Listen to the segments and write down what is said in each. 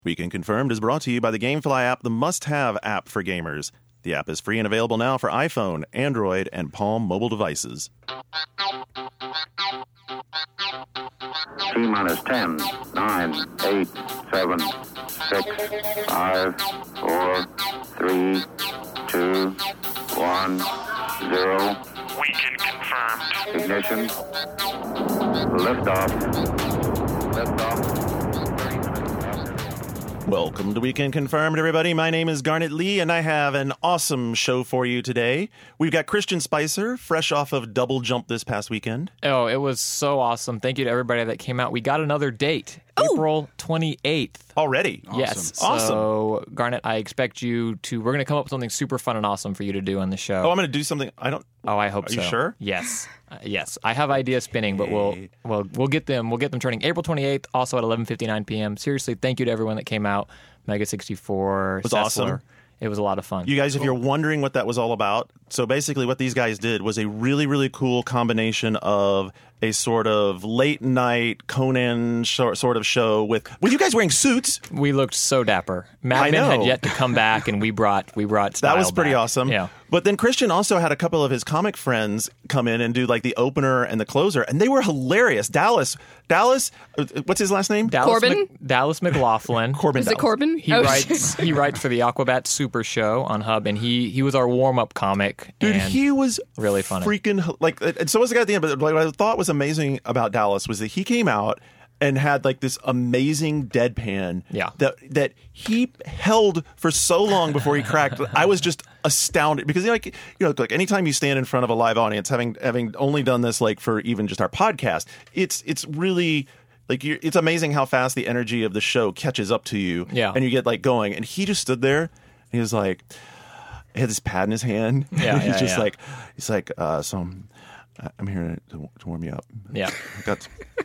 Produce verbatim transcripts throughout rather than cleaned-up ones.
Weekend Confirmed is brought to you by the GameFly app, the must-have app for gamers. The app is free and available now for iPhone, Android, and Palm mobile devices. T-minus ten, nine, eight, seven, six, five, four, three, two, one, zero. Weekend Confirmed. Ignition. Liftoff. Liftoff. Welcome to Weekend Confirmed, everybody. My name is Garnet Lee, and I have an awesome show for you today. We've got Christian Spicer, fresh off of Double Jump this past weekend. Oh, it was so awesome. Thank you to everybody that came out. We got another date, Oh. April twenty-eighth. Already? Yes. Awesome. So, Garnet, I expect you to, we're going to come up with something super fun and awesome for you to do on the show. Oh, I'm going to do something. I don't. Oh, I hope Are so. you sure? Yes. Uh, yes. I have ideas spinning, but we'll we'll we'll get them. We'll get them turning April twenty-eighth, also at eleven fifty-nine p.m. Seriously, thank you to everyone that came out. Mega sixty-four, It was Sessler. awesome. It was a lot of fun. You guys, if you're wondering what that was all about, so basically what these guys did was a really, really cool combination of a sort of late night Conan short, sort of show with with you guys wearing suits. We looked so dapper. I Mad Men know. had yet to come back, and we brought we brought style That was pretty back. awesome. Yeah. But then Christian also had a couple of his comic friends come in and do like the opener and the closer, and they were hilarious. Dallas, Dallas, uh, what's his last name? Dallas Corbin? Mc- Dallas McLaughlin. Corbin. Is it Dallas. Corbin? He Oh, writes he writes for the Aquabat Super Show on Hub, and he he was our warm up comic. Dude, and he was really funny. freaking like, and so was the guy at the end. But what I thought was amazing about Dallas was that he came out and had like this amazing deadpan Yeah. that that he held for so long before he cracked. I was just astounded because, you know, like, you know, like anytime you stand in front of a live audience, having having only done this like for even just our podcast, it's it's really like you're, it's amazing how fast the energy of the show catches up to you. Yeah. And you get like going. And he just stood there. And he was like, he had this pad in his hand. Yeah, he's yeah, just yeah. like he's like uh, so I'm, I'm here to, to warm you up. Yeah. I got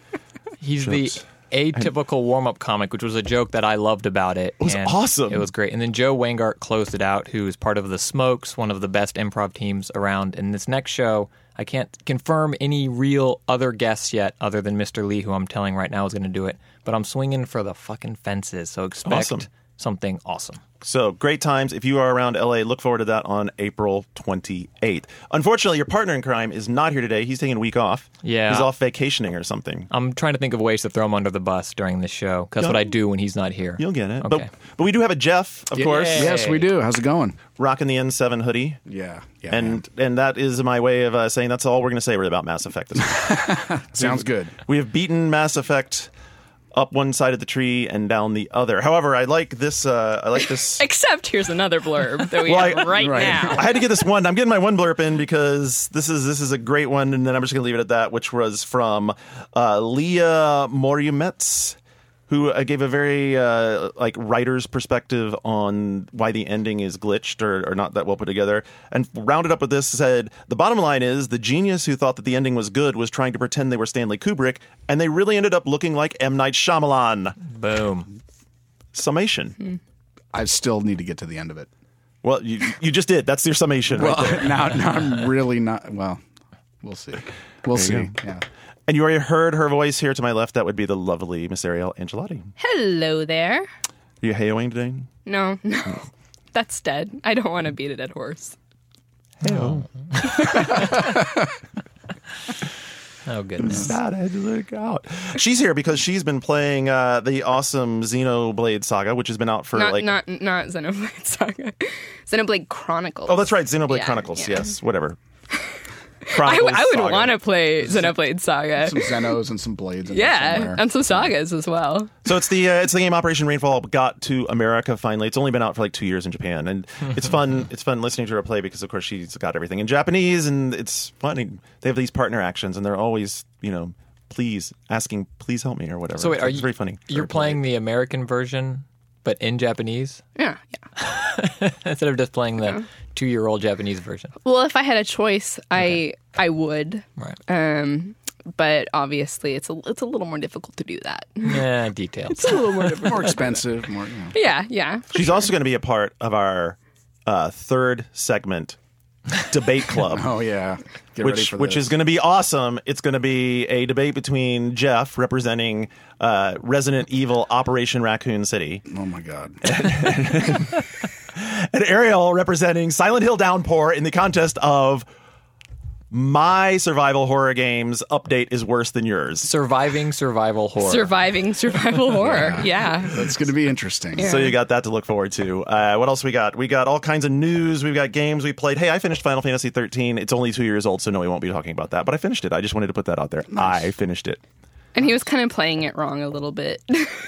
He's jokes. the atypical warm up comic, which was a joke that I loved about it. It was awesome. It was great. And then Joe Weingart closed it out, who is part of the Smokes, one of the best improv teams around. In this next show, I can't confirm any real other guests yet, other than Mister Lee, who I'm telling right now is going to do it. But I'm swinging for the fucking fences, so expect Awesome. something awesome. So, great times. If you are around L A, look forward to that on April twenty-eighth. Unfortunately, your partner in crime is not here today. He's taking a week off. Yeah. He's off vacationing or something. I'm trying to think of ways to throw him under the bus during this show, because that's what I do when he's not here. You'll get it. Okay. But, but we do have a Jeff, of course, Yay. Yes, we do. How's it going? rocking the N seven hoodie. Yeah. yeah And and that is my way of uh, saying that's all we're going to say about Mass Effect this week. sounds good. We have beaten Mass Effect up one side of the tree and down the other. However, I like this. Uh, I like this. Except here's another blurb that we Well, have I- right, right. now. I had to get this one. I'm getting my one blurb in because this is this is a great one, and then I'm just going to leave it at that, which was from uh, Leah Moriumetz, who uh, gave a very uh, like writer's perspective on why the ending is glitched or, or not that well put together, and rounded up with this, said, the bottom line is the genius who thought that the ending was good was trying to pretend they were Stanley Kubrick, and they really ended up looking like M. Night Shyamalan. Boom. Summation. I still need to get to the end of it. Well, you you just did. That's your summation right there. now, now I'm really not. Well, we'll see. We'll There you see. Yeah. And you already heard her voice here to my left. That would be the lovely Miss Ariel Angelotti. Hello there. Are you hey-ohing today? No, no. That's dead. I don't want to beat a dead horse. Oh. Oh, goodness. Sad, I had to let it go out. She's here because she's been playing uh, the awesome Xenoblade Saga, which has been out for Not like... not not Xenoblade Saga. Xenoblade Chronicles. Oh, that's right, Xenoblade Yeah, Chronicles. yeah. Yes, whatever. I, Chronicles I would Saga. want to play Xenoblade Saga. Some Xenos and some blades. In there Yeah, somewhere. and some sagas as well. So it's the uh, it's the game Operation Rainfall got to America finally. It's only been out for like two years in Japan, and it's fun. It's fun listening to her play because of course she's got everything in Japanese, and it's funny. They have these partner actions, and they're always you know please asking, please help me or whatever. So wait, are it's you very funny. You're Very playing the American version, but in Japanese Yeah, yeah. instead of just playing the two-year-old Japanese version. Well, if I had a choice, I I would. Right. Um, but obviously, it's a it's a little more difficult to do that. Yeah, details. It's a little more difficult. More expensive. More. You know. Yeah, yeah. She's also going to be a part of our uh, third segment debate club. Oh yeah, Get ready which for which this. is going to be awesome. It's going to be a debate between Jeff representing uh, Resident Evil Operation Raccoon City Oh my god. and Ariel representing Silent Hill Downpour in the contest of my survival horror games update is worse than yours. Surviving survival horror. Surviving survival horror. Yeah. That's going to be interesting. Yeah. So you got that to look forward to. Uh, what else we got? We got all kinds of news. We've got games we played. Hey, I finished Final Fantasy thirteen. It's only two years old, so no, we won't be talking about that. But I finished it. I just wanted to put that out there. I finished it. And he was kind of playing it wrong a little bit.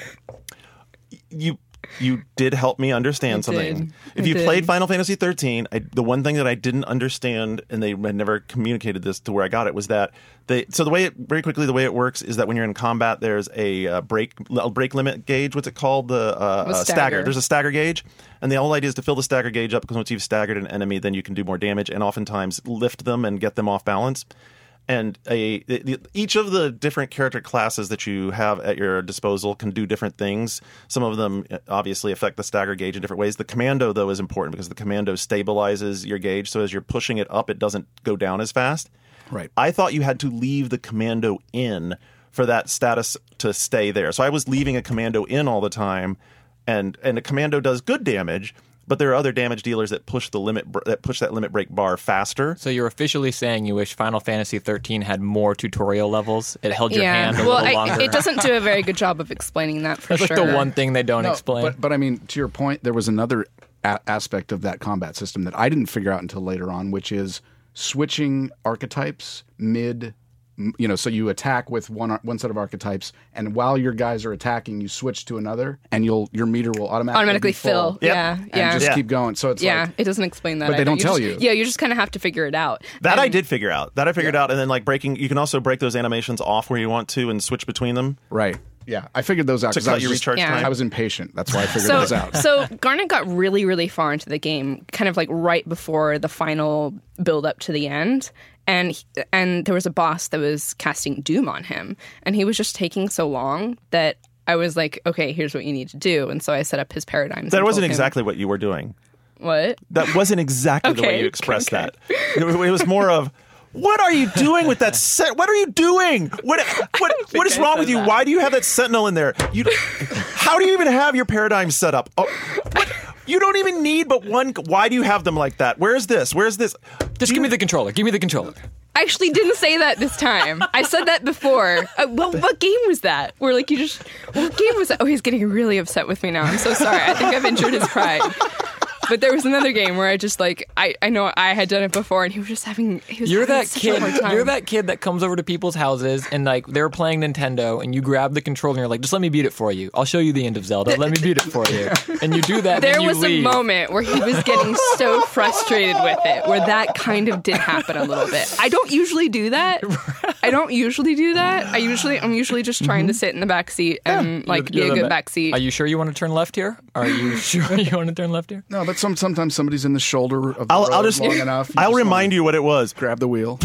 You you did help me understand I something. did. If I you did. played Final Fantasy thirteen, I, the one thing that I didn't understand, and they had never communicated this to where I got it, was that they. So the way it, very quickly the way it works is that when you're in combat, there's a uh, break a break limit gauge. What's it called? The uh, A uh, stagger. stagger. There's a stagger gauge, and the whole idea is to fill the stagger gauge up because once you've staggered an enemy, then you can do more damage and oftentimes lift them and get them off balance. And a the, the, each of the different character classes that you have at your disposal can do different things. Some of them obviously affect the stagger gauge in different ways. The commando, though, is important because the commando stabilizes your gauge. So as you're pushing it up, it doesn't go down as fast. Right. I thought you had to leave the commando in for that status to stay there. So I was leaving a commando in all the time, and and a commando does good damage. But there are other damage dealers that push the limit that push that limit break bar faster. So you're officially saying you wish Final Fantasy thirteen had more tutorial levels? It held your yeah. hand a well, little I, longer? it doesn't do a very good job of explaining that for That's sure. like the one thing they don't No, explain. But, but I mean, to your point, there was another a- aspect of that combat system that I didn't figure out until later on, which is switching archetypes mid. m- You know, so you attack with one ar- one set of archetypes, and while your guys are attacking, you switch to another, and you'll your meter will automatically Automatically be full, fill. Yep. Yeah. and Yeah. just Yeah. keep going. So it's yeah, like it doesn't explain that. But they either. don't tell just- you. Yeah, you just kind of have to figure it out. That And- I did figure out. That I figured out, and then like breaking, you can also break those animations off where you want to and switch between them right. Yeah, I figured those out to 'cause I cut was your just- recharge Yeah. time. I was impatient. That's why I figured So, those out. so Garnet got really, really far into the game, kind of like right before the final build up to the end. And he- and there was a boss that was casting doom on him, and he was just taking so long that I was like, okay, here's what you need to do. And so I set up his paradigms. That and wasn't told him- exactly what you were doing. what. That wasn't exactly the way Okay, you expressed okay. that. It, it was more of, what are you doing with that set? What are you doing? What what what is I wrong said with you? that. Why do you have that sentinel in there? You, how do you even have your paradigm set up? Oh, what? You don't even need but one. Why do you have them like that? Where's this? Where's this? Just give me the controller. Give me the controller. I actually didn't say that this time. I said that before. Uh, well, what game was that? Where like you just, what game was that? Oh, he's getting really upset with me now. I'm so sorry. I think I've injured his pride. But there was another game where I just like I, I know I had done it before, and he was just having he was You're having that such kid. a hard time. You're that kid that comes over to people's houses and like they're playing Nintendo, and you grab the controller and you're like, "Just let me beat it for you. I'll show you the end of Zelda. Let me beat it for you." And you do that. There and you was leave. a moment where he was getting so frustrated with it, where that kind of did happen a little bit. I don't usually do that. I don't usually do that. I usually, I'm usually just trying to sit in the back seat and like You're be a the good ba- back seat. Are you sure you want to turn left here? Are you sure you want to turn left here? No, but some sometimes somebody's in the shoulder of the I'll, road I'll just. long enough. I'll just remind wanna you what it was. Grab the wheel.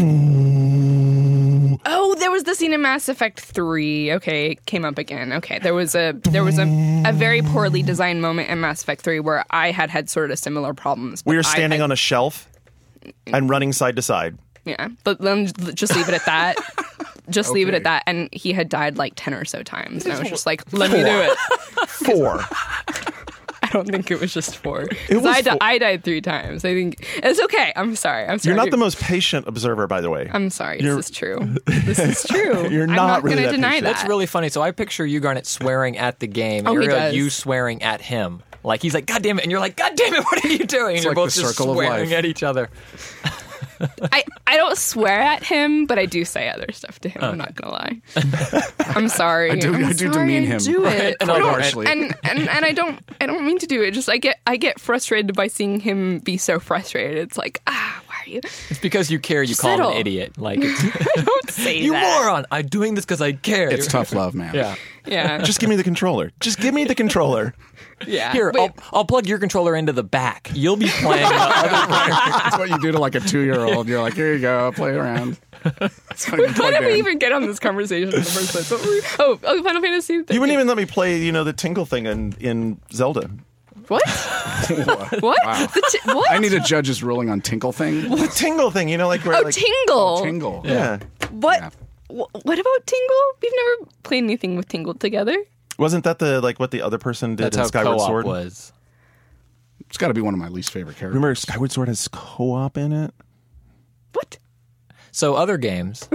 Oh, there was the scene in Mass Effect three. Okay, it came up again. Okay, there was a there was a, a very poorly designed moment in Mass Effect three where I had had sort of similar problems. We but were I standing had- on a shelf and running side to side. yeah, but then just leave it at that. Just leave it at that. And he had died like ten or so times, and I was just like, "Let me do it." Four. I don't think it was just four. It 'Cause was I, di- four. I died three times. I think it's okay. I'm sorry. I'm sorry. You're not the most patient observer, by the way. I'm sorry. You're- This is true. This is true. You're I'm not not really going to that deny patient. that. That's really funny. So I picture you, Garnet, swearing at the game, and Oh, he Ariel, does. you swearing at him. Like he's like, "God damn it!" and you're like, "God damn it! What are you doing?" And you're like both the just circle of swearing life. at each other. I, I don't swear at him, but I do say other stuff to him. I'm not gonna lie. I'm sorry. I do- I'm I do sorry demean I him. Do it. And I I don't- don't- harshly. and, and and I don't I don't mean to do it. Just I get I get frustrated by seeing him be so frustrated. It's like ah, why are you? It's because you care. You call him Settle. an idiot. Like it's, Don't say you that. moron! I'm doing this because I care. It's tough love, man. Yeah. Yeah. Just give me the controller. Just give me the controller. yeah. Here, But- I'll, I'll plug your controller into the back. You'll be playing the other That's what you do to like a two-year-old. You're like, here you go, play around. It's not even Why plugged did we in. even get on this conversation in the first place? What were we- Oh, oh, Final Fantasy. You wouldn't even let me play, you know, the tinkle thing in, in Zelda. What? What? Wow. The t- what? I need a judge's ruling on Tinkle Thing. The tingle thing, you know, like where Oh, like Tingle. Tingle. yeah. What? Yeah. Wh- What about Tingle? We've never played anything with Tingle together. Wasn't that the like what the other person did That's in how Skyward co-op Sword? was. It's got to be one of my least favorite characters. Remember Skyward Sword has co-op in it? What? So other games.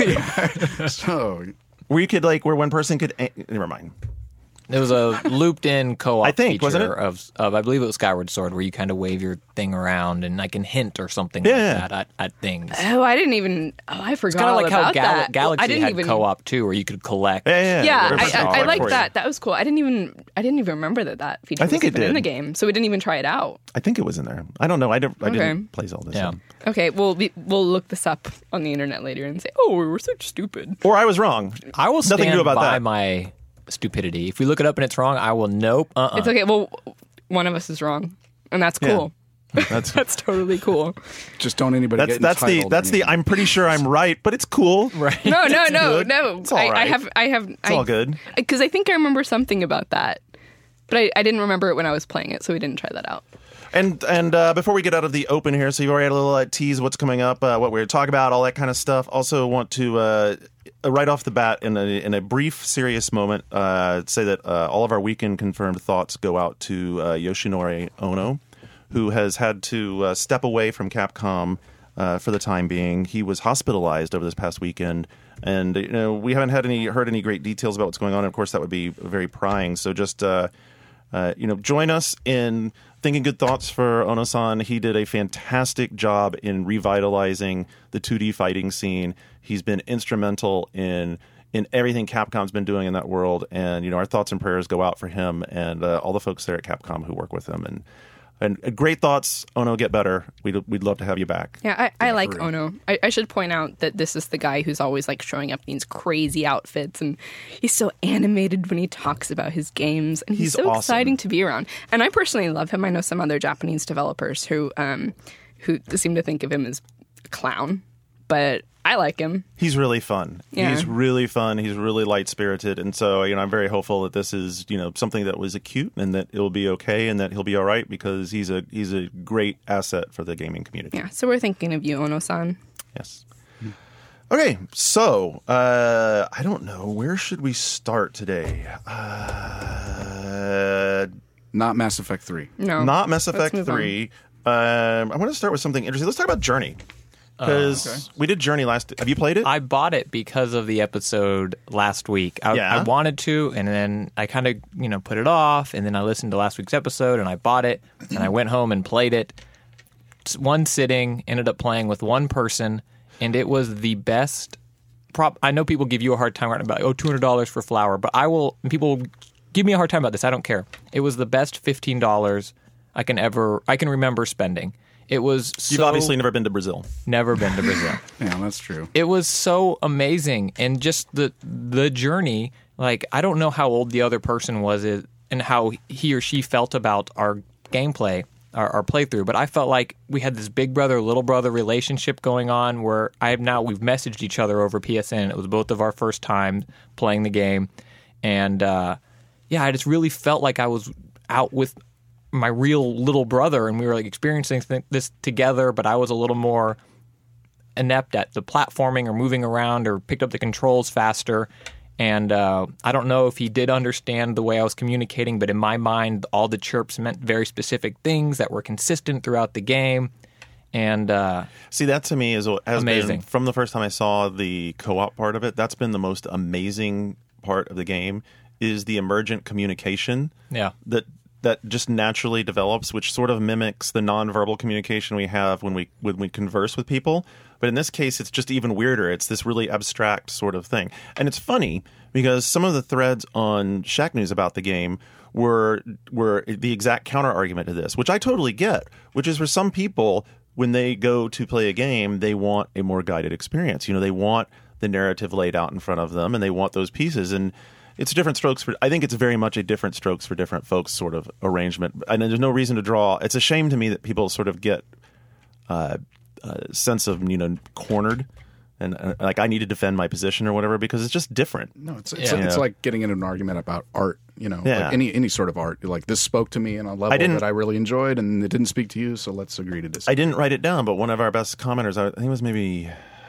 So, Where you could like where one person could a- never mind. There was a looped-in co-op I think, feature wasn't it? of, of, I believe it was Skyward Sword, where you kind of wave your thing around and I can hint or something Yeah, like yeah. that at, at things. Oh, I didn't even. Oh, I forgot Kind of all like how about Gal- that. Galaxy I didn't had even. co-op too, where you could collect. Yeah, yeah. Yeah, Where I, person I, could I collect like for you. that. That was cool. I didn't even. I didn't even remember that that feature I think was it even in did. the game, so we didn't even try it out. I think it was in there. I don't know. I didn't. I Okay. didn't play all this. Yeah. Okay, well, we, we'll look this up on the internet later and say, "Oh, we were such stupid." Or I was wrong. I will stand Nothing new about by that. my stupidity. If we look it up and it's wrong, I will nope. Uh-uh. It's okay. Well, one of us is wrong, and that's Yeah. cool. That's That's totally cool. just don't anybody that's get that's the entitled that's the. anything. I'm pretty sure I'm right, but it's cool. right. No, no, no, good. no. It's all I, I right. have, I have. It's all good. Because I think I remember something about that, but I, I didn't remember it when I was playing it, so we didn't try that out. And and uh, before we get out of the open here, so you've already had a little uh, tease what's coming up, uh, what we're talking about, all that kind of stuff. Also, want to uh, right off the bat, in a in a brief, serious moment, uh, say that uh, all of our weekend confirmed thoughts go out to uh, Yoshinori Ono, who has had to uh, step away from Capcom uh, for the time being. He was hospitalized over this past weekend, and you know we haven't had any heard any great details about what's going on. And of course, that would be very prying. So just. Uh, Uh, you know, join us in thinking good thoughts for Ono-san. He did a fantastic job in revitalizing the two D fighting scene. He's been instrumental in in everything Capcom's been doing in that world. And, you know, our thoughts and prayers go out for him and uh, all the folks there at Capcom who work with him. And and uh, great thoughts, Ono, get better. We'd, we'd love to have you back. Yeah, I, I like Ono. I, I should point out that this is the guy who's always like showing up in these crazy outfits, and he's so animated when he talks about his games, and he's, He's so awesome. exciting to be around. And I personally love him. I know some other Japanese developers who um who seem to think of him as a clown, but I like him. He's really fun. Yeah. He's really fun. He's really light-spirited. And so, you know, I'm very hopeful that this is, you know, something that was acute and that it'll be okay and that he'll be all right because he's a he's a great asset for the gaming community. Yeah, so we're thinking of you, Ono-san. Yes. Okay, so uh, I don't know. Where should we start today? Uh, Not Mass Effect three. No, not Mass let's Effect move on. three. Um, I want to start with something interesting. Let's talk about Journey. Because we did Journey last... Have you played it? I bought it because of the episode last week. I, Yeah? I wanted to, and then I kind of, you know, put it off, and then I listened to last week's episode, and I bought it, and I went home and played it. S- One sitting, ended up playing with one person, and it was the best... Prop. I know people give you a hard time right about, oh, two hundred dollars for Flower, but I will... People give me a hard time about this. I don't care. It was the best fifteen dollars I can ever... I can remember spending. It was so... You've obviously never been to Brazil. Never been to Brazil. Yeah, that's true. It was so amazing, and just the the journey. Like, I don't know how old the other person was it, and how he or she felt about our gameplay, our, our playthrough, but I felt like we had this big brother little brother relationship going on. Where I have now we've messaged each other over P S N. It was both of our first time playing the game, and uh, yeah, I just really felt like I was out with my real little brother, and we were like experiencing th- this together. But I was a little more inept at the platforming or moving around or picked up the controls faster. And uh, I don't know if he did understand the way I was communicating, but in my mind, all the chirps meant very specific things that were consistent throughout the game. And uh, See, that to me is has Amazing. been, from the first time I saw the co-op part of it, that's been the most amazing part of the game, is the emergent communication yeah, that that just naturally develops, which sort of mimics the nonverbal communication we have when we when we converse with people. But in this case, it's just even weirder. It's this really abstract sort of thing. And it's funny because some of the threads on Shack News about the game were were the exact counter argument to this, which I totally get, which is for some people, when they go to play a game, they want a more guided experience. You know, they want the narrative laid out in front of them, and they want those pieces. And it's different strokes for, I think it's very much a different strokes for different folks sort of arrangement. And there's no reason to draw. It's a shame to me that people sort of get uh, a sense of, you know, cornered and uh, like I need to defend my position or whatever because it's just different. No, it's it's, Yeah. it's Yeah. like getting into an argument about art. You know, Yeah. like any any sort of art. Like this spoke to me on a level didn't- that I really enjoyed, and it didn't speak to you. So let's agree to disagree. I didn't write it down, but one of our best commenters, I think it was maybe,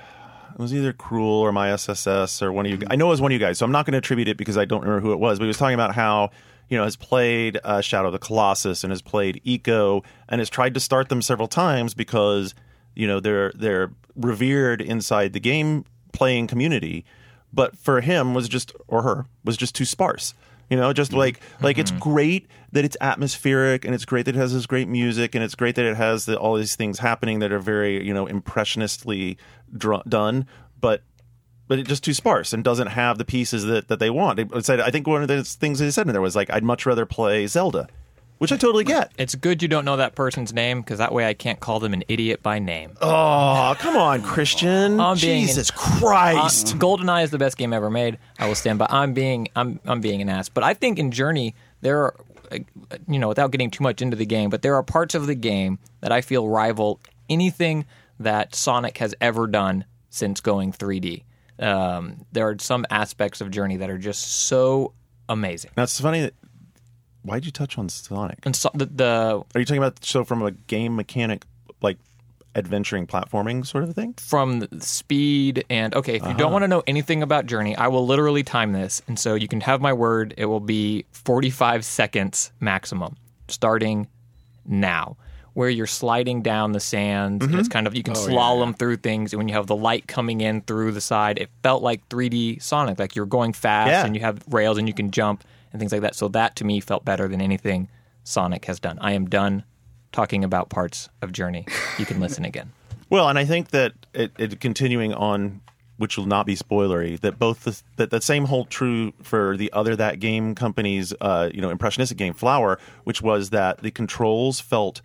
it was either Cruel or My S S S or one of you. I know it was one of you guys, so I'm not going to attribute it because I don't remember who it was. But he was talking about how you know has played uh, Shadow of the Colossus and has played Eco and has tried to start them several times because you know they're they're revered inside the game playing community, but for him was just or her was just too sparse. You know, just like like it's great that it's atmospheric and it's great that it has this great music and it's great that it has the, all these things happening that are very you know impressionistly dr- done, but but it's just too sparse and doesn't have the pieces that, that they want. It said, I think one of the things they said in there was like, I'd much rather play Zelda, which I totally get. It's good you don't know that person's name because that way I can't call them an idiot by name. Oh, come on, Christian! I'm being Jesus an- Christ! Uh, GoldenEye is the best game ever made. I will stand by. I'm being I'm I'm being an ass, but I think in Journey there are, uh, you know, without getting too much into the game, but there are parts of the game that I feel rival anything that Sonic has ever done since going three D. Um, there are some aspects of Journey that are just so amazing. Now it's funny that. Why'd you touch on Sonic? And so the, the Are you talking about so from a game mechanic, like adventuring platforming sort of thing? from the speed and okay, if you don't want to know anything about Journey, I will literally time this, and so you can have my word. It will be forty-five seconds maximum, starting now, where you're sliding down the sands. And it's kind of you can slalom through things, and when you have the light coming in through the side, it felt like three D Sonic, like you're going fast Yeah. and you have rails and you can jump and things like that. So that to me felt better than anything Sonic has done. I am done talking about parts of Journey. You can listen again. Well, and I think that it, it continuing on, which will not be spoilery, that both the, that that same hold true for the other That Game company's uh, you know impressionistic game Flower, which was that the controls felt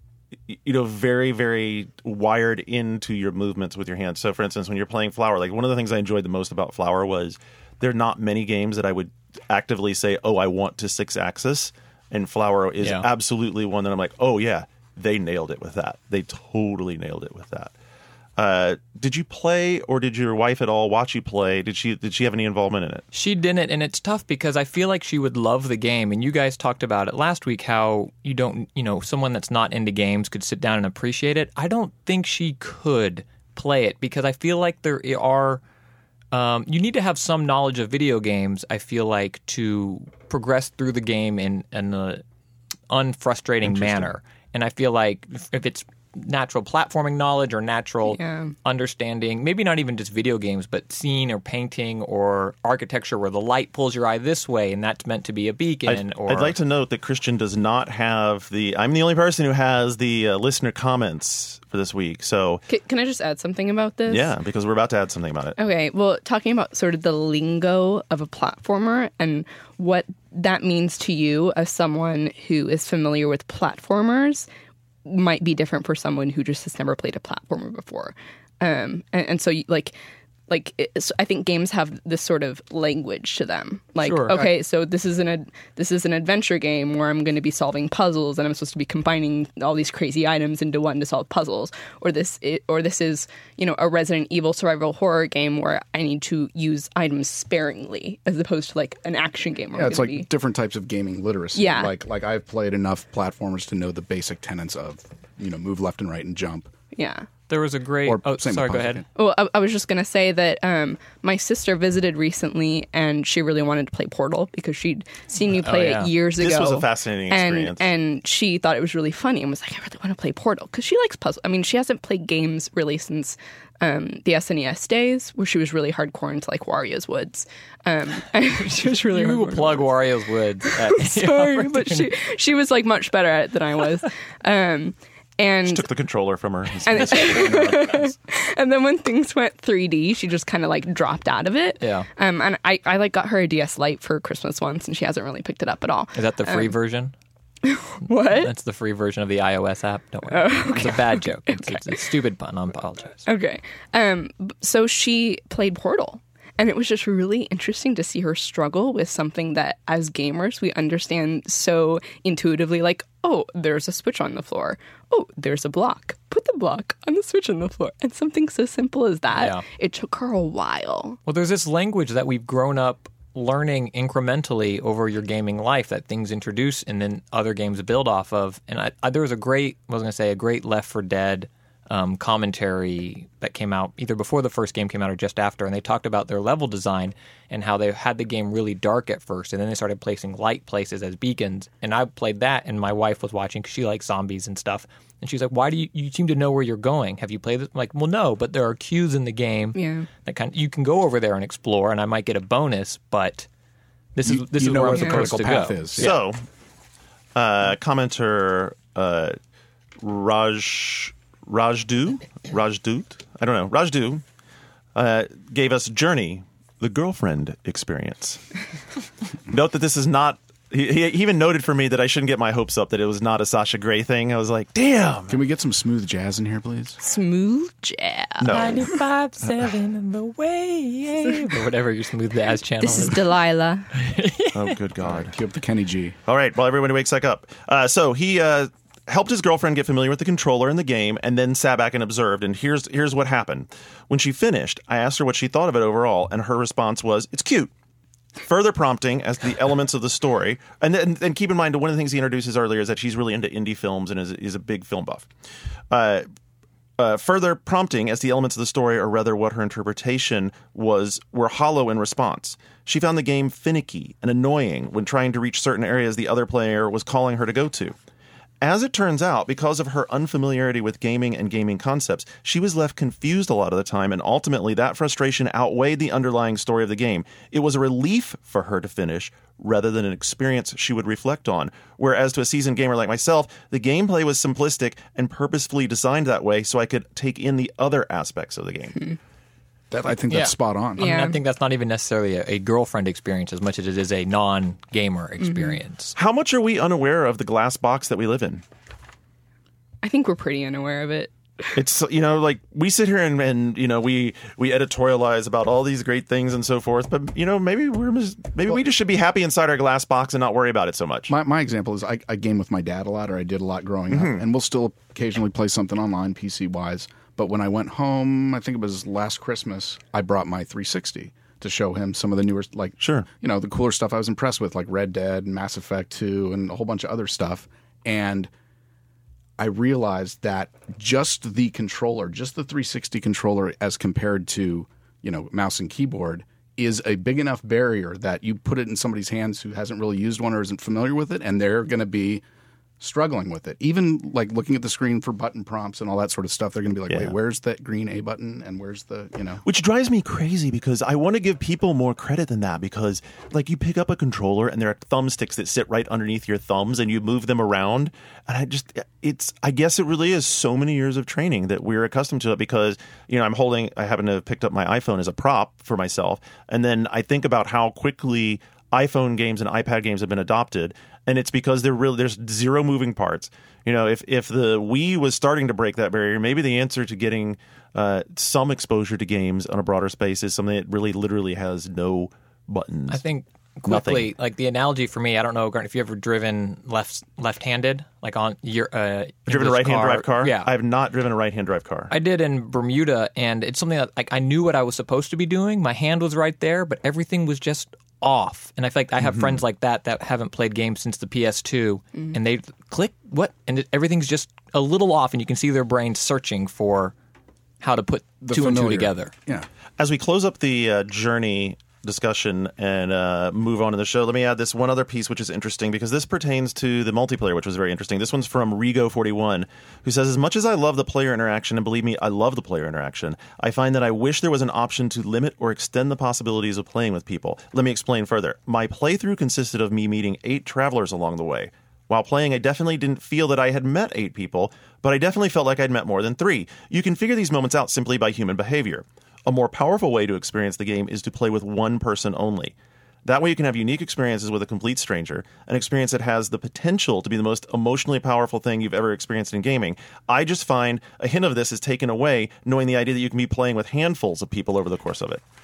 you know very very wired into your movements with your hands. So, for instance, when you're playing Flower, like one of the things I enjoyed the most about Flower was there are not many games that I would actively say, oh, I want to six axis, and Flower is Yeah. absolutely one that I'm like, oh yeah, they nailed it with that. They totally nailed it with that. Uh, did you play, or did your wife at all watch you play? Did she did she have any involvement in it? She didn't, and it's tough because I feel like she would love the game. And you guys talked about it last week, how you don't, you know, someone that's not into games could sit down and appreciate it. I don't think she could play it because I feel like there are, um, you need to have some knowledge of video games, I feel like, to progress through the game in, in an unfrustrating manner. And I feel like if, if it's natural platforming knowledge or natural Yeah. understanding, maybe not even just video games, but scene or painting or architecture where the light pulls your eye this way and that's meant to be a beacon. I'd, or I'd like to note that Christian does not have the. I'm the only person who has the uh, listener comments for this week. So C- can I just add something about this? yeah, because we're about to add something about it. Okay, well, talking about sort of the lingo of a platformer and what that means to you as someone who is familiar with platformers might be different for someone who just has never played a platformer before. Um, and, and so, like, like it's, I think games have this sort of language to them. Like, Sure. okay, so this is an ad, this is an adventure game where I'm going to be solving puzzles, and I'm supposed to be combining all these crazy items into one to solve puzzles. Or this, i- or this is you know a Resident Evil survival horror game where I need to use items sparingly, as opposed to like an action game. Where Yeah, I'm it's gonna like be, different types of gaming literacy. Yeah. Like like I've played enough platformers to know the basic tenets of, you know, move left and right and jump. yeah. there was a great. Or oh, same with sorry, go puzzle ahead. game. Well, I, I was just going to say that um, my sister visited recently, and she really wanted to play Portal because she'd seen me play yeah. it years This ago. was a fascinating and, experience. And she thought it was really funny and was like, I really want to play Portal because she likes puzzle. I mean, she hasn't played games really since um, the S N E S days, where she was really hardcore into like Wario's Woods. Um, and she was really We will hardcore. plug Wario's Woods. At the Sorry, but she opportunity. she was like much better at it than I was. Um, and Took the controller from her. And, and then when things went three D, she just kind of like dropped out of it. Yeah. Um, and I, I like got her a D S Lite for Christmas once, and she hasn't really picked it up at all. Is that the free version? What? That's the free version of the iOS app. Don't worry. Oh, It's a bad joke. It's, it's a stupid pun. I apologize. Okay. Um, b- so she played Portal. And it was just really interesting to see her struggle with something that, as gamers, we understand so intuitively, like, oh, there's a switch on the floor. Oh, there's a block. Put the block on the switch on the floor. And something so simple as that, Yeah. it took her a while. Well, there's this language that we've grown up learning incrementally over your gaming life that things introduce and then other games build off of. And I, I, there was a great, I was going to say, a great Left four Dead um, commentary that came out either before the first game came out or just after. And they talked about their level design and how they had the game really dark at first. And then they started placing light places as beacons. And I played that, and my wife was watching because she likes zombies and stuff. And she's like, why do you, you seem to know where you're going? Have you played this? I'm like, well, no, but there are cues in the game Yeah. that kind of, you can go over there and explore, and I might get a bonus, but this You- is this you is know where where I'm the supposed critical to path go. is. So, uh, commenter uh, Raj Rajdu Rajdut I don't know Rajdu uh, gave us Journey, the girlfriend experience. Note that this is not. He, he even noted for me that I shouldn't get my hopes up that it was not a Sasha Grey thing. I was like, damn. Can we get some smooth jazz in here, please? Smooth jazz. No. ninety-five point seven the way. Or whatever your smooth jazz channel This is Delilah. Oh, good God. Cue up the Kenny G. All right, well, everybody wakes back up. Uh, so he uh, helped his girlfriend get familiar with the controller in the game and then sat back and observed. And here's here's what happened. When she finished, I asked her what she thought of it overall, and her response was, it's cute. Further prompting as to the elements of the story. And, and, and keep in mind, one of the things he introduces earlier is that she's really into indie films and is, is a big film buff. Uh, uh, further prompting as the elements of the story, or rather what her interpretation was, were hollow in response. She found the game finicky and annoying when trying to reach certain areas the other player was calling her to go to. As it turns out, because of her unfamiliarity with gaming and gaming concepts, she was left confused a lot of the time, and ultimately that frustration outweighed the underlying story of the game. It was a relief for her to finish rather than an experience she would reflect on. Whereas to a seasoned gamer like myself, the gameplay was simplistic and purposefully designed that way so I could take in the other aspects of the game. That, I think that's Yeah. spot on. I, mean, Yeah. I think that's not even necessarily a, a girlfriend experience as much as it is a non-gamer experience. How much are we unaware of the glass box that we live in? I think we're pretty unaware of it. It's, you know, like we sit here and, and you know, we, we editorialize about all these great things and so forth, but, you know, maybe we're mis- maybe we just should be happy inside our glass box and not worry about it so much. My, my example is I, I game with my dad a lot, or I did a lot growing Mm-hmm. up, and we'll still occasionally play something online, P C-wise. But when I went home, I think it was last Christmas, I brought my three sixty to show him some of the newer, like, Sure. you know, the cooler stuff I was impressed with, like Red Dead and Mass Effect two and a whole bunch of other stuff. And I realized that just the controller, just the three sixty controller as compared to, you know, mouse and keyboard is a big enough barrier that you put it in somebody's hands who hasn't really used one or isn't familiar with it, and they're going to be struggling with it. Even like looking at the screen for button prompts and all that sort of stuff, they're going to be like, Yeah. wait, where's that green A button and where's the, you know. Which drives me crazy because I want to give people more credit than that, because like you pick up a controller and there are thumbsticks that sit right underneath your thumbs and you move them around. And I just, it's, I guess it really is so many years of training that we're accustomed to it, because, you know, I'm holding, I happen to have picked up my iPhone as a prop for myself. And then I think about how quickly iPhone games and iPad games have been adopted. And it's because they're really, there's zero moving parts. You know, if, if the Wii was starting to break that barrier, maybe the answer to getting uh, some exposure to games on a broader space is something that really literally has no buttons. I think quickly, Nothing. like the analogy for me, I don't know, Grant, if you ever driven left left-handed, like on your uh, driven a English right-hand drive car? Yeah, I have not driven a right-hand drive car. I did in Bermuda, and it's something that like I knew what I was supposed to be doing. My hand was right there, but everything was just off. And I feel like I have Mm-hmm. friends like that that haven't played games since the P S two, and they click what, and it, everything's just a little off, and you can see their brains searching for how to put The two and two familiar. together. Yeah. As we close up the uh, Journey discussion and uh, move on to the show, let me add this one other piece, which is interesting because this pertains to the multiplayer, which was very interesting. This one's from Rigo forty-one, who says, as much as I love the player interaction, and believe me, I love the player interaction, I find that I wish there was an option to limit or extend the possibilities of playing with people. Let me explain further. My playthrough consisted of me meeting eight travelers along the way. While playing, I definitely didn't feel that I had met eight people, but I definitely felt like I'd met more than three. You can figure these moments out simply by human behavior. A more powerful way to experience the game is to play with one person only. That way you can have unique experiences with a complete stranger, an experience that has the potential to be the most emotionally powerful thing you've ever experienced in gaming. I just find a hint of this is taken away knowing the idea that you can be playing with handfuls of people over the course of it.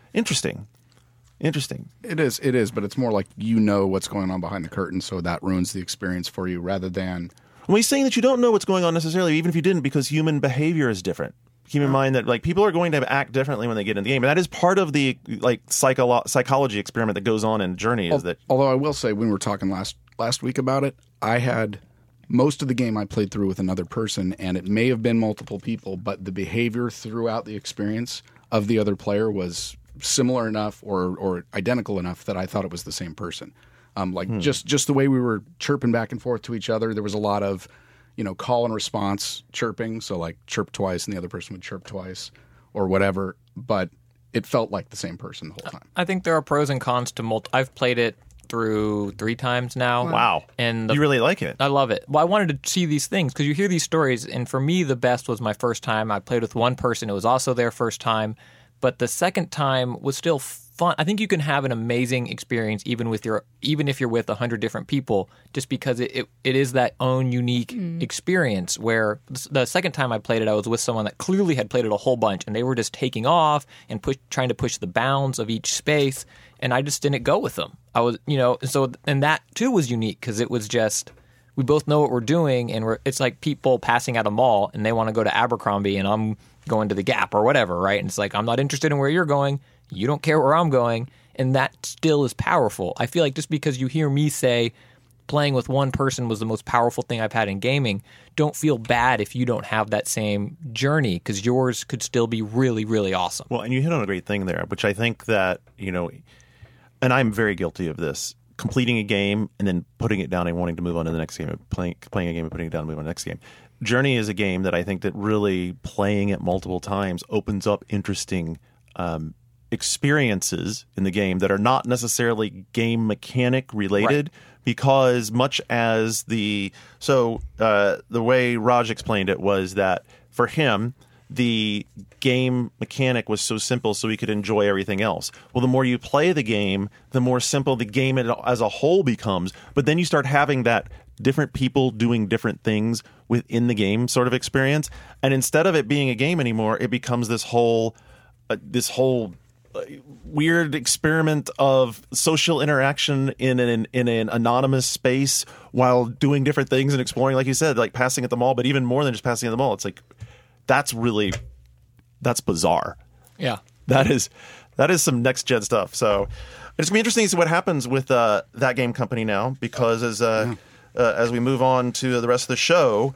Interesting. Interesting. It is, it is, but it's more like you know what's going on behind the curtain, so that ruins the experience for you rather than... Well, he's saying that you don't know what's going on necessarily, even if you didn't, because human behavior is different. Keep in mind that like people are going to act differently when they get in the game, and that is part of the like psycho- psychology experiment that goes on in Journey. Is that although I will say when we were talking last last week about it, I had most of the game I played through with another person, and it may have been multiple people, but the behavior throughout the experience of the other player was similar enough or or identical enough that I thought it was the same person. Um, like hmm. just just the way we were chirping back and forth to each other, there was a lot of, you know, call and response chirping. So like chirp twice and the other person would chirp twice or whatever. But it felt like the same person the whole time. I think there are pros and cons to multi. I've played it through three times now. Wow. And the, you really like it. I love it. Well, I wanted to see these things because you hear these stories. And for me, the best was my first time. I played with one person. It was also their first time. But the second time was still fun. I think you can have an amazing experience even with your even if you're with a hundred different people, just because it, it, it is that own unique mm. experience. Where the second time I played it, I was with someone that clearly had played it a whole bunch, and they were just taking off and push, trying to push the bounds of each space, and I just didn't go with them. I was, you know, so and that too was unique because it was just we both know what we're doing, and we're it's like people passing at a mall and they want to go to Abercrombie, and I'm going to the Gap or whatever, right? And it's like, I'm not interested in where you're going. You don't care where I'm going. And that still is powerful. I feel like just because you hear me say playing with one person was the most powerful thing I've had in gaming, don't feel bad if you don't have that same journey because yours could still be really, really awesome. Well, and you hit on a great thing there, which I think that, you know, and I'm very guilty of this, completing a game and then putting it down and wanting to move on to the next game, playing, playing a game and putting it down and moving on to the next game. Journey is a game that I think that really playing it multiple times opens up interesting um, experiences in the game that are not necessarily game mechanic related, right. Because much as the so uh, the way Raj explained it was that for him the game mechanic was so simple so he could enjoy everything else. Well, the more you play the game, the more simple the game as a whole becomes. But then you start having that different people doing different things within the game sort of experience. And instead of it being a game anymore, it becomes this whole uh, this whole uh, weird experiment of social interaction in an in an anonymous space while doing different things and exploring, like you said, like passing at the mall, but even more than just passing at the mall. It's like that's really that's bizarre. Yeah. That is that is some next gen stuff. So it's gonna be interesting to see what happens with uh, that game company now, because as uh, yeah. Uh, as we move on to the rest of the show,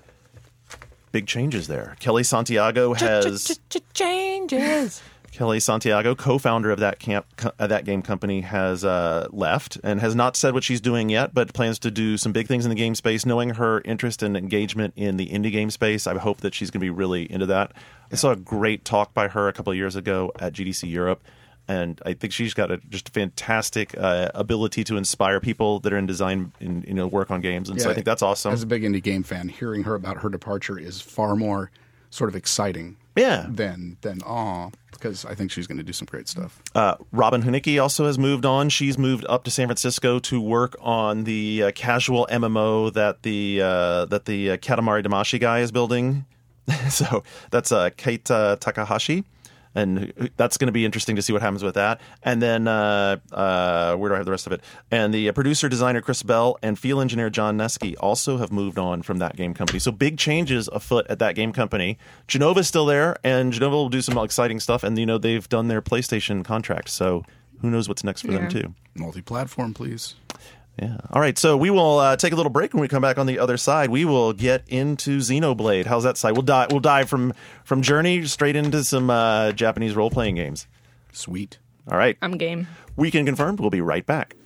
big changes there. Kelly Santiago has changes. Kelly Santiago, co-founder of that camp, uh, that game company, has uh, left and has not said what she's doing yet, but plans to do some big things in the game space. Knowing her interest and engagement in the indie game space, I hope that she's going to be really into that. I saw a great talk by her a couple of years ago at G D C Europe. And I think she's got a just a fantastic uh, ability to inspire people that are in design and, you know, work on games. And yeah, so I think that's awesome. As a big indie game fan, hearing her about her departure is far more sort of exciting yeah. than, than aw, because I think she's going to do some great stuff. Uh, Robin Hunicki also has moved on. She's moved up to San Francisco to work on the uh, casual M M O that the uh, that the uh, Katamari Damacy guy is building. So that's uh, Keita Takahashi. And that's going to be interesting to see what happens with that. And then, uh, uh, where do I have the rest of it? And the uh, producer, designer Chris Bell and field engineer John Nesky also have moved on from that game company. So big changes afoot at that game company. Genova's still there, and Genova will do some exciting stuff. And, you know, they've done their PlayStation contract. So who knows what's next for yeah. them, too. Multi-platform, please. Yeah. All right. So we will uh, take a little break. When we come back on the other side, we will get into Xenoblade. How's that side? We'll dive. We'll dive from from Journey straight into some uh, Japanese role playing games. Sweet. All right. I'm game. Weekend Confirmed. We'll be right back.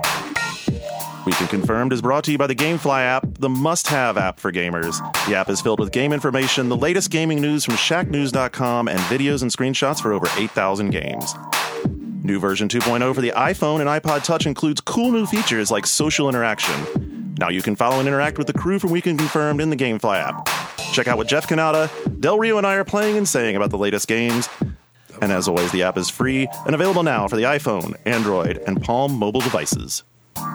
Weekend Confirmed is brought to you by the GameFly app, the must-have app for gamers. The app is filled with game information, the latest gaming news from Shack News dot com, and videos and screenshots for over eight thousand games. New version two point oh for the iPhone and iPod Touch includes cool new features like social interaction. Now you can follow and interact with the crew from Weekend Confirmed in the GameFly app. Check out what Jeff Canada, Del Rio, and I are playing and saying about the latest games. And as always, the app is free and available now for the iPhone, Android, and Palm mobile devices.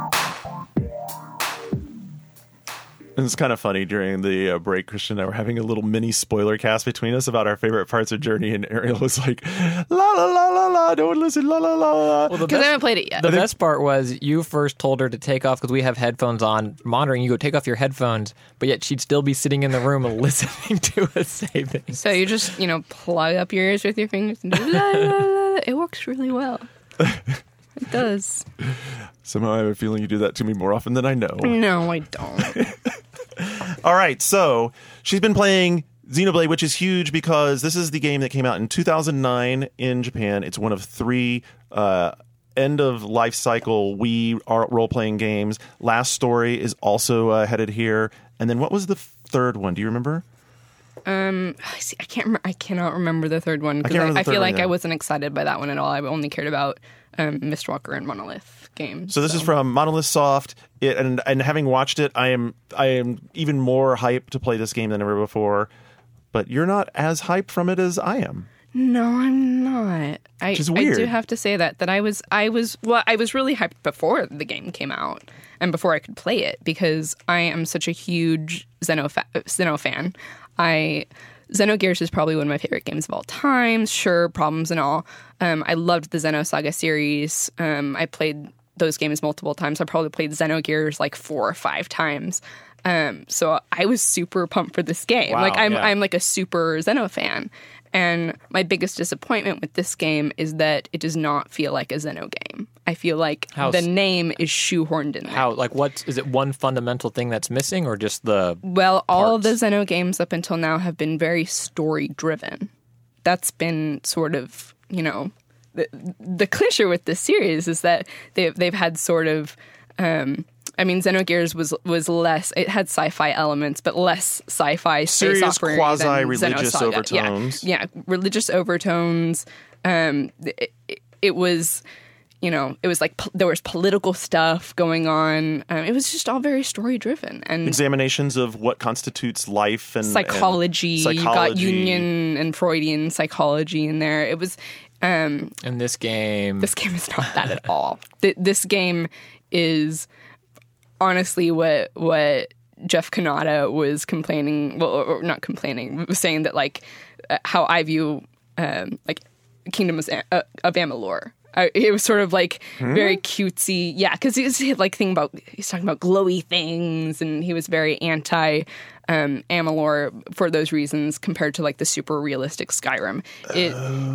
It's kind of funny during the uh, break, Christian and I were having a little mini spoiler cast between us about our favorite parts of Journey, and Ariel was like, la la la la la, la, don't listen, la la la. Well, the Because I best, haven't played it yet. the best part was you first told her to take off because we have headphones on monitoring. You go take off your headphones, but yet she'd still be sitting in the room and listening to us say things. So you just, you know, plug up your ears with your fingers and do la, la, la. It works really well. It does. Somehow I have a feeling you do that to me more often than I know. No, I don't. All right, so she's been playing Xenoblade, which is huge because this is the game that came out in two thousand nine in Japan. It's one of three uh, end of life cycle Wii role playing games. Last Story is also uh, headed here, and then what was the third one? Do you remember? Um, I see. I can't. Remember, I cannot remember the third one I because can't I, remember I, the third feel one like either. I wasn't excited by that one at all. I only cared about um, Mistwalker and Monolith games. So this is from Monolith Soft, it, and and having watched it, I am I am even more hyped to play this game than ever before. But you're not as hyped from it as I am. No, I'm not. I, Which is I weird. do have to say that that I was I was well I was really hyped before the game came out and before I could play it because I am such a huge Xeno fa- Xeno fan. I Xenogears is probably one of my favorite games of all time. Sure, problems and all. Um, I loved the Xenosaga series. Um, I played those games multiple times. I probably played Xenogears like four or five times. Um, so I was super pumped for this game. Wow, like I'm, yeah. I'm like a super Xeno fan. And my biggest disappointment with this game is that it does not feel like a Xeno game. I feel like How the s- name is shoehorned in there. How, like, what is it? One fundamental thing that's missing, or just the? Well, all parts? the Xeno games up until now have been very story driven. That's been sort of, you know, the the clincher with this series is that they've they've had sort of. Um, I mean, Xenogears was was less. It had sci-fi elements, but less sci-fi space Serious opera than quasi-religious Xenosaga. overtones. Yeah, yeah, religious overtones. Um, it, it, it was. You know, it was like po- there was political stuff going on. Um, it was just all very story driven and Examinations of what constitutes life and psychology. and You got psychology. Jungian and Freudian psychology in there. It was. Um, In this game, this game is not that at all. Th- this game is honestly what what Jeff Kanata was complaining. Well, or, or not complaining. Was saying that like uh, how I view um, like Kingdom of, uh, of Amalur. I, it was sort of like very cutesy, yeah. Because he was he had like thing about he's talking about glowy things, and he was very anti um, Amalur for those reasons compared to like the super realistic Skyrim. It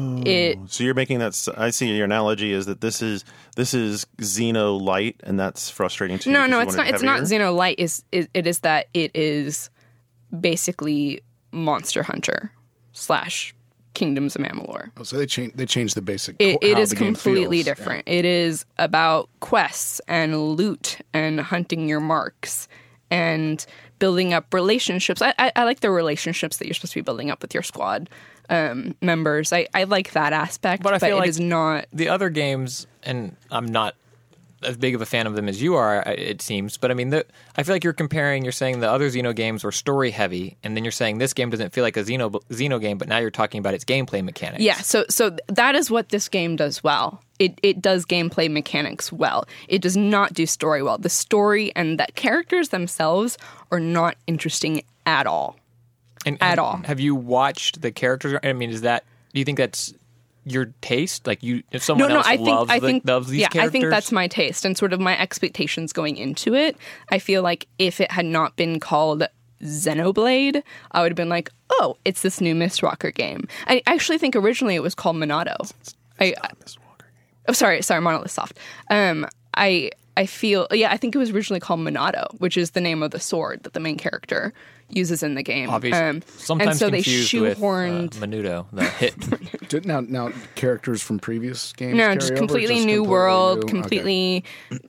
it So you're making that. s- I see your analogy is that this is this is Xeno Light, and that's frustrating to you. no 'cause no you it's wanted not it's not heavier? Xeno Light. Is it, it is that it is basically Monster Hunter slash Kingdoms of Amalur. Oh, so they changed they changed the basic. It, co- it how is the game completely feels. different. It is about quests and loot and hunting your marks and building up relationships. I, I, I like the relationships that you're supposed to be building up with your squad um, members. I, I like that aspect, But I feel it like is not. the other games, and I'm not as big of a fan of them as you are, I- it seems. But I mean, the, I feel like you're comparing. You're saying the other Xeno games were story heavy, and then you're saying this game doesn't feel like a Xeno Xeno game. But now you're talking about its gameplay mechanics. Yeah, so so that is what this game does well. It it does gameplay mechanics well. It does not do story well. The story and the characters themselves are not interesting at all. and, at have, all. Have you watched the characters? I mean, is that? Do you think that's your taste? Like you, if someone No, no, else I think loves, I the, think loves these yeah, characters, I think that's my taste and sort of my expectations going into it. I feel like if it had not been called Xenoblade, I would have been like, oh, it's this new Mistwalker game. I actually think originally it was called Monado. I, I oh, sorry, sorry, Monolith Soft. Um, I I feel yeah, I think it was originally called Monado, which is the name of the sword that the main character uses in the game. obviously Um, sometimes and so they confused with uh, shoehorned. Menudo, the hit. Did now now characters from previous games? No, carry just over? completely Just new completely world, new? Okay. completely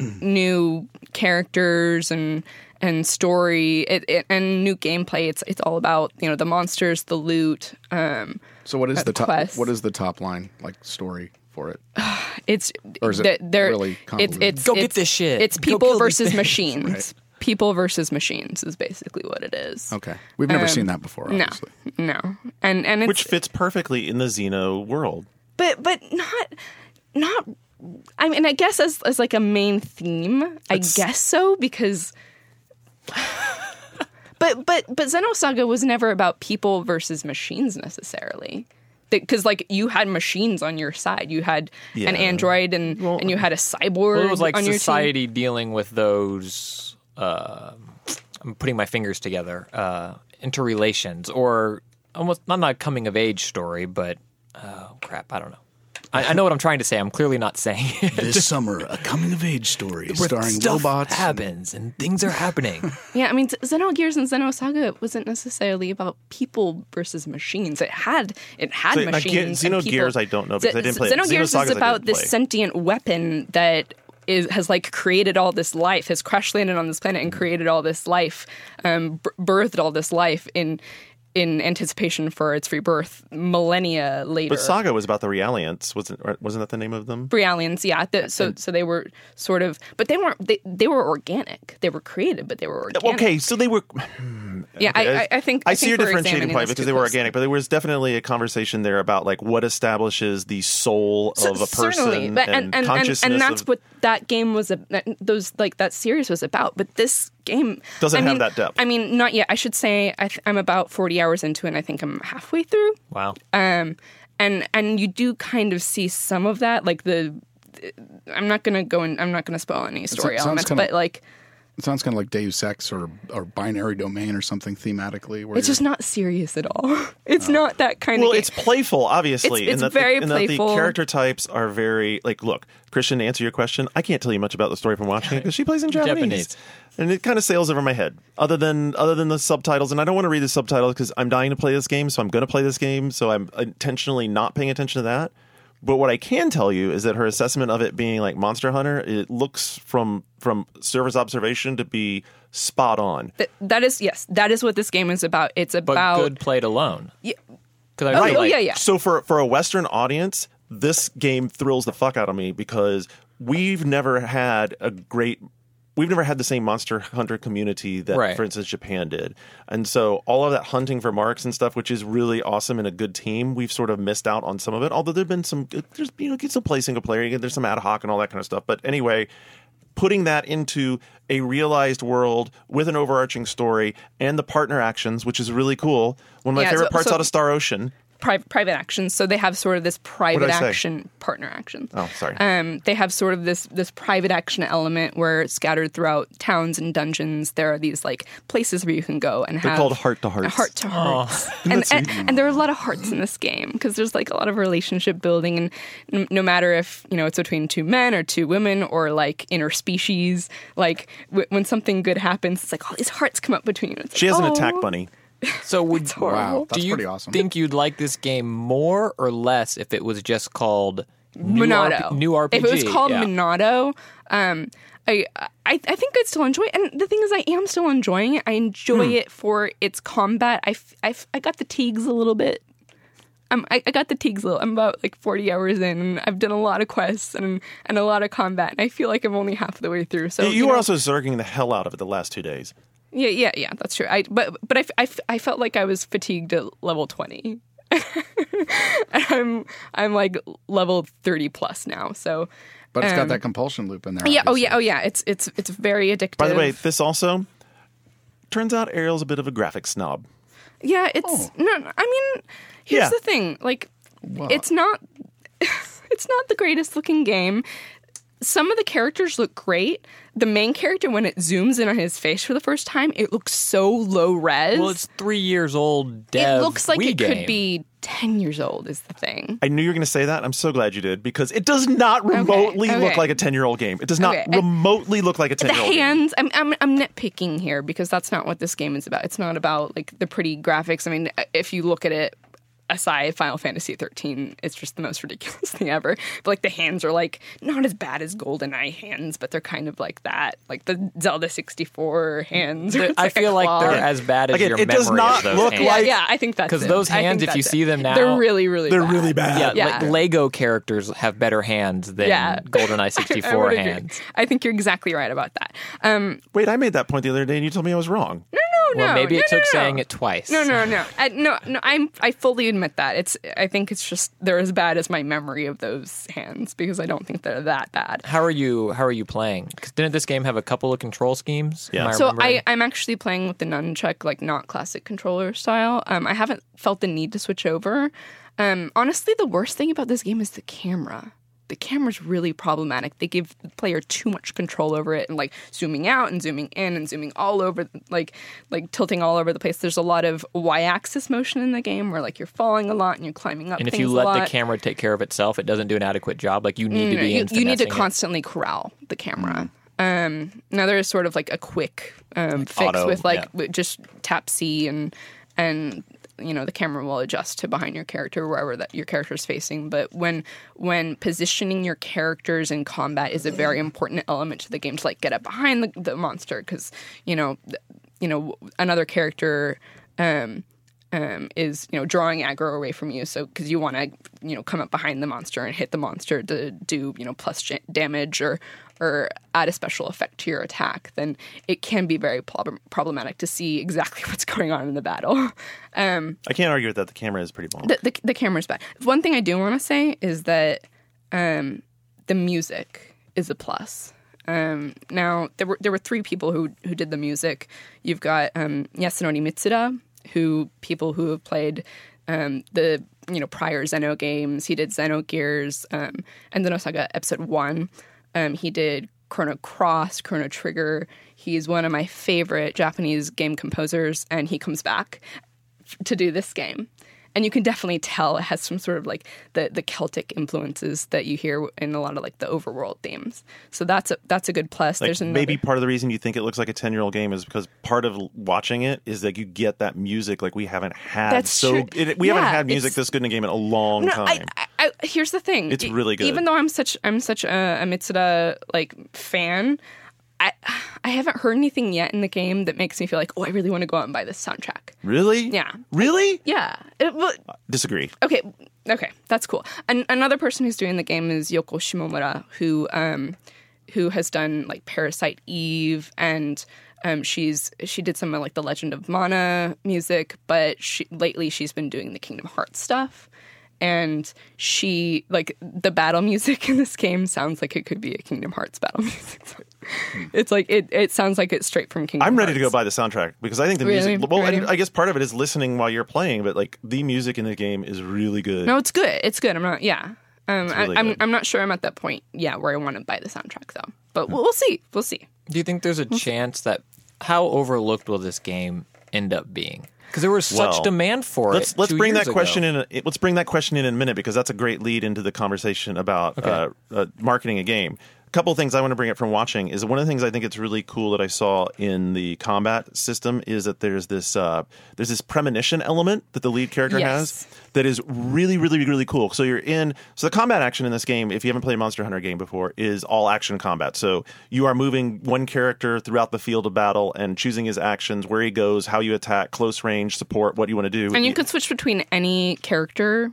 new characters and and story it, it, and new gameplay. It's it's all about you know the monsters, the loot. Um, So what is uh, the top? quests. What is the top line like story for it? it's Or is it th- they're- really it's convoluted? it's Go get it's- this shit. It's Go people kill these versus things. machines. Right. People versus machines is basically what it is. Okay, we've never Um, seen that before. No, Obviously. no, and and it's which fits perfectly in the Xeno world. but but not not I mean I guess as as like a main theme I guess so because but but but Xenosaga was never about people versus machines necessarily. Because like you had machines on your side, you had Yeah. an android and and you had a cyborg. Well, it was like on your society dealing with those. Uh, I'm putting my fingers together. Uh, interrelations, or almost not not a coming of age story, but oh crap, I don't know. I, I know what I'm trying to say. I'm clearly not saying it. This summer, a coming-of-age story Where starring stuff robots. happens and things are happening. team. Yeah, I mean, Xenogears and Xenosaga wasn't necessarily about people versus machines. It had it had So, now, machines. Ge- and people. Xenogears I don't know because I didn't play it. Xenogears Xenosaga's I is didn't about this play. sentient weapon that is has like created all this life, has crash landed on this planet and created all this life, um, b- birthed all this life in in anticipation for its rebirth millennia later. But Saga was about the Realiants, wasn't wasn't that the name of them? Brialians, yeah. The, so so they were sort of, but they weren't. They, they were organic. They were created, but they were organic. Okay, so they were. Yeah, I, I, I think I, I see think your we're differentiating examining point this because too they were closely. organic, but there was definitely a conversation there about like what establishes the soul So- of a person certainly, but, and, and, and, and, consciousness. and that's of, what that game was. A, that- those like that series was about. But this game Doesn't I have mean, that depth. I mean, not yet. I should say I th- I'm about forty hours into it. and I think I'm halfway through. Wow. Um, and and you do kind of see some of that, like the. I'm not gonna go in. I'm not gonna spoil any story sounds elements, kinda- but like It sounds kind of like Deus Ex or or Binary Domain or something thematically. Where it's you're- just not serious at all. It's not that kind well, of. it's playful, obviously. It's- it's in that very the, in that the playful. character types are very like. Look, Christian, to answer your question, I can't tell you much about the story from watching it because she plays in Japanese. Japanese. And it kind of sails over my head. Other than other than the subtitles, and I don't want to read the subtitles because I'm dying to play this game, so I'm going to play this game. So I'm intentionally not paying attention to that. But what I can tell you is that her assessment of it being like Monster Hunter, it looks from from surface observation to be spot on. Th- that is yes, that is what this game is about. It's But about good played alone. Yeah. Because I Oh, feel oh, like yeah, yeah. So for for a Western audience, this game thrills the fuck out of me because we've never had a great. We've never had the same Monster Hunter community that, Right. for instance, Japan did. And so all of that hunting for marks and stuff, which is really awesome and a good team, we've sort of missed out on some of it. Although there've been some, there's, you know, get some play single player, there's some ad hoc and all that kind of stuff. But anyway, putting that into a realized world with an overarching story and the partner actions, which is really cool. One of my Yeah, favorite so- parts so- out of Star Ocean. private private actions. So they have sort of this private What did I say? action partner action. Oh, sorry. Um, they have sort of this this private action element where scattered throughout towns and dungeons there are these like places where you can go and They're have called heart-to-hearts. heart to hearts. And, and and there are a lot of hearts in this game because there's like a lot of relationship building, and n- no matter if you know it's between two men or two women or like interspecies, like w- when something good happens, it's like all these hearts come up between you. It's She like, has an "Oh." attack bunny. so. Would horrible. Wow, that's do you pretty awesome. think you'd like this game more or less if it was just called New, Monado. R P- New R P G? If it was called yeah. Monado, um, I, I I think I'd still enjoy it. And the thing is, I am still enjoying it. I enjoy Hmm. it for its combat. I, f- I, f- I got the Teagues a little bit. I'm, I, I got the Teagues a little. I'm about like forty hours in, and I've done a lot of quests and and a lot of combat. And I feel like I'm only half the way through. So you know, were also zerging the hell out of it the last two days. yeah, yeah, yeah. That's true. I but but I, f- I, f- I felt like I was fatigued at level twenty. I'm I'm like level thirty plus now. So. But it's got um, that compulsion loop in there. Yeah. Oh obviously. yeah. Oh yeah. It's it's it's very addictive. By the way, this also turns out Ariel's a bit of a graphic snob. yeah. It's no. I mean, here's Yeah. the thing. Like, it's not. It's not the greatest looking game. Some of the characters look great. The main character, when it zooms in on his face for the first time, it looks so low res. Well, it's three years old. Dev it looks like Wii it game. could be ten years old. Is the thing. I knew you were going to say that. I'm so glad you did because it does not remotely okay. look like a ten-year-old game. It does not Okay. remotely look like a The ten-year-old game. hands. I'm, I'm I'm nitpicking here because that's not what this game is about. It's not about like the pretty graphics. I mean, if you look at it aside Final Fantasy thirteen, it's just the most ridiculous thing ever. But like the hands are like not as bad as GoldenEye hands, but they're kind of like that. Like the Zelda sixty-four hands. where it's I like a feel like claw. they're as bad as Again, your it memory does not of those look hands. yeah, like- yeah, I think that's 'Cause it. those I think hands, if that's you it. see them now- they're really, really, They're bad. really bad. Yeah, Yeah. like Lego characters have better hands than Yeah. GoldenEye I sixty-four would agree. hands. I think you're exactly right about that. Um, Wait, I made that point the other day and you told me I was wrong. no, no, no. Well, maybe no, it no, took no. saying it twice. No, no, no. I, no, no. I'm. I fully admit that. It's. I think it's just they're as bad as my memory of those hands because I don't think they're that bad. How are you? How are you playing? Because didn't this game have a couple of control schemes? Yeah. Am I So remembering? I, I'm actually playing with the nunchuck, like not classic controller style. Um, I haven't felt the need to switch over. Um, honestly, the worst thing about this game is the camera. The camera's really problematic. They give the player too much control over it and like zooming out and zooming in and zooming all over, like like tilting all over the place. There's a lot of y-axis motion in the game where like you're falling a lot and you're climbing up and if things you a let lot. the camera take care of itself, it doesn't do an adequate job. Like you need to No, be you, in you need to finessing it. constantly corral the camera. Um, now there is sort of like a quick um, fix auto, with like yeah. with just tap C and and you know the camera will adjust to behind your character wherever that your character is facing. But when when positioning your characters in combat is a very important element to the game to like get up behind the, the monster because you know th- you know another character. Um, Um, is you know drawing aggro away from you, so because you want to you know come up behind the monster and hit the monster to do you know plus j- damage or or add a special effect to your attack, then it can be very prob- problematic to see exactly what's going on in the battle. Um, I can't argue with that. The camera is pretty bonk. the, the the camera's bad. One thing I do want to say is that um, the music is a plus. Um, now there were there were three people who who did the music. You've got um, Yasunori Mitsuda, who people who have played um, the you know prior Xeno games. He did Xenogears um, and Xenosaga Episode One. Um, he did Chrono Cross, Chrono Trigger. He's one of my favorite Japanese game composers, and he comes back f- to do this game. And you can definitely tell it has some sort of like the, the Celtic influences that you hear in a lot of like the overworld themes. So that's a that's a good plus. Like, There's another, maybe part of the reason you think it looks like a ten-year-old game is because part of watching it is that you get that music like we haven't had. That's so true. It, we haven't Yeah, had music it's- this good in a game in a long No, time. I, I, I, here's the thing. It's E- really good. Even though I'm such I'm such a, a Mitsuda like fan, I I haven't heard anything yet in the game that makes me feel like, oh, I really want to go out and buy this soundtrack. Really? Yeah. Really? Yeah. It, well, Disagree. okay. Okay. That's cool. And another person who's doing the game is Yoko Shimomura, who um who has done like Parasite Eve and. Um, she's she did some of like the Legend of Mana music, but she, lately she's been doing the Kingdom Hearts stuff. And she like the battle music in this game sounds like it could be a Kingdom Hearts battle music. It's like it, it sounds like it's straight from Kingdom I'm Hearts. ready to go buy the soundtrack because I think the Really? music. Well, Ready? and I guess part of it is listening while you're playing, but like the music in the game is really good. No, it's good. It's good. I'm not. Yeah. Um, really I, I'm good. I'm not sure I'm at that point. Yeah, where I want to buy the soundtrack though. But we'll, we'll see. We'll see. Do you think there's a chance that how overlooked will this game end up being? Because there was such Well, demand for let's it. let's two bring years that ago. question in. A, let's bring that question in in a minute because that's a great lead into the conversation about uh, uh, marketing a game. A couple of things I want to bring up from watching is one of the things I think it's really cool that I saw in the combat system is that there's this uh, there's this premonition element that the lead character Yes. has that is really really really cool. So you're in so the combat action in this game, if you haven't played a Monster Hunter game before, is all action combat. So you are moving one character throughout the field of battle and choosing his actions, where he goes, how you attack, close range, support, what you want to do. And you can switch between any character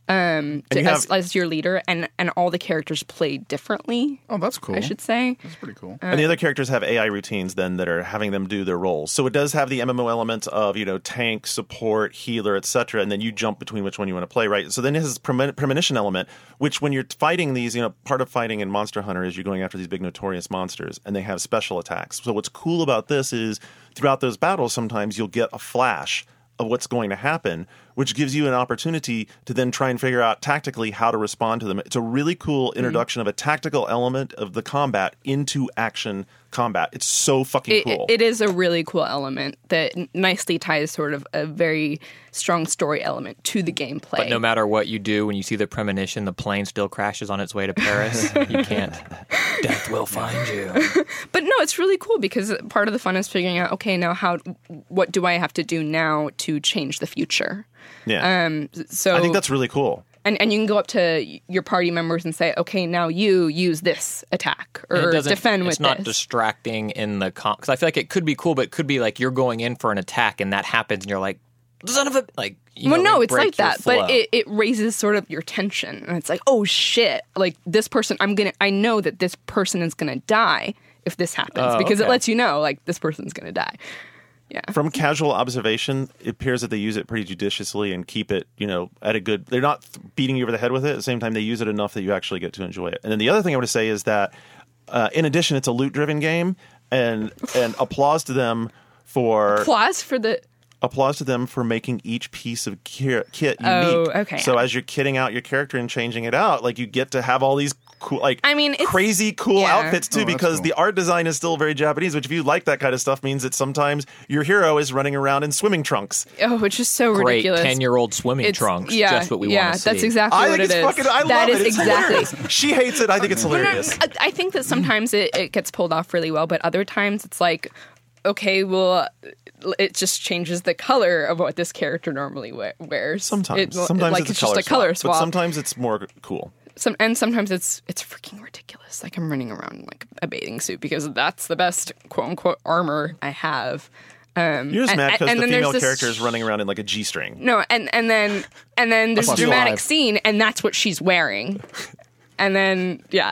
um, to, you as, have- as your leader, and, and all the characters play differently. Oh, that's cool. I should say. That's pretty cool. And the other characters have A I routines then that are having them do their roles. So it does have the M M O elements of, you know, tank, support, healer, et cetera. And then you jump between which one you want to play, right? So then it has this premen- premonition element, which when you're fighting these, you know, part of fighting in Monster Hunter is you're going after these big notorious monsters and they have special attacks. So what's cool about this is throughout those battles, sometimes you'll get a flash of what's going to happen, which gives you an opportunity to then try and figure out tactically how to respond to them. It's a really cool introduction of a tactical element of the combat into action combat. It's so fucking It, cool. it is a really cool element that n- nicely ties sort of a very strong story element to the gameplay. But no matter what you do, when you see the premonition, the plane still crashes on its way to Paris. You can't. Death will find you. But no, it's really cool because part of the fun is figuring out, okay, now how, what do I have to do now to change the future? yeah. Um, so I think that's really cool. and and you can go up to your party members and say, okay, now you use this attack And or it doesn't- defend with It's not this. distracting in the comp. Because I feel like it could be cool, but it could be like you're going in for an attack and that happens and you're like, son of a. Like, you well, know, no, like it's break like your that, flow. but it, it raises sort of your tension, and it's like, oh shit, like this person, I'm gonna, I know that this person is gonna die if this happens Oh, because it okay. lets you know, like this person's gonna die. Yeah. From casual observation, it appears that they use it pretty judiciously and keep it, you know, at a good. They're not beating you over the head with it. At the same time, they use it enough that you actually get to enjoy it. And then the other thing I want to say is that, uh, in addition, it's a loot-driven game, and and applause to them for Applause for the. applause to them for making each piece of ki- kit unique. Oh, okay. So as you're kitting out your character and changing it out, like you get to have all these cool, like I mean, it's- crazy cool yeah. outfits too, Oh, that's because cool. the art design is still very Japanese. Which, if you like that kind of stuff, means that sometimes your hero is running around in swimming trunks. Oh, which is so Great ridiculous. ten-year-old swimming It's- trunks. Yeah, Just what we yeah, want to see. that's exactly I what think it it's is. fucking. I That love is it. It's exactly. hilarious. She hates it. I think it's hilarious. I, I think that sometimes it, it gets pulled off really well, but other times it's like, okay, well, it just changes the color of what this character normally we- wears. Sometimes, It- sometimes like it's, it's, a color just a color swap, swap. but sometimes it's more cool. Some, and sometimes it's it's freaking ridiculous. Like I'm running around in like a bathing suit because that's the best quote unquote armor I have. Um, You're just and- mad because and the then there's female this- character is running around in like a G-string. No, and and then and then there's a Plus dramatic alive. scene, and that's what she's wearing. And then yeah,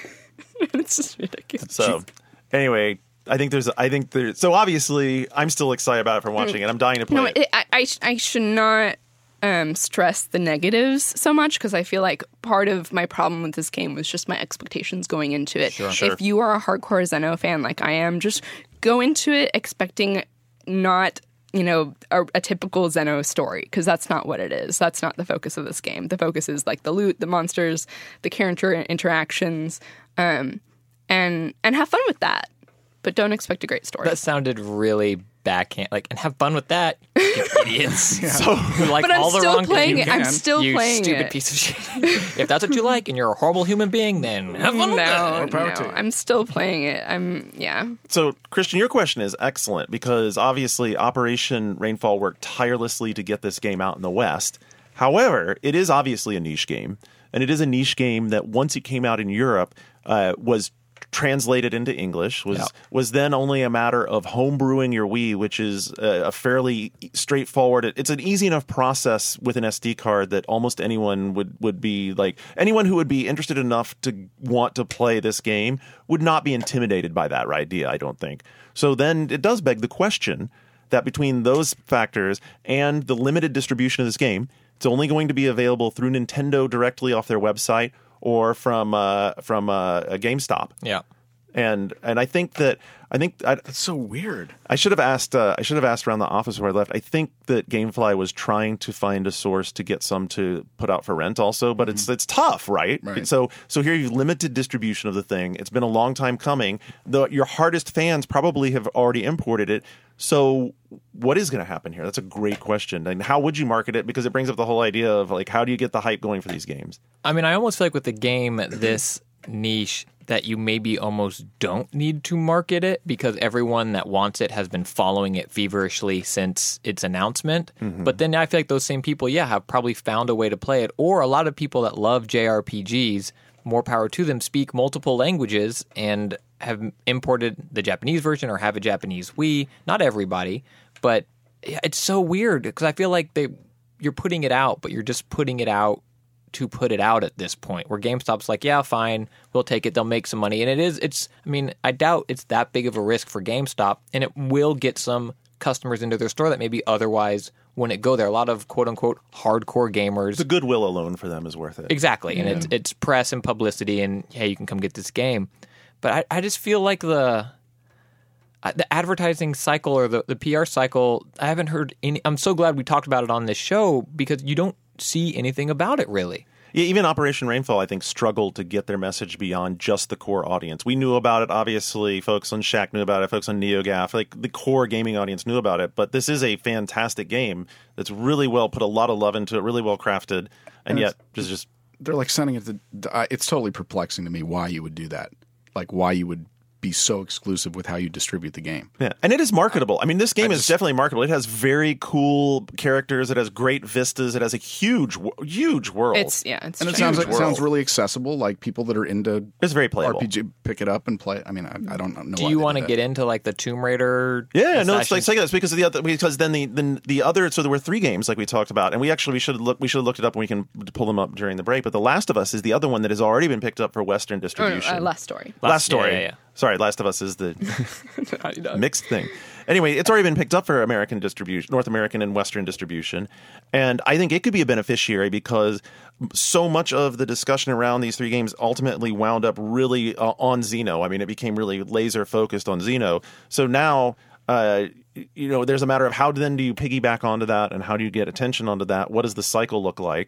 it's just ridiculous. So, anyway, I think there's, I think there's, so obviously, I'm still excited about it from watching it. I'm dying to play No, it. it, I, I sh- I should not um, stress the negatives so much because I feel like part of my problem with this game was just my expectations going into it. Sure. If you are a hardcore Xeno fan like I am, just go into it expecting not, you know, a, a typical Xeno story because that's not what it is. That's not the focus of this game. The focus is like the loot, the monsters, the character interactions, um, and and have fun with that. But don't expect a great story. That sounded really backhand. Like, and have fun with that, you idiots. So, like but I'm all the still wrong playing things. it. I'm can. still You playing stupid it. piece of shit. If that's what you like and you're a horrible human being, then have fun with No, that. power no, to you. I'm still playing it. I'm yeah. So, Christian, your question is excellent because obviously Operation Rainfall worked tirelessly to get this game out in the West. However, it is obviously a niche game, and it is a niche game that once it came out in Europe uh, was translated into English, was Yeah. was then only a matter of homebrewing your Wii, which is a, a fairly straightforward. It's an easy enough process with an S D card that almost anyone would, would be like, anyone who would be interested enough to want to play this game would not be intimidated by that idea, I don't think. So then it does beg the question that between those factors and the limited distribution of this game, it's only going to be available through Nintendo directly off their website or from uh, from uh, a GameStop. Yeah. And and I think that I think I, That's so weird. I should have asked uh, I should have asked around the office where I left. I think that GameFly was trying to find a source to get some to put out for rent also, but it's it's tough, right? Right. So so here you've limited distribution of the thing. It's been a long time coming. The your hardest fans probably have already imported it. So what is going to happen here? That's a great question. And how would you market it? Because it brings up the whole idea of like, how do you get the hype going for these games? I mean, I almost feel like with the game this niche that you maybe almost don't need to market it because everyone that wants it has been following it feverishly since its announcement. Mm-hmm. But then I feel like those same people, yeah, have probably found a way to play it. Or a lot of people that love J R P Gs, more power to them, speak multiple languages and have imported the Japanese version or have a Japanese Wii. Not everybody, but it's so weird because I feel like they you're putting it out, but you're just putting it out to put it out at this point where GameStop's like, yeah, fine, we'll take it. They'll make some money. And it is, it's, I mean, I doubt it's that big of a risk for GameStop and it will get some customers into their store that maybe otherwise wouldn't go there. A lot of quote unquote hardcore gamers. The goodwill alone for them is worth it. Exactly. And it's, it's press and publicity and hey, you can come get this game. But I, I just feel like the, uh, the advertising cycle or the, the P R cycle, I haven't heard any, I'm so glad we talked about it on this show because you don't see anything about it really. Yeah, even Operation Rainfall, I think, struggled to get their message beyond just the core audience. We knew about it, obviously. Folks on Shack knew about it. Folks on NeoGaf, like the core gaming audience knew about it. But this is a fantastic game that's really well put a lot of love into it, really well crafted, and, And yet it's- just just They're like sending it to. I- It's totally perplexing to me why you would do that. Like why you would be so exclusive with how you distribute the game. yeah. And it is marketable. I mean, this game I is just- definitely marketable. It has very cool characters. It has great vistas. It has a huge, wo- huge world. It's yeah, it's And it giant. sounds like, world. sounds really accessible. Like people that are into It's very playable. R P G, pick it up and play it. I mean, I, I don't know. Do why you they want to did get that. into like the Tomb Raider? Yeah, no, it's like Assassin's- say that's because of the other because then the, the the other so there were three games like we talked about, and we actually we should look we should have looked it up and we can pull them up during the break. But The Last of Us is the other one that has already been picked up for Western Oh, no, distribution. uh, last story. Last Story. yeah, yeah, yeah. Sorry, Last of Us is the mixed thing. anyway, it's already been picked up for American distribution, North American and Western distribution. And I think it could be a beneficiary because so much of the discussion around these three games ultimately wound up really uh, on Xeno. I mean, it became really laser focused on Xeno. So now, uh, you know, there's a matter of how then do you piggyback onto that and how do you get attention onto that? What does the cycle look like?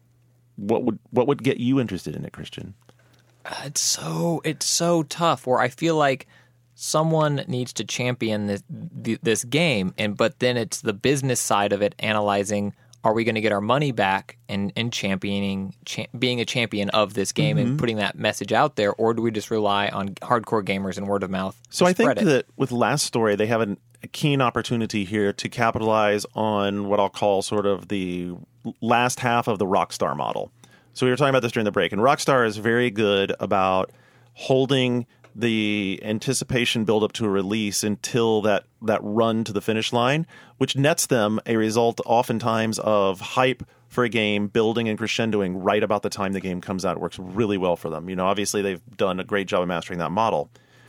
What would what would get you interested in it, Christian? It's so it's so tough. Where I feel like someone needs to champion this this game, and but then it's the business side of it, analyzing: are we going to get our money back and and championing, cha- being a champion of this game mm-hmm. and putting that message out there, or do we just rely on hardcore gamers and word of mouth? So I think it? that with Last Story, they have an, a keen opportunity here to capitalize on what I'll call sort of the last half of the Rockstar model. So we were talking about this during the break, and Rockstar is very good about holding the anticipation build up to a release until that, that run to the finish line, which nets them a result oftentimes of hype for a game building and crescendoing right about the time the game comes out. It works really well for them. You know, obviously they've done a great job of mastering that model.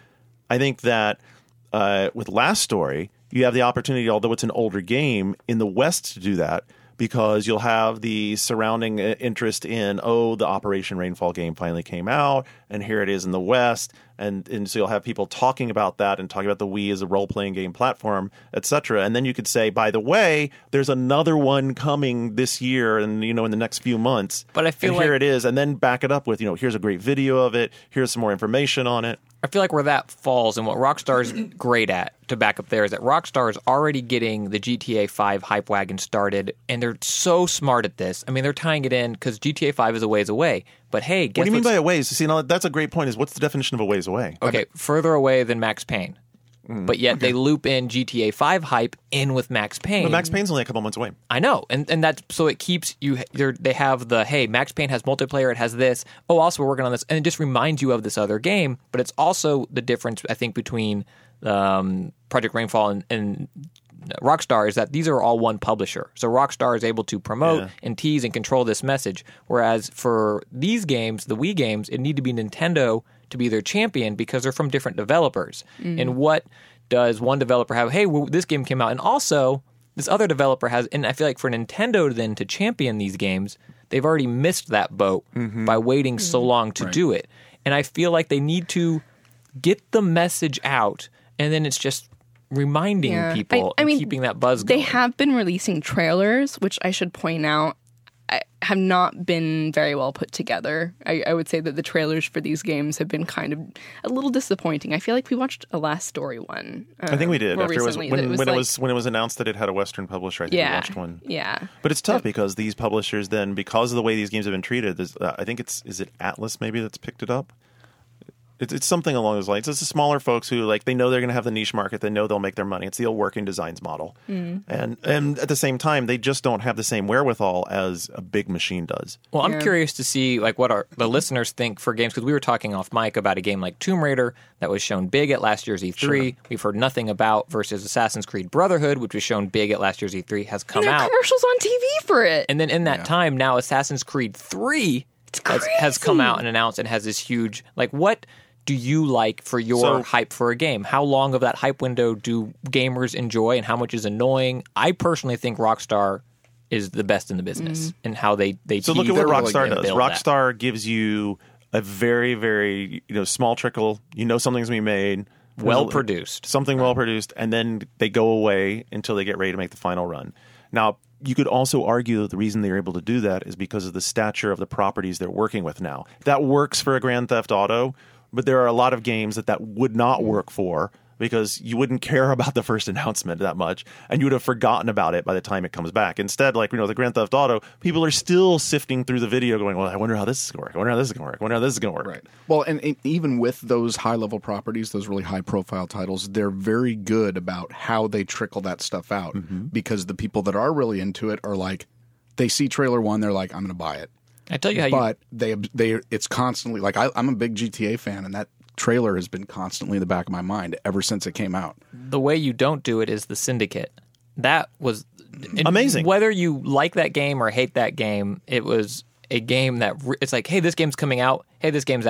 I think that uh, with Last Story, you have the opportunity, although it's an older game, in the West to do that, because you'll have the surrounding interest in, oh, the Operation Rainfall game finally came out, and here it is in the West. And, and so you'll have people talking about that and talking about the Wii as a role-playing game platform, et cetera. And then you could say, by the way, there's another one coming this year and, you know, in the next few months. But I feel and like here it is. And then back it up with, you know, here's a great video of it. Here's some more information on it. I feel like where that falls and what Rockstar's great at, to back up there, is that Rockstar is already getting the G T A five hype wagon started, and they're so smart at this. I mean, they're tying it in because G T A five is a ways away. But hey, guess what do you mean what's... by a ways? See, now that's a great point. Is what's the definition of a ways away? Okay, further away than Max Payne. Mm, but yet okay. they loop in G T A five hype in with Max Payne. But Max Payne's only a couple months away. I know, and and that's so it keeps you. They have the hey, Max Payne has multiplayer. It has this. Oh, also we're working on this, and it just reminds you of this other game. But it's also the difference I think between um, Project Rainfall and, and Rockstar is that these are all one publisher. So Rockstar is able to promote yeah. and tease and control this message. Whereas for these games, the Wii games, it need to be Nintendo to be their champion because they're from different developers. Mm. And what does one developer have? Hey, well, this game came out. And also, this other developer has... And I feel like for Nintendo then to champion these games, they've already missed that boat mm-hmm. by waiting mm-hmm. so long to right. do it. And I feel like they need to get the message out, and then it's just reminding yeah. people I, I and mean, keeping that buzz going. They have been releasing trailers, which I should point out have not been very well put together. I, I would say that the trailers for these games have been kind of a little disappointing. I feel like we watched a Last Story one. Um, I think we did. After it was, when, it was when like, it was when it was announced that it had a Western publisher, I think yeah, we watched one. Yeah, but it's tough because these publishers then, because of the way these games have been treated, uh, I think it's is it Atlas maybe that's picked it up. It's it's something along those lines. It's the smaller folks who like they know they're going to have the niche market. They know they'll make their money. It's the old working designs model, mm. and and at the same time, they just don't have the same wherewithal as a big machine does. Well, I'm yeah. curious to see like what our the listeners think for games, because we were talking off mic about a game like Tomb Raider that was shown big at last year's E three. Sure. We've heard nothing about versus Assassin's Creed Brotherhood, which was shown big at last year's E three, has come and there are out. Commercials on T V for it, and then in that yeah. time, now Assassin's Creed three has, has come out and announced and has this huge like what. Do you like for your so, hype for a game? How long of that hype window do gamers enjoy and how much is annoying? I personally think Rockstar is the best in the business mm-hmm. in how they, they So look at what Rockstar does. Rockstar that. gives you a very, very you know small trickle. You know something's going to be made. Well produced. Something right. well produced. And then they go away until they get ready to make the final run. Now, you could also argue that the reason they're able to do that is because of the stature of the properties they're working with now. That works for a Grand Theft Auto. But there are a lot of games that that would not work for because you wouldn't care about the first announcement that much, and you would have forgotten about it by the time it comes back. Instead, like you know, the Grand Theft Auto, people are still sifting through the video, going, "Well, I wonder how this is going to work. I wonder how this is going to work. I wonder how this is going to work." Right. Well, and, and even with those high-level properties, those really high-profile titles, they're very good about how they trickle that stuff out mm-hmm. because the people that are really into it are like, they see trailer one, they're like, "I'm going to buy it." I tell you how but you... they they it's constantly like I, I'm a big G T A fan, and that trailer has been constantly in the back of my mind ever since it came out. The way you don't do it is the Syndicate. That was amazing. Whether you like that game or hate that game, it was a game that re- it's like, hey, this game's coming out. Hey, this game's out.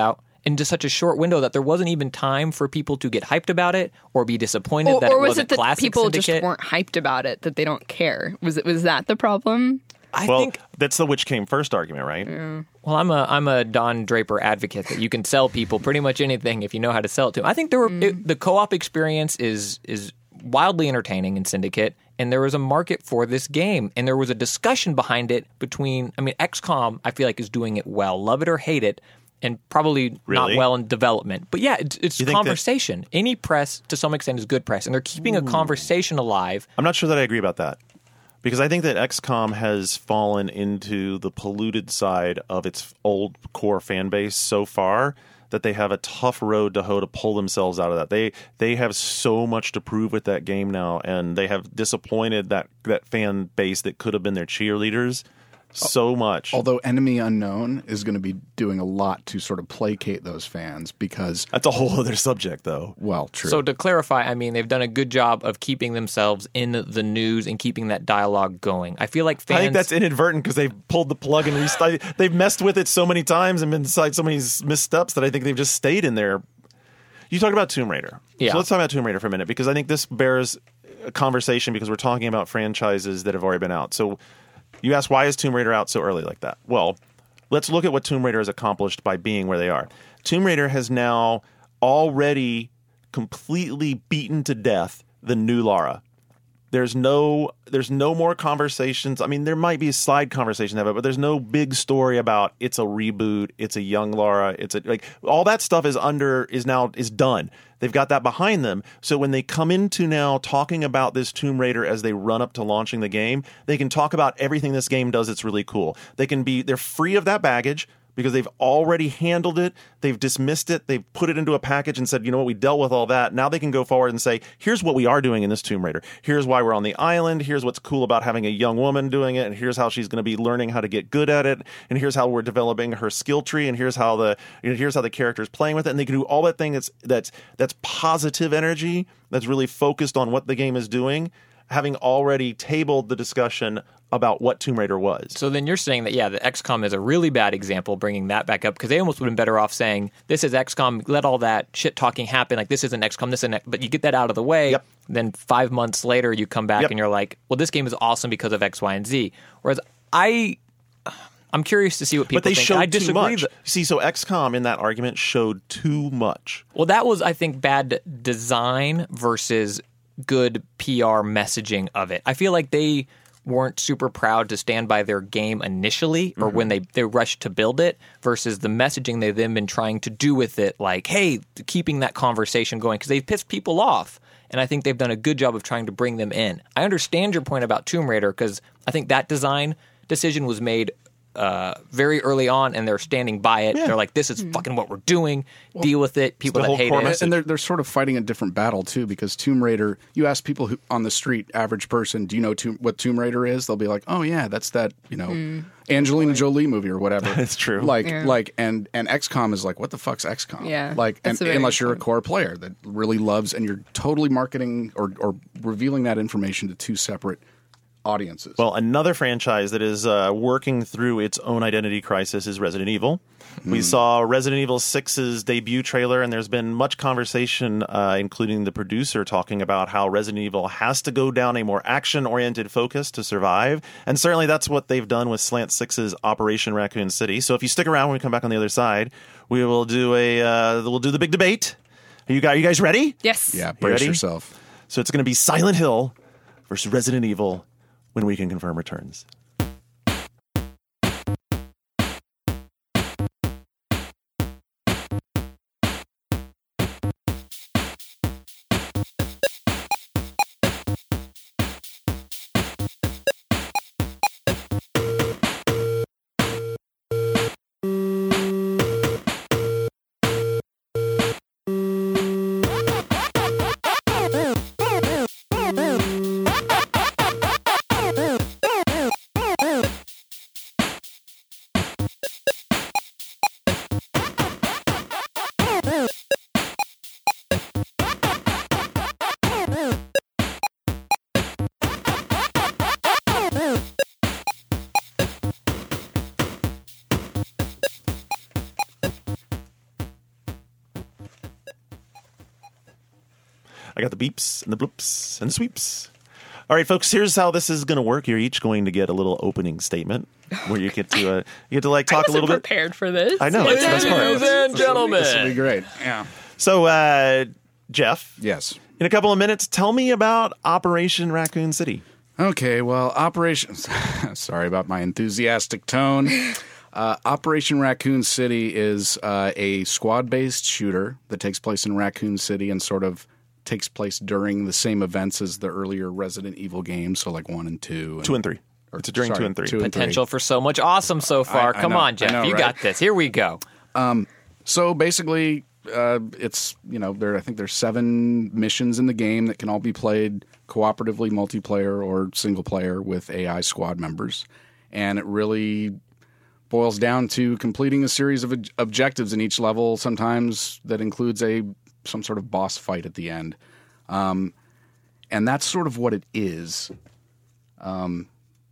in just such a short window that there wasn't even time for people to get hyped about it or be disappointed Or, that or it was wasn't it that classic people Syndicate. just weren't hyped about it, that they don't care? Was it was that the problem? I well, think that's the which came first argument, right? Well, I'm a I'm a Don Draper advocate that you can sell people pretty much anything if you know how to sell it to them. I think there were it, the co-op experience is is wildly entertaining in Syndicate, and there was a market for this game, and there was a discussion behind it between. I mean, X COM I feel like is doing it well, love it or hate it, and probably Really? not well in development. But yeah, it's, it's You think conversation. Any press to some extent is good press, and they're keeping a conversation alive. I'm not sure that I agree about that. Because I think that X COM has fallen into the polluted side of its old core fan base so far that they have a tough road to hoe to pull themselves out of that. They they have so much to prove with that game now, and they have disappointed that, that fan base that could have been their cheerleaders so much. Although Enemy Unknown is going to be doing a lot to sort of placate those fans because, That's a whole other subject, though. well, true. So to clarify, I mean, they've done a good job of keeping themselves in the news and keeping that dialogue going. I feel like fans... I think that's inadvertent because they've pulled the plug and restarted. They've messed with it so many times and been inside so many missteps that I think they've just stayed in there. You talked about Tomb Raider. Yeah. So let's talk about Tomb Raider for a minute because I think this bears a conversation because we're talking about franchises that have already been out. So you asked, why is Tomb Raider out so early like that? Well, let's look at what Tomb Raider has accomplished by being where they are. Tomb Raider has now already completely beaten to death the new Lara. There's no there's no more conversations. I mean, there might be a side conversation of it, but there's no big story about it's a reboot, it's a young Lara, it's a like all that stuff is under is now is done. They've got that behind them. So when they come into now talking about this Tomb Raider as they run up to launching the game, they can talk about everything this game does. It's really cool. They can be they're free of that baggage because they've already handled it. They've dismissed it. They've put it into a package and said, you know what, we dealt with all that. Now they can go forward and say, here's what we are doing in this Tomb Raider. Here's why we're on the island. Here's what's cool about having a young woman doing it. And here's how she's going to be learning how to get good at it. And here's how we're developing her skill tree. And here's how the you know, here's how the character is playing with it. And they can do all that thing that's that's that's positive energy, that's really focused on what the game is doing, having already tabled the discussion about what Tomb Raider was. So then you're saying that, yeah, the X COM is a really bad example, bringing that back up, because they almost would have been better off saying, this is X COM, let all that shit-talking happen, like, this isn't X COM, this isn't X-, but you get that out of the way, Yep. then five months later you come back Yep. and you're like, well, this game is awesome because of X, Y, and Z. Whereas I... I'm curious to see what people But they think. showed I too disagree much. that- See, so X COM in that argument showed too much. Well, that was, I think, bad design versus good P R messaging of it. I feel like they weren't super proud to stand by their game initially or Mm-hmm. when they, they rushed to build it versus the messaging they've then been trying to do with it, like, hey, keeping that conversation going because they've pissed people off. And I think they've done a good job of trying to bring them in. I understand your point about Tomb Raider because I think that design decision was made uh, very early on, and they're standing by it. Yeah. They're like, this is fucking what we're doing. Deal with it. People the that whole hate core it. message. And they're they're sort of fighting a different battle too, because Tomb Raider. You ask people who on the street, average person, do you know Tomb, what Tomb Raider is? They'll be like, oh yeah, that's that you know Angelina Jolie movie or whatever. That's true. Like Yeah. like and and X COM is like, what the fuck's X COM? Yeah, Like and, that's a very unless you're a good core player that really loves and you're totally marketing or or revealing that information to two separate audiences. Well, another franchise that is uh, working through its own identity crisis is Resident Evil. We saw Resident Evil six's debut trailer, and there's been much conversation, uh, including the producer, talking about how Resident Evil has to go down a more action-oriented focus to survive. And certainly that's what they've done with Slant six's Operation Raccoon City. So if you stick around when we come back on the other side, we will do a uh, we'll do the big debate. Are you guys, are you guys ready? Yes. yeah, You brace ready? yourself. So it's going to be Silent Hill versus Resident Evil when We Can Confirm returns. I got the beeps and the bloops and the sweeps. All right, folks, here's how this is going to work. You're each going to get a little opening statement where you get to uh, you get to like talk I a little wasn't bit. prepared for this. I know, it's the best part. Ladies and gentlemen. This will be great. Yeah. So, uh, Jeff, Yes. in a couple of minutes, tell me about Operation Raccoon City. Okay, well, Operation. Sorry about my enthusiastic tone. Uh, Operation Raccoon City is uh, a squad-based shooter that takes place in Raccoon City and sort of takes place during the same events as the earlier Resident Evil games, so like one and two. And, Two and three. or, It's during sorry, two and three. two and Potential for so much awesome so far. I Come know, on, Jeff. I know, you right? got this. Here we go. So basically, uh, it's you know there I think there's seven missions in the game that can all be played cooperatively, multiplayer or single player with A I squad members, and it really boils down to completing a series of ob- objectives in each level. Sometimes that includes a some sort of boss fight at the end, um, and that's sort of what it is. Um,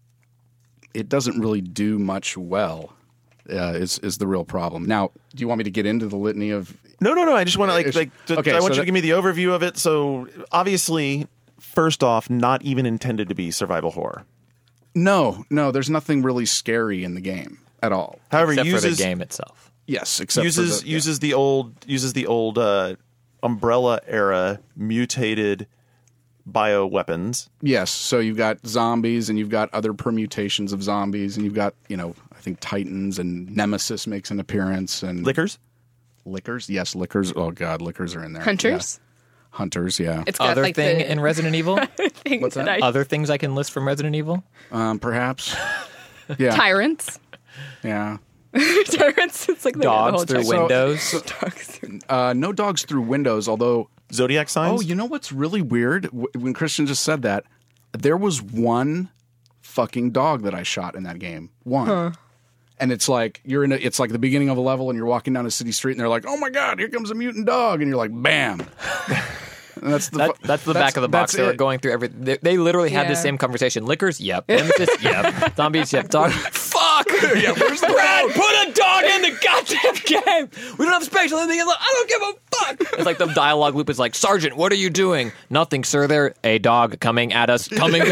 it doesn't really do much well. Uh, is is the real problem. Now, do you want me to get into the litany of? No, no, no. I just want to like, It's- like to, okay, I want so you to that- give me the overview of it. So, obviously, first off, not even intended to be survival horror. No, no. There's nothing really scary in the game at all. However, Except uses for the game itself. Yes, except uses for the, yeah. uses the old uses the old uh, Umbrella era mutated bioweapons. Yes, so you've got zombies and you've got other permutations of zombies and you've got, you know, I think Titans and Nemesis makes an appearance and Liquors. liquors. Yes, liquors. Oh god, liquors are in there. Hunters? Yeah. Hunters, yeah. It's got Other like thing the in Resident Evil? thing What's that? I- Other things I can list from Resident Evil? Um perhaps. Yeah. tyrants. Yeah. Tyrants. It's like the, the whole Dogs through chapter. windows? Dogs. Uh no dogs through windows, although Zodiac signs. oh, you know what's really weird? W- When Christian just said that, there was one fucking dog that I shot in that game. One. And it's like you're in a, it's like the beginning of a level and you're walking down a city street and they're like, "Oh my god, here comes a mutant dog." And you're like, "Bam." And that's the That, fu- that's the back of the box. that's They were it. going through every. They, they literally had Yeah. the same conversation. Liquors, yep. Nemesis, yep. Zombies, yep. Dog, fuck. Yeah, where's the Brad, dog? put a dog in the goddamn game. We don't have spatial anything. I don't give a fuck. It's like the dialogue loop is like, Sergeant, what are you doing? Nothing, sir. There, a dog coming at us. Coming.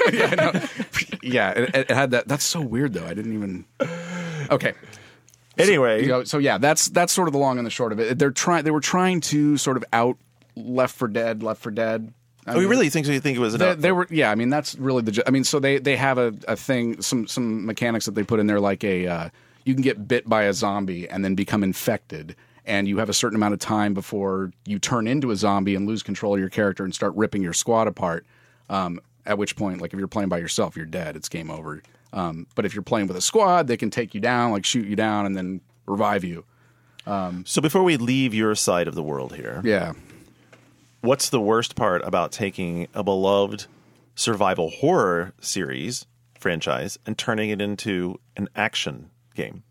Yeah, it, it had that. That's so weird though. I didn't even. Okay. Anyway, You know, so yeah, that's that's sort of the long and the short of it. They're trying. They were trying to sort of out Left for Dead, Left for Dead. I oh, you mean, really think so? You think it was They, enough? they were, yeah. I mean, that's really the. ju- I mean, so they they have a, a thing, some some mechanics that they put in there, like a uh, you can get bit by a zombie and then become infected, and you have a certain amount of time before you turn into a zombie and lose control of your character and start ripping your squad apart. Um, at which point, like if you're playing by yourself, you're dead. It's game over. Um, but if you're playing with a squad, they can take you down, like shoot you down, and then revive you. So before we leave your side of the world here, Yeah. what's the worst part about taking a beloved survival horror series franchise and turning it into an action game?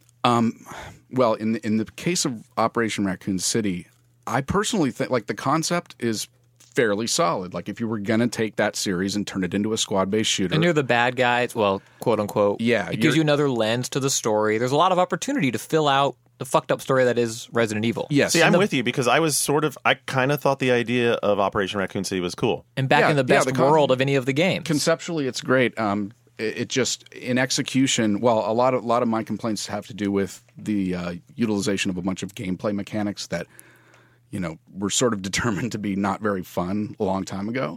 Well, in the, in the case of Operation Raccoon City, I personally think like the concept is fairly solid. Like if you were gonna take that series and turn it into a squad-based shooter, And you're the bad guys, well, quote unquote. Yeah, It gives you're- you another lens to the story. There's a lot of opportunity to fill out the fucked up story that is Resident Evil. yes, See, I'm with you because I was sort of, I kind of thought the idea of Operation Raccoon City was cool. And back Yeah, in the yeah, best the con- world of any of the games. conceptually it's great. Um, it, it just in execution, well, a lot of a lot of my complaints have to do with the uh, utilization of a bunch of gameplay mechanics that you know were sort of determined to be not very fun a long time ago.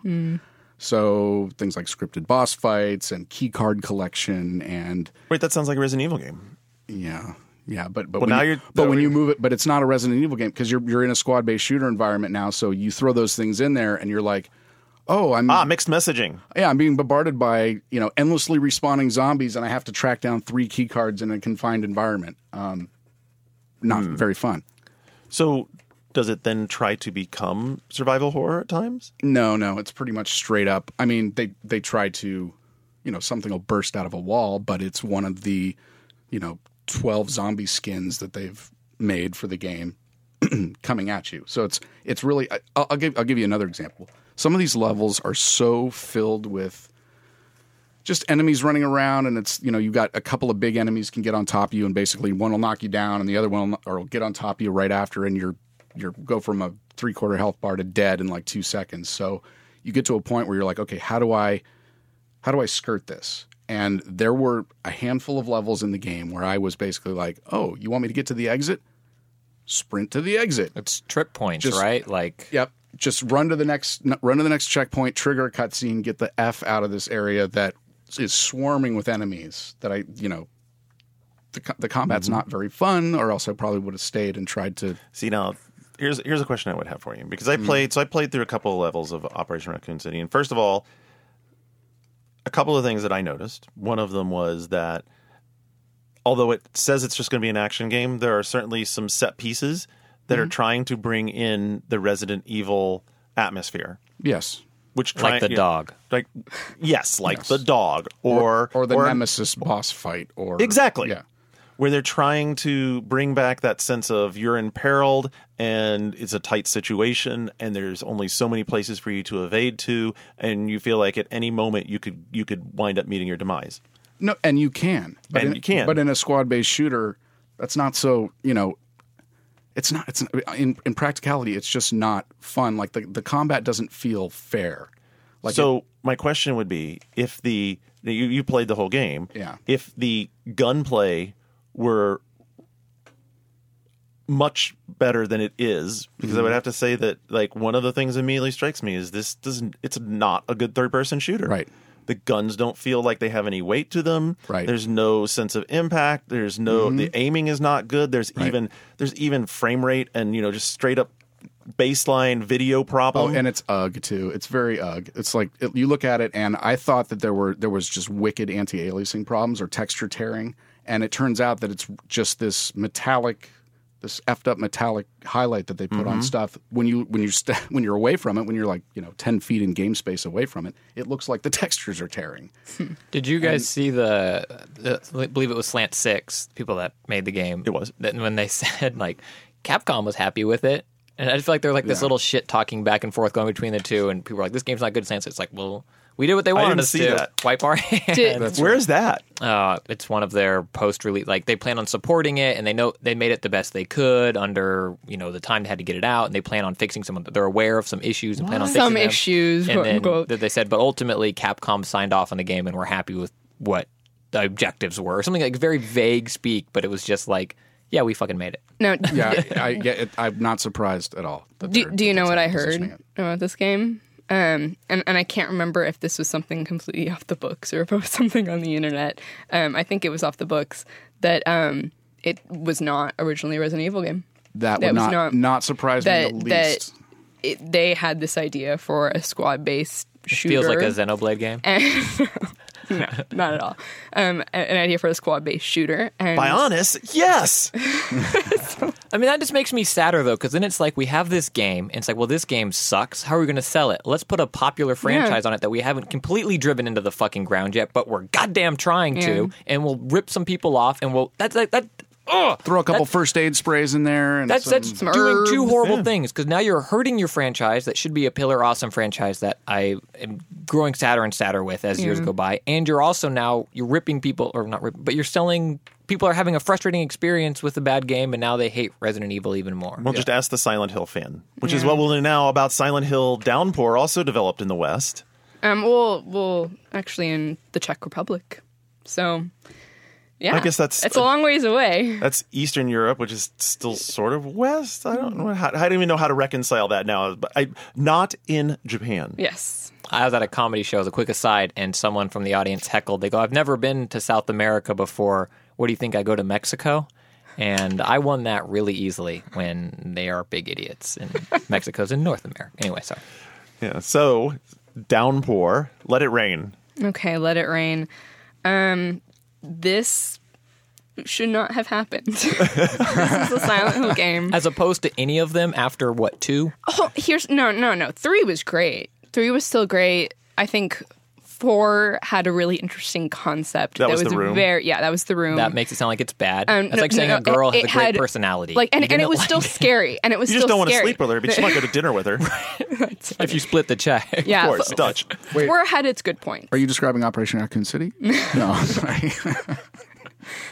So things like scripted boss fights and key card collection and Wait, that sounds like a Resident Evil game. yeah. Yeah, but but Well, when now you, you're- but now when you you're- move it, but it's not a Resident Evil game because you're you're in a squad based shooter environment now. So you throw those things in there, and you're like, oh, I'm Ah, mixed messaging. yeah, I'm being bombarded by you know endlessly respawning zombies, and I have to track down three key cards in a confined environment. Um, not Hmm. very fun. So does it then try to become survival horror at times? No, no, it's pretty much straight up. I mean, they they try to, you know, something will burst out of a wall, but it's one of the, you know, twelve zombie skins that they've made for the game coming at you. So it's it's really. I- I'll, I'll give I'll give you another example. Some of these levels are so filled with just enemies running around, and it's you know you've got a couple of big enemies can get on top of you, and basically one will knock you down, and the other one will, or will get on top of you right after, and you're you're go from a three quarter health bar to dead in like two seconds. So you get to a point where you're like, okay, how do I, how do I skirt this? And there were a handful of levels in the game where I was basically like, oh, you want me to get to the exit? Sprint to the exit. It's trip points, Just- right? Like, Yep. Just run to the next, run to the next checkpoint, trigger a cutscene, get the F out of this area that is swarming with enemies. That I, you know, the co- the combat's Mm-hmm. not very fun, or else I probably would have stayed and tried to. See, now here's here's a question I would have for you, because I played so I played through a couple of levels of Operation Raccoon City, and first of all, a couple of things that I noticed. One of them was that although it says it's just going to be an action game, there are certainly some set pieces that are trying to bring in the Resident Evil atmosphere. Yes. Which try, like the you know, dog. like yes, like Yes. the dog, or or the nemesis boss fight, or exactly, yeah. where they're trying to bring back that sense of you're imperiled and it's a tight situation and there's only so many places for you to evade to, and you feel like at any moment you could you could wind up meeting your demise. No, and you can, but And in, you can. but in a squad-based shooter, that's not so. You know, it's not. It's in in practicality, it's just not fun. Like the the combat doesn't feel fair. Like So my question would be, if the you, you played the whole game, Yeah. if the gunplay were much better than it is, because Mm-hmm. I would have to say that like one of the things that immediately strikes me is this doesn't it's not a good third person shooter. Right. The guns don't feel like they have any weight to them. Right. There's no sense of impact. There's no the aiming is not good. There's Right. even there's even frame rate and you know just straight up baseline video Oh, problem. and it's ugh too. It's very ugh. It's like it, you look at it, and I thought that there were there was just wicked anti-aliasing problems or texture tearing, and it turns out that it's just this metallic, this effed up metallic highlight that they put on stuff. When you when you st- when you're away from it, when you're like you know ten feet in game space away from it, it looks like the textures are tearing. did you guys see the, the? I believe it was Slant Six people that made the game. It was. That when they said like Capcom was happy with it, and I just feel like there was like this Yeah. little shit talking back and forth going between the two, and people were like, "This game's not good." Slant Six, it's like, well, we did what they wanted didn't us see to. that. Wipe our hands. Did- Where is that? Uh, it's one of their post-release. Like they plan on supporting it, and they know they made it the best they could under you know the time they had to get it out, and they plan on fixing some. They're aware of some issues and plan on fixing Some them. issues, And quote then unquote. that they said, but ultimately Capcom signed off on the game and were happy with what the objectives were. Something like very vague speak, but it was just like, yeah, we fucking made it. No, Yeah, I, I get it. I'm not surprised at all. that do, they're- do you know that's what how I they're heard positioning it. about this game? Um, and, and I can't remember if this was something completely off the books or if it was something on the internet. Um, I think it was off the books that um, it was not originally a Resident Evil game. That that would was not not- not surprise that- me the that- least. It, they had this idea for a squad-based shooter. Feels like a Xenoblade game. No, not at all. Um, a- an idea for a squad-based shooter. And Bionis? Yes. I mean, that just makes me sadder, though, because then it's like we have this game, and it's like, well, this game sucks. How are we going to sell it? Let's put a popular franchise on it that we haven't completely driven into the fucking ground yet, but we're goddamn trying to, Yeah. and we'll rip some people off, and we'll... That's like... that. Ugh! Throw a couple first aid sprays in there, and That's some, that's Some doing herbs. two horrible Yeah. things because now you're hurting your franchise that should be a pillar awesome franchise that I am growing sadder and sadder with as years go by, and you're also now you're ripping people or not ripping, but you're selling people are having a frustrating experience with the bad game, and now they hate Resident Evil even more. We'll just ask the Silent Hill fan, which is what we'll know now about Silent Hill Downpour, also developed in the West. Um, well, well, actually, in the Czech Republic. So, yeah, I guess that's- it's a long ways away. That's Eastern Europe, which is still sort of West. I don't know. How, I don't even know how to reconcile that now. But I, not in Japan. Yes. I was at a comedy show as a quick aside, and someone from the audience heckled. They go, "I've never been to South America before. What do you think? I go to Mexico?" And I won that really easily when they are big idiots, and Mexico's in North America. Anyway, sorry. Yeah. So, Downpour, Let It Rain. Okay, let it rain. Um, this should not have happened. This is a Silent Hill game. As opposed to any of them after what two? Oh, here's no, no, no. Three was great. Three was still great. I think four had a really interesting concept. That was The Room? Very, yeah, that was the room. That makes it sound like it's bad. Um, That's no, like saying no, a girl it- has it a great had, personality. Like, and, You and it didn't was like still scary. And it was You still just don't want to scary. sleep with her, but you might go to dinner with her. if you split the check. Yeah, Of course, f- Dutch. Wait. four had its good points. Are you describing Operation Raccoon City? No, sorry.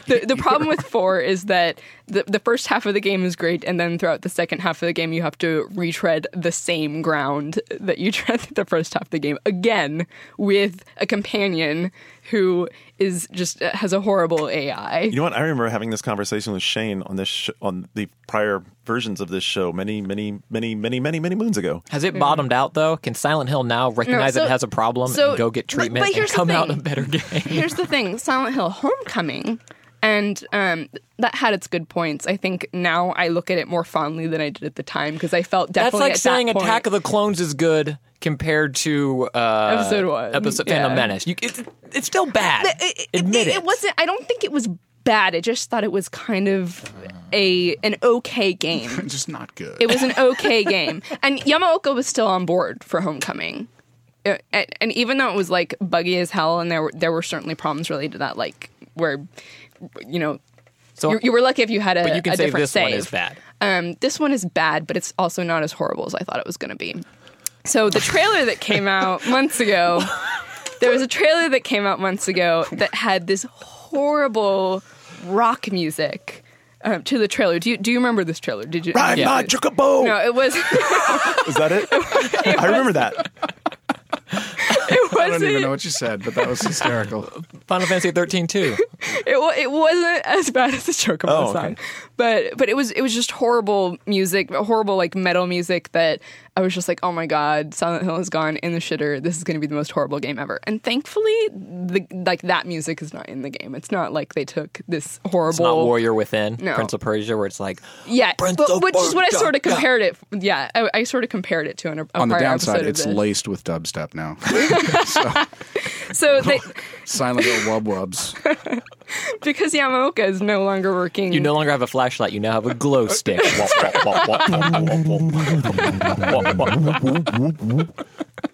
the the problem with four is that the the first half of the game is great, and then throughout the second half of the game, you have to retread the same ground that you tread the first half of the game again with a companion who is just has a horrible A I. You know what? I remember having this conversation with Shane on this sh- on the prior versions of this show many, many, many, many, many, many moons ago. Has it bottomed out, though? Can Silent Hill now recognize No, so- it has a problem so- and go get but- treatment but and here's the come out thing. a better game? Here's the thing: Silent Hill Homecoming, and um, that had its good points. I think now I look at it more fondly than I did at the time because I felt That's definitely like at saying that point, Attack of the Clones is good compared to uh, Episode one. Episode Yeah. Phantom Menace. You, it's, it's still bad. It, it, Admit it. it wasn't. I don't think it was bad. I just thought it was kind of a an okay game. Just not good. It was an okay game, and Yamaoka was still on board for Homecoming. Uh, and, and even though it was like buggy as hell, and there were there were certainly problems related to that, like where you know So, you, you were lucky if you had a, but you can a say different this save. one is bad. Um, this one is bad, but it's also not as horrible as I thought it was going to be. So the trailer that came out months ago, there was a trailer that came out months ago that had this horrible rock music um, to the trailer. Do you do you remember this trailer? Did you? Ride Yeah. my chocobo! No, it was. Is that it? I remember that. It I don't wasn't. even know what you said, but that was hysterical. Final Fantasy thirteen too. It, wa- it wasn't as bad as the Chocobo Oh, okay. song, but but it was it was just horrible music, horrible like metal music that I was just like, oh my god, Silent Hill has gone in the shitter. This is going to be the most horrible game ever. And thankfully, the like that music is not in the game. It's not like they took this horrible. It's not Warrior Within, No. Prince of Persia, where it's like, Yeah, Prince but, of which is what I Persia. sort of compared it. Yeah, I, I sort of compared it to an, a On the prior downside, episode of it's this. laced with dubstep now. So they, Silent Hill wub wubs. because Yamaoka is no longer working. you no longer have a flashlight, you now have a glow stick. Wop, wop, wop, wop, wop, wop, wop, wop, wop.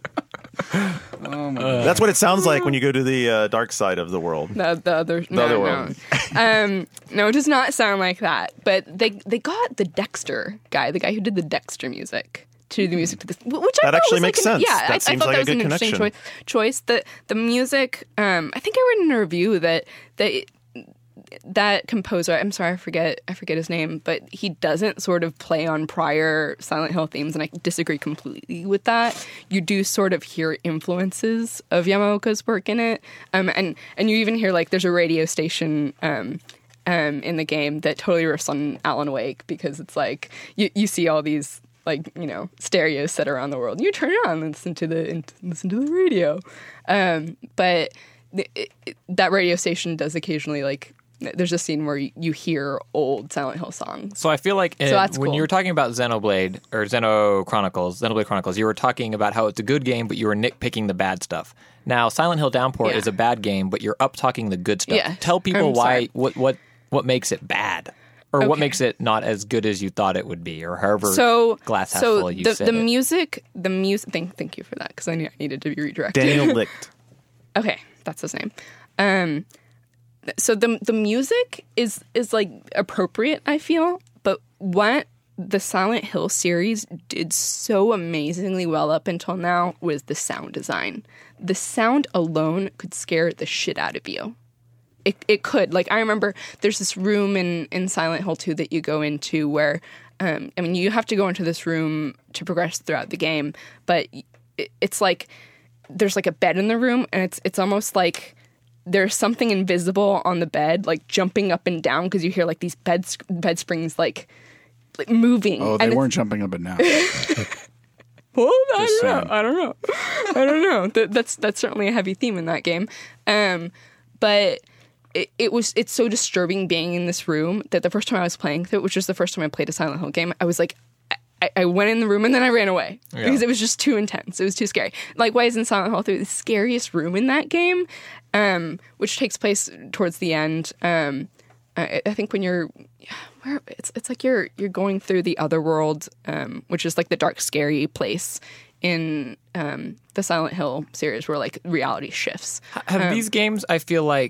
That's what it sounds like when you go to the uh, dark side of the world. The, the other, no, other no. world. um, no, it does not sound like that. But they they got the Dexter guy, the guy who did the Dexter music, to do the music to this, which I That thought actually was makes like an, sense. Yeah, That I, I seems thought like that a was an good interesting connection. choice. Choice the the music. Um, I think I read in a review that that. It, that composer, I'm sorry, I forget, I forget his name, but he doesn't sort of play on prior Silent Hill themes, and I disagree completely with that. You do sort of hear influences of Yamaoka's work in it, um, and and you even hear like there's a radio station um, um, in the game that totally riffs on Alan Wake because it's like you you see all these like you know stereos set around the world. You turn it on and listen to the and listen to the radio, um, but it, it, that radio station does occasionally like. There's a scene where you, you hear old Silent Hill songs. So I feel like uh, that's when cool. you were talking about Xenoblade or Xeno Chronicles, Xenoblade Chronicles, you were talking about how it's a good game, but you were nitpicking the bad stuff. Now, Silent Hill Downpour Yeah. is a bad game, but you're up talking the good stuff. Yeah. Tell people I'm why sorry. what what what makes it bad, or what Okay. makes it not as good as you thought it would be, or however So, glass half so full you the said the it. music, the music. Thank, thank you for that because I knew I needed to be redirected. Daniel Licht. Okay, that's his name. Um, so the the music is is like appropriate, I feel, but what the Silent Hill series did so amazingly well up until now was the sound design. The sound alone could scare the shit out of you. It it could. Like I remember there's this room in, in Silent Hill two that you go into where um, I mean you have to go into this room to progress throughout the game, but it, it's like there's like a bed in the room and it's it's almost like there's something invisible on the bed, like jumping up and down because you hear like these bed bed springs like, like moving. Oh, they And weren't jumping up and down. well, I Just don't know. saying. I don't know. I don't know. That, that's that's certainly a heavy theme in that game. Um, but it, it was it's so disturbing being in this room that the first time I was playing through it, which was the first time I played a Silent Hill game, I was like, I, I went in the room and then I ran away Yeah. because it was just too intense. It was too scary. Likewise in Silent Hill three, the scariest room in that game, um, which takes place towards the end. Um, I, I think when you're where it's it's like you're you're going through the other world, um, which is like the dark, scary place in um, the Silent Hill series where like reality shifts. Have these games, I feel like,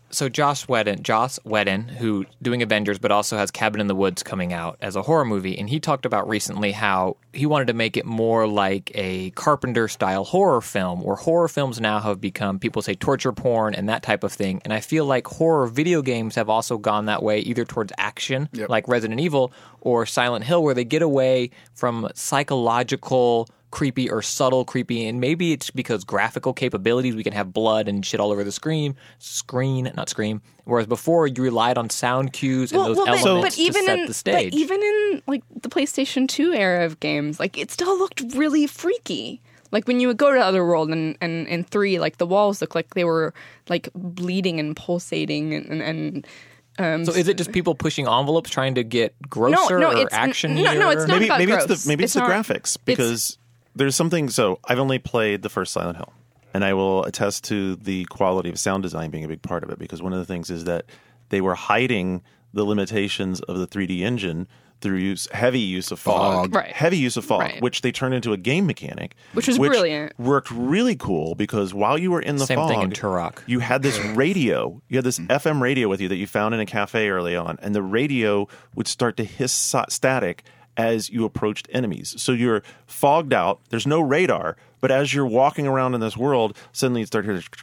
so Joss Whedon, Joss Whedon, who doing Avengers, but also has Cabin in the Woods coming out as a horror movie, and he talked about recently how he wanted to make it more like a Carpenter-style horror film, where horror films now have become, people say, torture porn and that type of thing. And I feel like horror video games have also gone that way, either towards action, Yep. like Resident Evil, or Silent Hill, where they get away from psychological creepy or subtle creepy, and maybe it's because graphical capabilities, we can have blood and shit all over the screen, screen, not scream. Whereas before, you relied on sound cues and those but, elements but even to set in, the stage. But even in like the PlayStation two era of games, like it still looked really freaky. Like when you would go to Otherworld and and in three, like the walls looked like they were like bleeding and pulsating and and. and um, so is it just people pushing envelopes trying to get grosser no, or it's, action? No, no, it's not maybe about maybe gross. it's the maybe it's, It's the not- graphics because there's something. So I've only played the first Silent Hill, and I will attest to the quality of sound design being a big part of it. Because one of the things is that they were hiding the limitations of the three D engine through use, heavy use of fog, Fog. Right. heavy use of fog, Right. which they turned into a game mechanic, Which was brilliant. Worked really cool because while you were in the Same fog, thing in Turok. you had this radio, you had this F M radio with you that you found in a cafe early on, and the radio would start to hiss so- static as you approached enemies. So you're fogged out, there's no radar, but as you're walking around in this world, suddenly you start hearing this,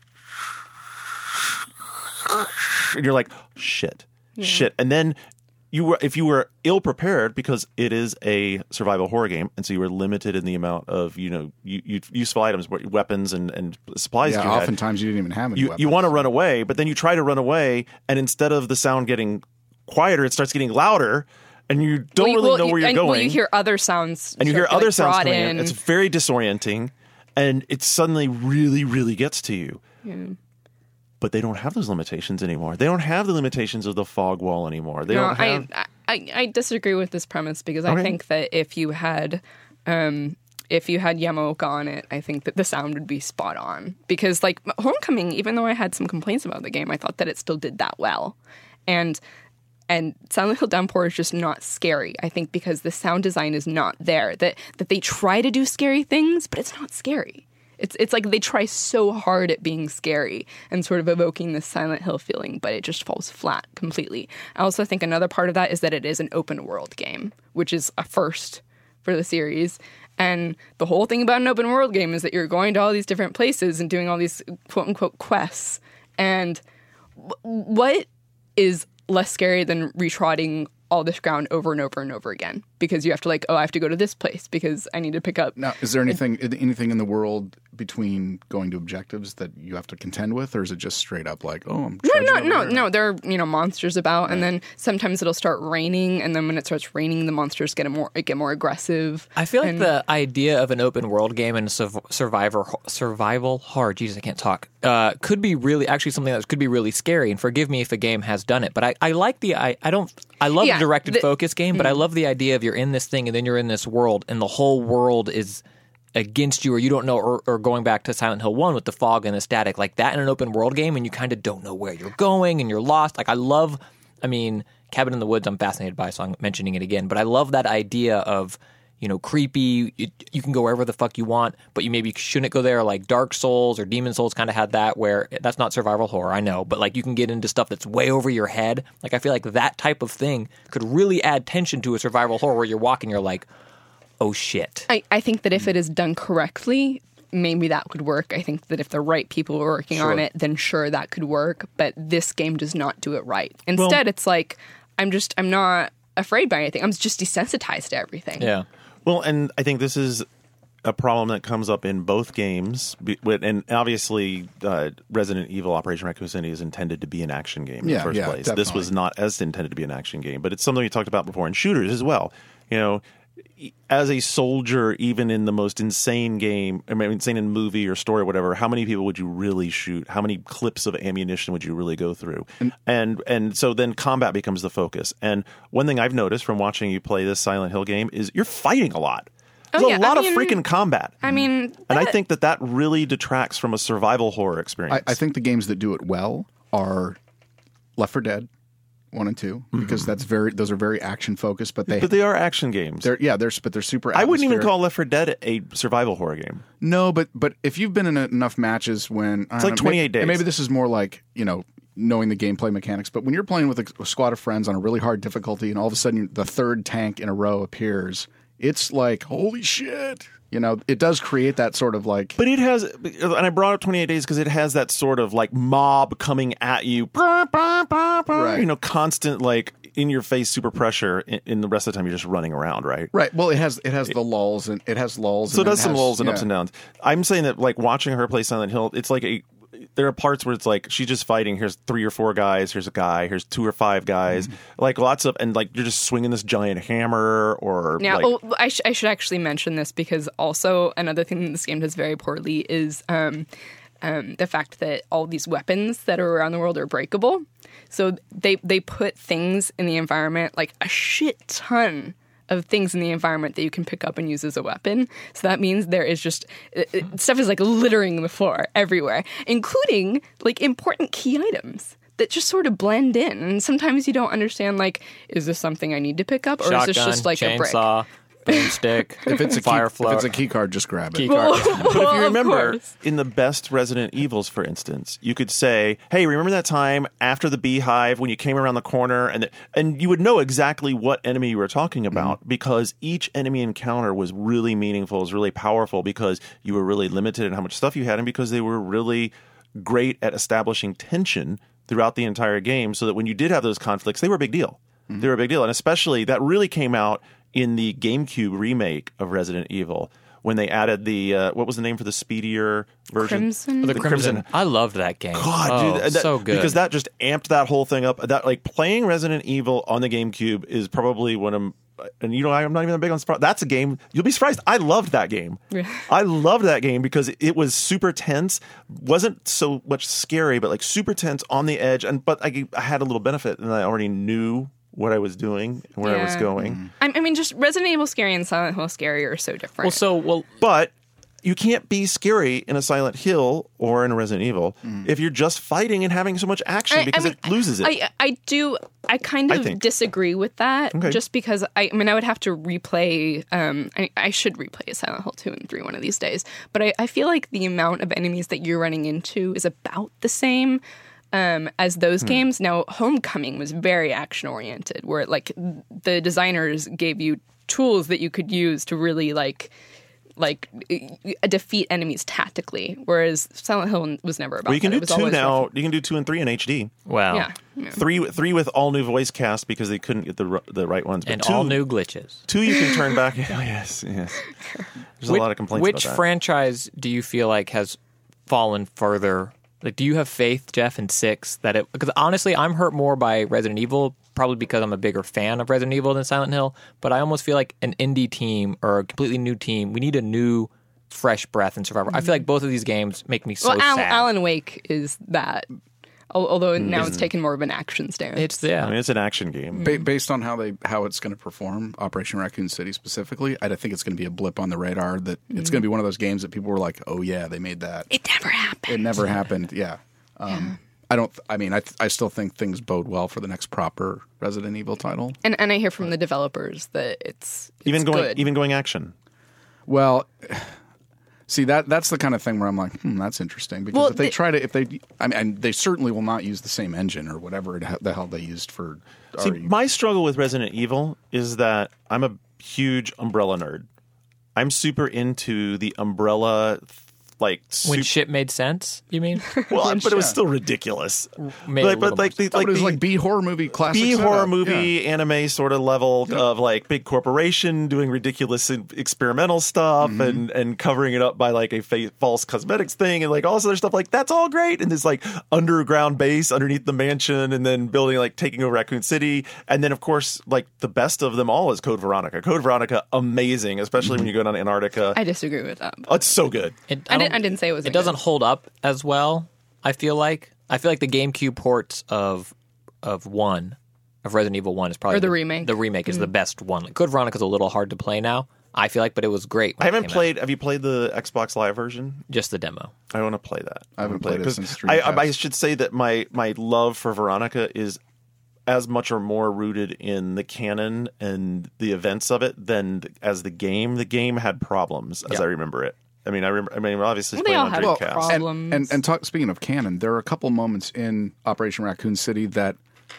and you're like, shit, shit. And then you were, if you were ill prepared, because it is a survival horror game, and so you were limited in the amount of, you know, you, you, useful items, weapons and, and supplies Yeah, you had. oftentimes you didn't even have any You, weapons. you want to run away, but then you try to run away, and instead of the sound getting quieter, it starts getting louder, and you don't Well, you- really well, know you- where you're and, going. Well, you hear other sounds, and you hear start to, other like, sounds brought coming in. in. It's very disorienting, and it suddenly really, really gets to you. But they don't have those limitations anymore. They don't have the limitations of the fog wall anymore. They No, don't have. I, I I disagree with this premise because Okay. I think that if you had um, if you had Yamaoka on it, I think that the sound would be spot on. Because like Homecoming, even though I had some complaints about the game, I thought that it still did that well. And and Silent Hill Downpour is just not scary. I think because the sound design is not there. That that they try to do scary things, but it's not scary. It's it's like they try so hard at being scary and sort of evoking this Silent Hill feeling, but it just falls flat completely. I also think another part of that is that it is an open world game, which is a first for the series. And the whole thing about an open world game is that you're going to all these different places and doing all these quote unquote quests. And w- what is less scary than retrotting all this ground over and over and over again? Because you have to like, oh, I have to go to this place because I need to pick up. Now, is there anything anything in the world between going to objectives that you have to contend with, or is it just straight up like, oh, I'm No, trudging no, over no, here? no. There are, you know, monsters about, and then sometimes it'll start raining, and then when it starts raining, the monsters get more get more aggressive. I feel like And- the idea of an open world game and a surv- survivor survival horror, Jesus, I can't talk, uh, could be really actually something that could be really scary. And forgive me if a game has done it, but I, I like the I, I don't I love Yeah, the directed the- focus game, but I love the idea of you're in this thing and then you're in this world and the whole world is against you, or you don't know, or, or going back to Silent Hill one with the fog and the static, like that in an open world game, and you kind of don't know where you're going and you're lost. Like I love, I mean, Cabin in the Woods, I'm fascinated by, so I'm mentioning it again. But I love that idea of, you know, creepy. You, you can go wherever the fuck you want, but you maybe shouldn't go there. Like Dark Souls or Demon Souls kind of had that, where that's not survival horror, I know, but like you can get into stuff that's way over your head. Like I feel like that type of thing could really add tension to a survival horror where you're walking, you're like, oh shit. I, I think that if it is done correctly, maybe that could work. I think that if the right people were working on Sure. it, then sure, that could work. But this game does not do it right. Instead, Well- it's like, I'm just, I'm not afraid by anything. I'm just desensitized to everything. Yeah. Well, and I think this is a problem that comes up in both games. Be- with- And obviously, uh, Resident Evil Operation Raccoon City is intended to be an action game in Yeah, the first yeah, place. This definitely. was not as intended to be an action game, but it's something we talked about before in shooters as well. You know, as a soldier, even in the most insane game, I mean, insane in movie or story or whatever, how many people would you really shoot? How many clips of ammunition would you really go through? And and, and so then combat becomes the focus. And one thing I've noticed from watching you play this Silent Hill game is you're fighting a lot. There's Oh, yeah, a lot I of mean- freaking combat. I mean, and I that- think that that really detracts from a survival horror experience. I, I think the games that do it well are Left four Dead one and two, because that's very those are very action focused, but they but they are action games. they're yeah they're but they're super. I wouldn't even atmospheric. call Left four Dead a survival horror game. No, but but if you've been in enough matches when it's like twenty-eight days. maybe this is more like, you know, knowing the gameplay mechanics. But when you're playing with a, a squad of friends on a really hard difficulty, and all of a sudden the third tank in a row appears, it's like, holy shit! You know, it does create that sort of like. But it has, and I brought up twenty-eight days because it has that sort of like mob coming at you, right. you know, constant like in your face super pressure. In, in the rest of the time, you're just running around, right? Right. Well, it has it has the lulls and it has lulls. So and it does it some has, lulls and yeah. ups and downs. I'm saying that like watching her play Silent Hill, it's like a. There are parts where it's like she's just fighting. Here's three or four guys. Here's a guy. Here's two or five guys. Mm-hmm. Like lots of, and like you're just swinging this giant hammer or. Now, like, oh, I, sh- I should actually mention this because also another thing that this game does very poorly is um, um, the fact that all these weapons that are around the world are breakable. So they they put things in the environment, like a shit ton of things in the environment that you can pick up and use as a weapon. So that means there is just it, it, stuff is like littering the floor everywhere, including like important key items that just sort of blend in. And sometimes you don't understand, like, is this something I need to pick up, or Shotgun, is this just like chainsaw, a brick? boomstick, If it's a fire key, flow. if it's a key card, just grab it. Key card. But if you Well, of remember, course. in the best Resident Evils, for instance, you could say, "Hey, remember that time after the beehive when you came around the corner?" And the, and you would know exactly what enemy you were talking about mm-hmm. because each enemy encounter was really meaningful, was really powerful because you were really limited in how much stuff you had, and because they were really great at establishing tension throughout the entire game, so that when you did have those conflicts, they were a big deal. Mm-hmm. They were a big deal, and especially that really came out in the GameCube remake of Resident Evil, when they added the uh, what was the name for the speedier version? Crimson? The The Crimson. Crimson. I loved that game. God, oh, dude, that, so good. because that just amped that whole thing up. That like playing Resident Evil on the GameCube is probably one of, and you know I'm not even that big on surprise. That's a game you'll be surprised. I loved that game. I loved that game because it was super tense, wasn't so much scary, but like super tense on the edge. And but I, I had a little benefit, and I already knew what I was doing and where I was Yeah. going. I I mean, just Resident Evil Scary and Silent Hill Scary are so different. well, so well, But you can't be scary in a Silent Hill or in a Resident Evil if you're just fighting and having so much action I- I because mean, it loses it. I, I do. I kind I of think. disagree with that, Okay. just because I, I mean, I would have to replay. Um, I, I should replay Silent Hill two and three one of these days. But I, I feel like the amount of enemies that you're running into is about the same um, as those Hmm. games. Now, Homecoming was very action oriented, where like the designers gave you tools that you could use to really like. like uh, defeat enemies tactically, whereas Silent Hill was never about well, you can that. do It was two always now. rough. You can do two and three in H D. wow. Yeah. yeah. Three, three with all new voice cast because they couldn't get the r- the right ones. But And two, all new glitches. Two you can turn back. Oh, yes, yes. There's Which- a lot of complaints Which about that. franchise do you feel like has fallen further? Like, do you have faith, Jeff, in six that it? Because honestly, I'm hurt more by Resident Evil, probably because I'm a bigger fan of Resident Evil than Silent Hill. But I almost feel like an indie team or a completely new team, we need a new, fresh breath in Survivor. I feel like both of these games make me so Well, Al- sad. Alan Wake is that. Al- Although now it's taken more of an action stance. it's yeah. I mean, it's an action game. Ba- based on how they how it's going to perform, Operation Raccoon City specifically, I think it's going to be a blip on the radar. That it's going to be one of those games that people were like, "Oh yeah, they made that." it never happened. It never happened. Yeah. Um, I don't. I mean, I I still think things bode well for the next proper Resident Evil title. and and I hear from the developers that it's, it's even going, good. even going action. Well, see that that's the kind of thing where I'm like, hmm, that's interesting because Well, if they the- try to, if they, I mean, and they certainly will not use the same engine or whatever it, the hell they used for. See, R E. my struggle with Resident Evil is that I'm a huge Umbrella nerd. I'm super into the Umbrella, like when super, shit made sense, you mean? well, but it was still ridiculous. Made a Like, little but like more the Oh, like but it was the, like B horror movie classic. B setup. horror movie Yeah. anime sort of level of like big corporation doing ridiculous and experimental stuff Mm-hmm. and and covering it up by like a fa- false cosmetics thing and like all this other stuff. Like that's all great, and this like underground base underneath the mansion, and then building like taking over Raccoon City, and then of course like the best of them all is Code Veronica. Code Veronica, amazing, especially Mm-hmm. when you go down to Antarctica. I disagree with that. Oh, it's so good. It, I, don't- didn't, I didn't say it was. It doesn't hold up as well. I feel like I feel like the GameCube ports of of one of Resident Evil One is probably Or the remake. The remake is the best one. Like, Code Veronica's a little hard to play now. I feel like, but it was great. I when it haven't came played. Have you played the Xbox Live version? out. Just the demo. I want to play that. I haven't wanna played it 'cause since I, Dreamcast. I, I should say that my my love for Veronica is as much or more rooted in the canon and the events of it than as the game. The game had problems, as Yeah. I remember it, I mean, I remember. I mean, obviously, it's They playing all on have Dreamcast. problems. And, Problems. and, and talk, speaking of canon, there are a couple moments in Operation Raccoon City that,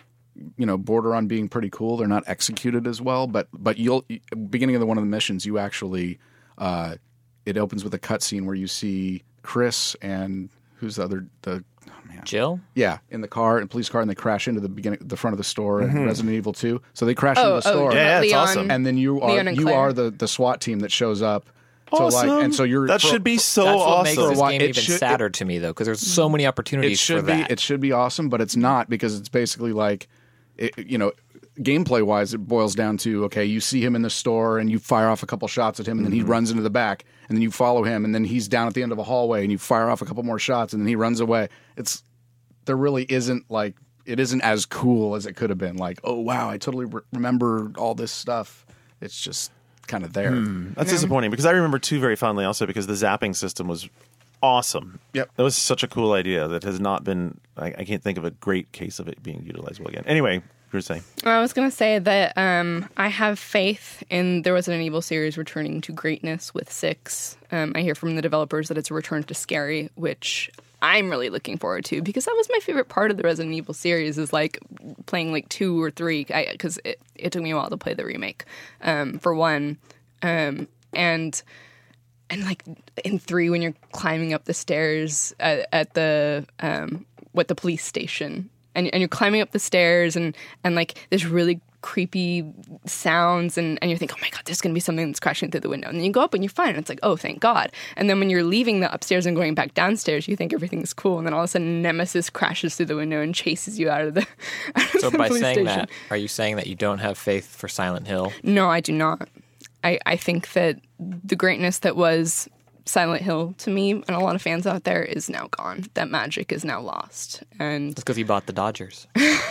you know, border on being pretty cool. They're not executed as well, but but you'll beginning of the one of the missions, you actually uh, it opens with a cutscene where you see Chris and who's the other the oh man Jill? yeah in the car, in police car, and they crash into the beginning the front of the store in Resident Evil two. So they crash Oh, into the oh, store, Yeah, yeah, it's Leon, awesome. and then you are Leon and you Claire. are the the SWAT team that shows up. Awesome. So like, and so you're that for- should be so That's what awesome. makes For a this while, game it even should- sadder to me, though, because there's so many it opportunities should for be that. it should be awesome, but it's not, because it's basically like, it, you know, gameplay wise, it boils down to, okay, you see him in the store and you fire off a couple shots at him, and then he runs into the back, and then you follow him, and then he's down at the end of a hallway, and you fire off a couple more shots, and then he runs away. It's there really isn't like it isn't as cool as it could have been. Like, oh wow, I totally re- remember all this stuff. It's just kind of there. That's disappointing because I remember two very fondly also because the zapping system was awesome. Yep. That was such a cool idea that has not been, I, I can't think of a great case of it being utilized well again. Anyway, you were saying. I was going to say that um, I have faith in the Resident Evil series returning to greatness with six. Um, I hear from the developers that it's a return to scary, which I'm really looking forward to because that was my favorite part of the Resident Evil series is like playing like two or three because it, it took me a while to play the remake um, for one. Um, and and like in three when you're climbing up the stairs at, at the um, what the police station and, and you're climbing up the stairs and, and like there's really creepy sounds and, and you think, oh my god, there's gonna be something that's crashing through the window, and then you go up and you're fine and it's like, oh thank god. And then when you're leaving the upstairs and going back downstairs, you think everything's cool, and then all of a sudden Nemesis crashes through the window and chases you out of the, out of So the by police saying station. that, are you saying that you don't have faith for Silent Hill? No, I do not. I, I think that the greatness that was Silent Hill to me and a lot of fans out there is now gone. That magic is now lost. And That's because you bought the Dodgers.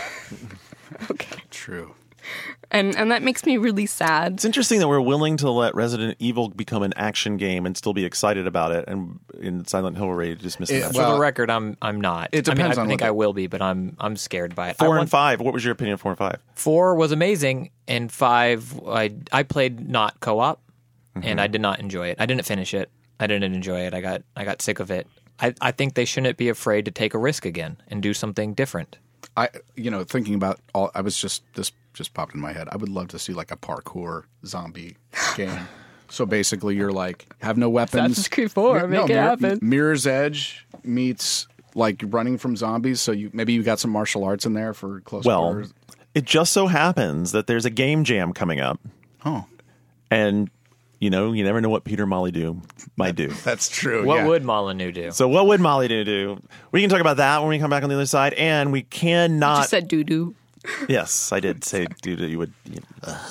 okay. True. And and that makes me really sad. It's interesting that we're willing to let Resident Evil become an action game and still be excited about it, and in Silent Hill we're ready to dismiss It- that. well, For the record, I'm I'm not. it I mean, depends I on think what I the- will be, but I'm I'm scared by it. I Four want- and five. What was your opinion of four and five? Four was amazing, and five, I I played not co-op, and I did not enjoy it. I didn't finish it. I didn't enjoy it. I got I got sick of it. I, I think they shouldn't be afraid to take a risk again and do something different. I, you know, thinking about all, I was just, this just popped in my head. I would love to see like a parkour zombie game. So basically you're like, have no weapons. Assassin's Creed four, Mi- make it Mirror- happen. Mirror's Edge meets like running from zombies. So you, maybe you got some martial arts in there for close Well, quarters. it just so happens that there's a game jam coming up, Oh, and you know, you never know what Peter Molyneux might do. that's true. What yeah. would Molyneux do? So what would Molyneux do? We can talk about that when we come back on the other side, and we You cannot. said doo doo. Yes, I did say, dude, you would. You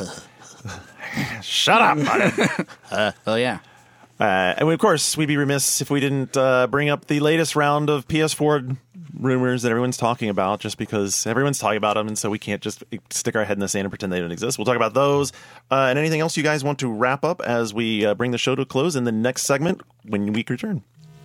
Shut up. Martin. Oh yeah. Uh, and we, of course, we'd be remiss if we didn't uh, bring up the latest round of P S four rumors that everyone's talking about, just because everyone's talking about them, and so we can't just stick our head in the sand and pretend they don't exist. We'll talk about those uh, and anything else you guys want to wrap up as we uh, bring the show to a close in the next segment when we return.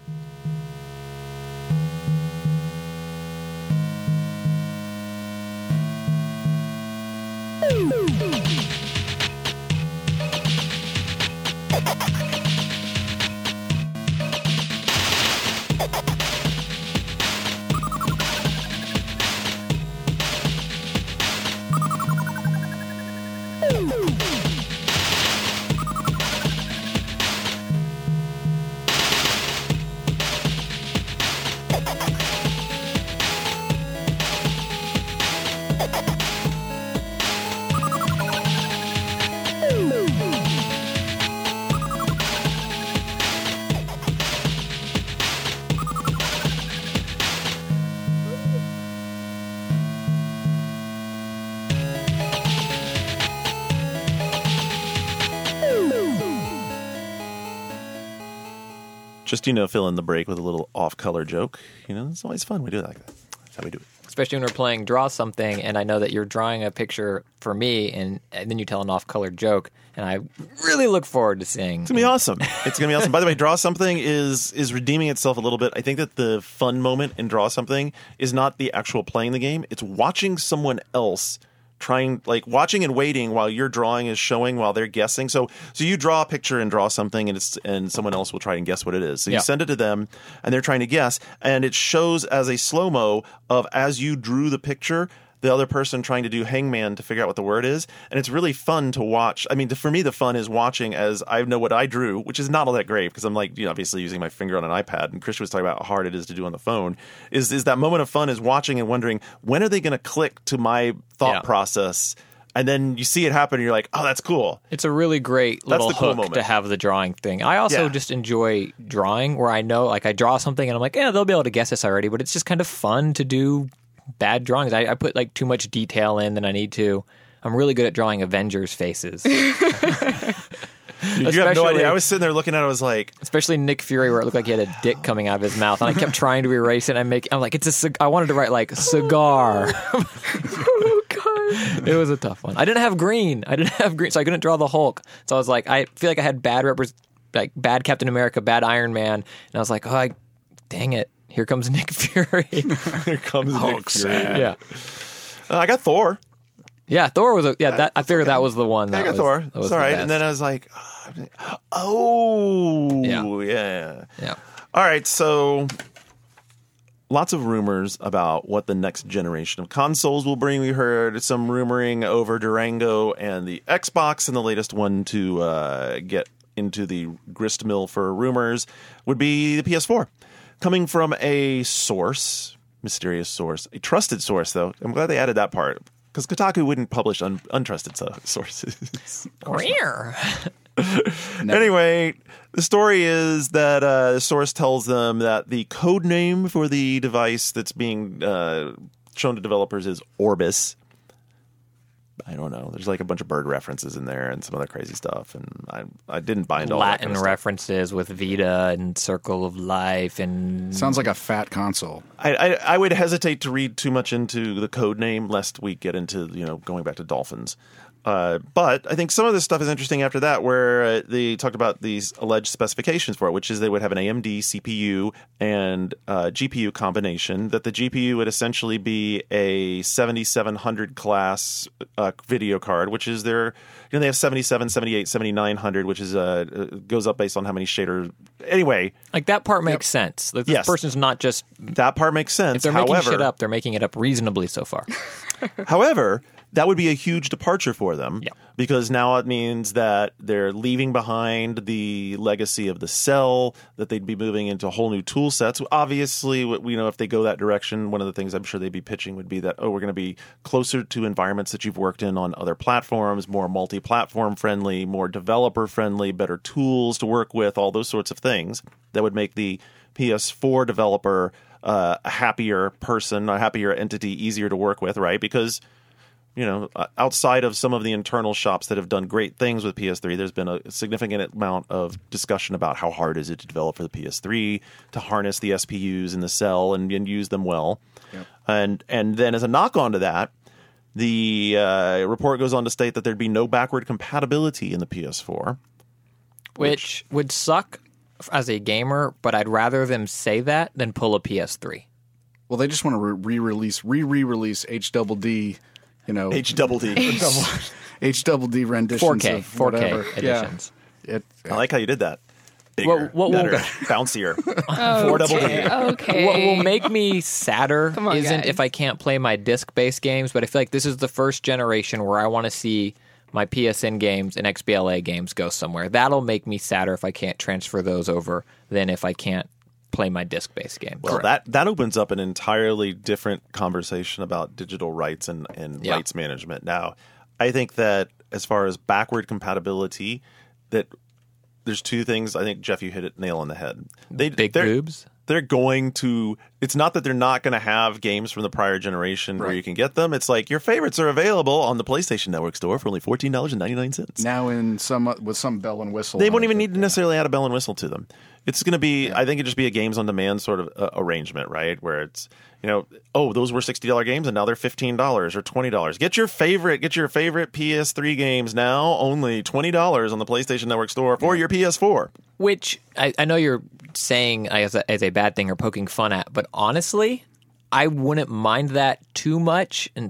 Just, you know, fill in the break with a little off-color joke. You know, it's always fun. We do it like that. That's how we do it. Especially when we're playing draw something, and I know that you're drawing a picture for me, and, and then you tell an off-color joke, and I really look forward to seeing. It's gonna be awesome. It's gonna be awesome. By the way, Draw Something is is redeeming itself a little bit. I think that the fun moment in Draw Something is not the actual playing the game; it's watching someone else trying, like watching and waiting while your drawing is showing while they're guessing. So, so you draw a picture and draw something, and it's and someone else will try and guess what it is. So you Yeah. send it to them, and they're trying to guess, and it shows as a slow mo of as you drew the picture, the other person trying to do hangman to figure out what the word is. And it's really fun to watch. I mean, for me, the fun is watching as I know what I drew, which is not all that great because I'm like, you know, obviously using my finger on an iPad. And Christian was talking about how hard it is to do on the phone. Is is that moment of fun is watching and wondering, when are they going to click to my thought Yeah. process? And then you see it happen and you're like, oh, that's cool. It's a really great little the cool hook moment. to have the drawing thing. I also Yeah. just enjoy drawing where I know, like, I draw something and I'm like, yeah, they'll be able to guess this already, but it's just kind of fun to do bad drawings. I, I put like too much detail in than I need to. I'm really good at drawing Avengers faces, You have no Especially- idea. I was sitting there looking at it, I was like, especially Nick Fury, where it looked like he had a dick coming out of his mouth, and I kept trying to erase it. And I make, I'm like, it's a. Cig- I wanted to write like cigar. Oh god. It was a tough one. I didn't have green. I didn't have green, so I couldn't draw the Hulk. So I was like, I feel like I had bad repres like bad Captain America, bad Iron Man, and I was like, oh, I, dang it, here comes Nick Fury. here comes Nick Fury. yeah, Uh, I got Thor. yeah. Thor was a yeah. That I figured that was the one. That I got was, Thor. that was It's all the right. best. And then I was like, oh, Yeah. yeah. yeah. All right, so lots of rumors about what the next generation of consoles will bring. We heard some rumoring over Durango and the Xbox, and the latest one to uh, get into the grist mill for rumors would be the P S four. Coming from a source, mysterious source, a trusted source, though. I'm glad they added that part, because Kotaku wouldn't publish un- untrusted so- sources. Rare. Anyway, the story is that uh, the source tells them that the code name for the device that's being uh, shown to developers is Orbis. I don't know. There's like a bunch of bird references in there and some other crazy stuff, and I I didn't bind all that Latin kind of stuff. references with Vita and Circle of Life and Sounds like a fat console. I, I I would hesitate to read too much into the code name lest we get into, you know, going back to dolphins. Uh, but I think some of this stuff is interesting after that, where uh, they talked about these alleged specifications for it, which is they would have an A M D C P U and uh, G P U combination, that the G P U would essentially be a seventy-seven hundred class uh, video card, which is their, you know, they have seventy-seven, seventy-eight, seventy-nine hundred, which is uh, goes up based on how many shaders. Anyway, like that part makes sense. Like, this Yes. person's not just that part makes sense. if they're However, making shit up, they're making it up reasonably so far. However, that would be a huge departure for them, Yeah. because now it means that they're leaving behind the legacy of the cell, that they'd be moving into whole new tool sets. Obviously, what- you know, if they go that direction, one of the things I'm sure they'd be pitching would be that, oh, we're going to be closer to environments that you've worked in on other platforms, more multi-platform friendly, more developer friendly, better tools to work with, all those sorts of things that would make the P S four developer uh, a happier person, a happier entity, easier to work with, right? Because, you know, outside of some of the internal shops that have done great things with P S three, there's been a significant amount of discussion about how hard is it to develop for the P S three, to harness the S P Us in the cell and, and use them well. Yep. And and then as a knock-on to that, the uh, report goes on to state that there'd be no backward compatibility in the P S four. Which would suck as a gamer, but I'd rather them say that than pull a P S three. Well, they just want to re-release, re-re-release H double D, you know, H double D. H double D renditions four K, of four K whatever. editions. Yeah. It, I like how you did that. Bigger, What- what will- better, bouncier. Four double D. Okay. okay. What will make me sadder Come on, isn't guys. if I can't play my disc-based games, but I feel like this is the first generation where I want to see my P S N games and X B L A games go somewhere. That'll make me sadder if I can't transfer those over than if I can't play my disc-based games. Well, that that opens up an entirely different conversation about digital rights and, and Yeah. rights management. Now, I think that as far as backward compatibility, that there's two things. I think, Jeff, you hit it nail on the head. They, Big they're- boobs? They're going to. It's not that they're not going to have games from the prior generation where Right. you can get them. It's like your favorites are available on the PlayStation Network store for only fourteen dollars and ninety-nine cents. now in some with some bell and whistle. They on won't it, even but- need to necessarily add a bell and whistle to them. It's going to be, I think it'd just be a games on demand sort of uh, arrangement, right? Where it's, you know, oh, those were sixty dollars games and now they're fifteen dollars or twenty dollars. Get your favorite, get your favorite P S three games now only twenty dollars on the PlayStation Network store for your P S four. Which I, I know you're saying as a, as a bad thing or poking fun at, but honestly, I wouldn't mind that too much, and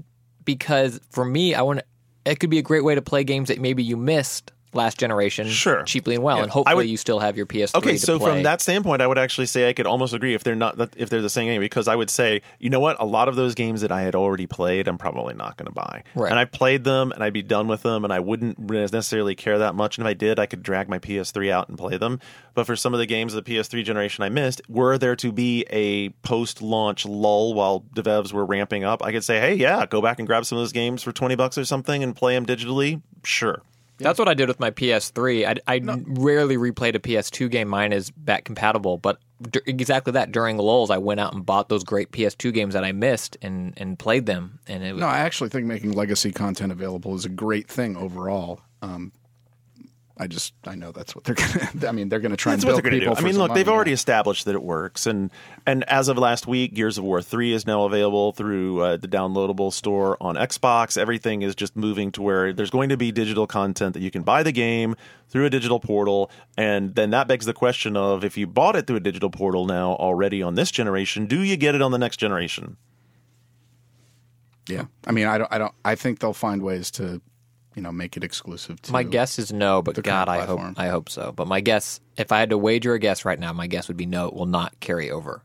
because for me, I want to, it could be a great way to play games that maybe you missed last generation Sure. cheaply and well, Yeah. and hopefully I would- you still have your P S three Okay, to so play. from that standpoint, I would actually say I could almost agree if they're not if they're the same game, because I would say, you know what, a lot of those games that I had already played, I'm probably not going to buy. Right. And I played them, and I'd be done with them, and I wouldn't necessarily care that much. And if I did, I could drag my P S three out and play them. But for some of the games of the P S three generation I missed, were there to be a post-launch lull while devs were ramping up, I could say, hey, yeah, go back and grab some of those games for twenty bucks or something and play them digitally. Sure. That's what I did with my P S three. I, I rarely replayed a P S two game. Mine is back compatible, but d- exactly that. During lulls, I went out and bought those great P S two games that I missed and, and played them. And it was, No, I actually think making legacy content available is a great thing overall. Um, I just I know that's what they're gonna. I mean, they're gonna try That's and what build they're going to people. do. I for mean, some look, money, they've already yeah. established that it works, and and as of last week, Gears of War three is now available through uh, the downloadable store on Xbox. Everything is just moving to where there's going to be digital content that you can buy the game through a digital portal, and then that begs the question of, if you bought it through a digital portal now already on this generation, do you get it on the next generation? Yeah, I mean, I don't. I don't. I think they'll find ways to, you know, make it exclusive to. my guess is no, but the God, current I hope platform. I hope so. But my guess, if I had to wager a guess right now, my guess would be no, it will not carry over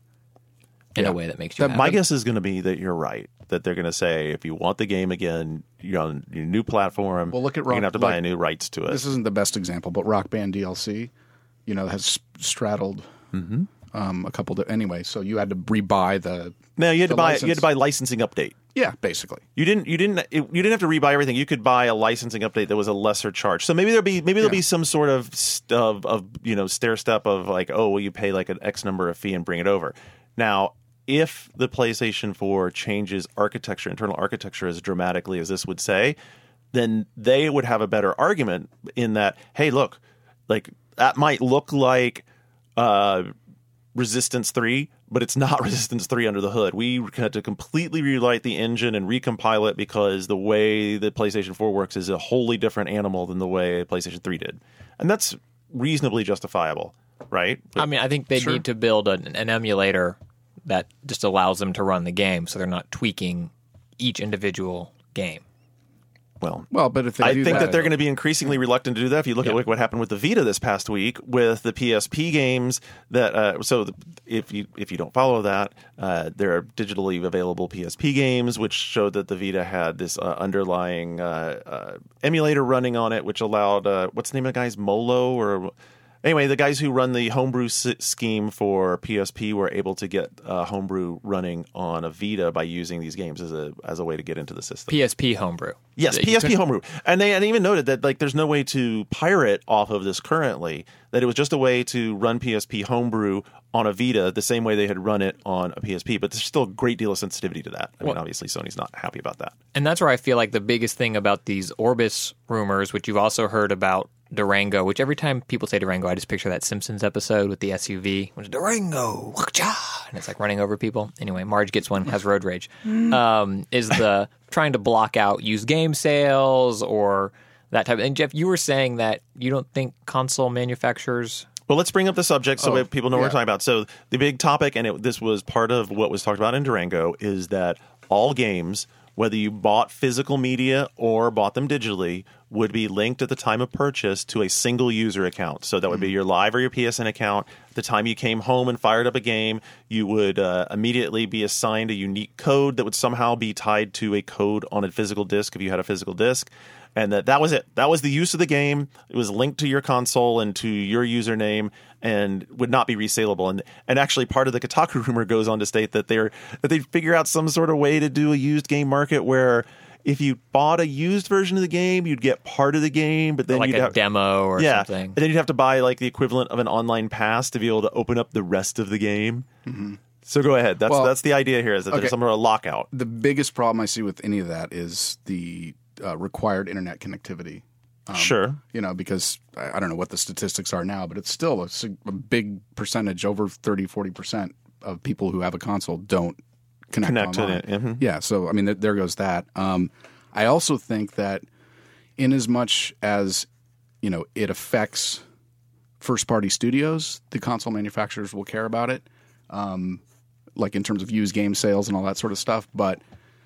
in Yeah. a way that makes you That happy. my guess is going to be that you're right. That they're going to say, if you want the game again, you're on your new platform. Well, look at you're going Rock- to have to buy like- new rights to it. This isn't the best example, but Rock Band D L C, you know, has straddled Mm-hmm. um, a couple. Of, anyway, so you had to rebuy the. no, you had to the buy license. you had to buy licensing update. Yeah, basically. You didn't. You didn't. It, you didn't have to rebuy everything. You could buy a licensing update that was a lesser charge. So maybe there'll be maybe there'll Yeah. be some sort of st- of, of you know stair step of like, oh, well, you pay like an X number of fee and bring it over. Now, if the PlayStation four changes architecture, internal architecture as dramatically as this would say, then they would have a better argument in that, hey, look, like that might look like uh, Resistance three, but it's not Resistance three under the hood. We had to completely rewrite the engine and recompile it because the way the PlayStation four works is a wholly different animal than the way PlayStation three did. And that's reasonably justifiable, right? But- I mean, I think they Sure. need to build an, an emulator that just allows them to run the game, so they're not tweaking each individual game. well, Well, but if they I do think that, that, they're going to be increasingly reluctant to do that. If you look at like what happened with the Vita this past week with the P S P games, that uh, so the, if you if you don't follow that, uh, there are digitally available P S P games which showed that the Vita had this uh, underlying uh, uh, emulator running on it, which allowed uh, what's the name of the guys, Molo or. Anyway, the guys who run the homebrew s- scheme for P S P were able to get uh, homebrew running on a Vita by using these games as a as a way to get into the system. P S P homebrew. Yes, You P S P couldn't- homebrew, and they and even noted that like there's no way to pirate off of this currently. That it was just a way to run P S P homebrew on a Vita the same way they had run it on a P S P. But there's still a great deal of sensitivity to that. I mean, Well- obviously Sony's not happy about that. And that's where I feel like the biggest thing about these Orbis rumors, which you've also heard about Durango, which every time people say Durango, I just picture that Simpsons episode with the S U V, which is Durango, and it's like running over people. Anyway, Marge gets one, has road rage. Um, is the trying to block out used game sales or that type of. And Jeff, you were saying that you don't think console manufacturers. Well, let's bring up the subject so Oh, that people know what we're yeah. talking about. So the big topic, and it, this was part of what was talked about in Durango, is that all games, whether you bought physical media or bought them digitally, would be linked at the time of purchase to a single user account. So that would be your Live or your P S N account. At the time you came home and fired up a game, you would uh, immediately be assigned a unique code that would somehow be tied to a code on a physical disc if you had a physical disc. And that, that was it. That was the use of the game. It was linked to your console and to your username and would not be resaleable. And and actually part of the Kotaku rumor goes on to state that they're that they figure out some sort of way to do a used game market where if you bought a used version of the game, you'd get part of the game, but then Like you'd a have, demo or yeah, something. and then you'd have to buy like the equivalent of an online pass to be able to open up the rest of the game. Mm-hmm. So go ahead. That's Well, that's the idea here, is that okay. there's some sort of lockout. the biggest problem I see with any of that is the uh, required internet connectivity. Um, Sure. You know, because I, I don't know what the statistics are now, but it's still a, sig- a big percentage, over thirty, forty percent of people who have a console don't connect, Connect to online. it, mhm. Yeah, so I mean, th- there goes that. Um, I also think that in as much as, you know, it affects first-party studios, the console manufacturers will care about it, um, like in terms of used game sales and all that sort of stuff. But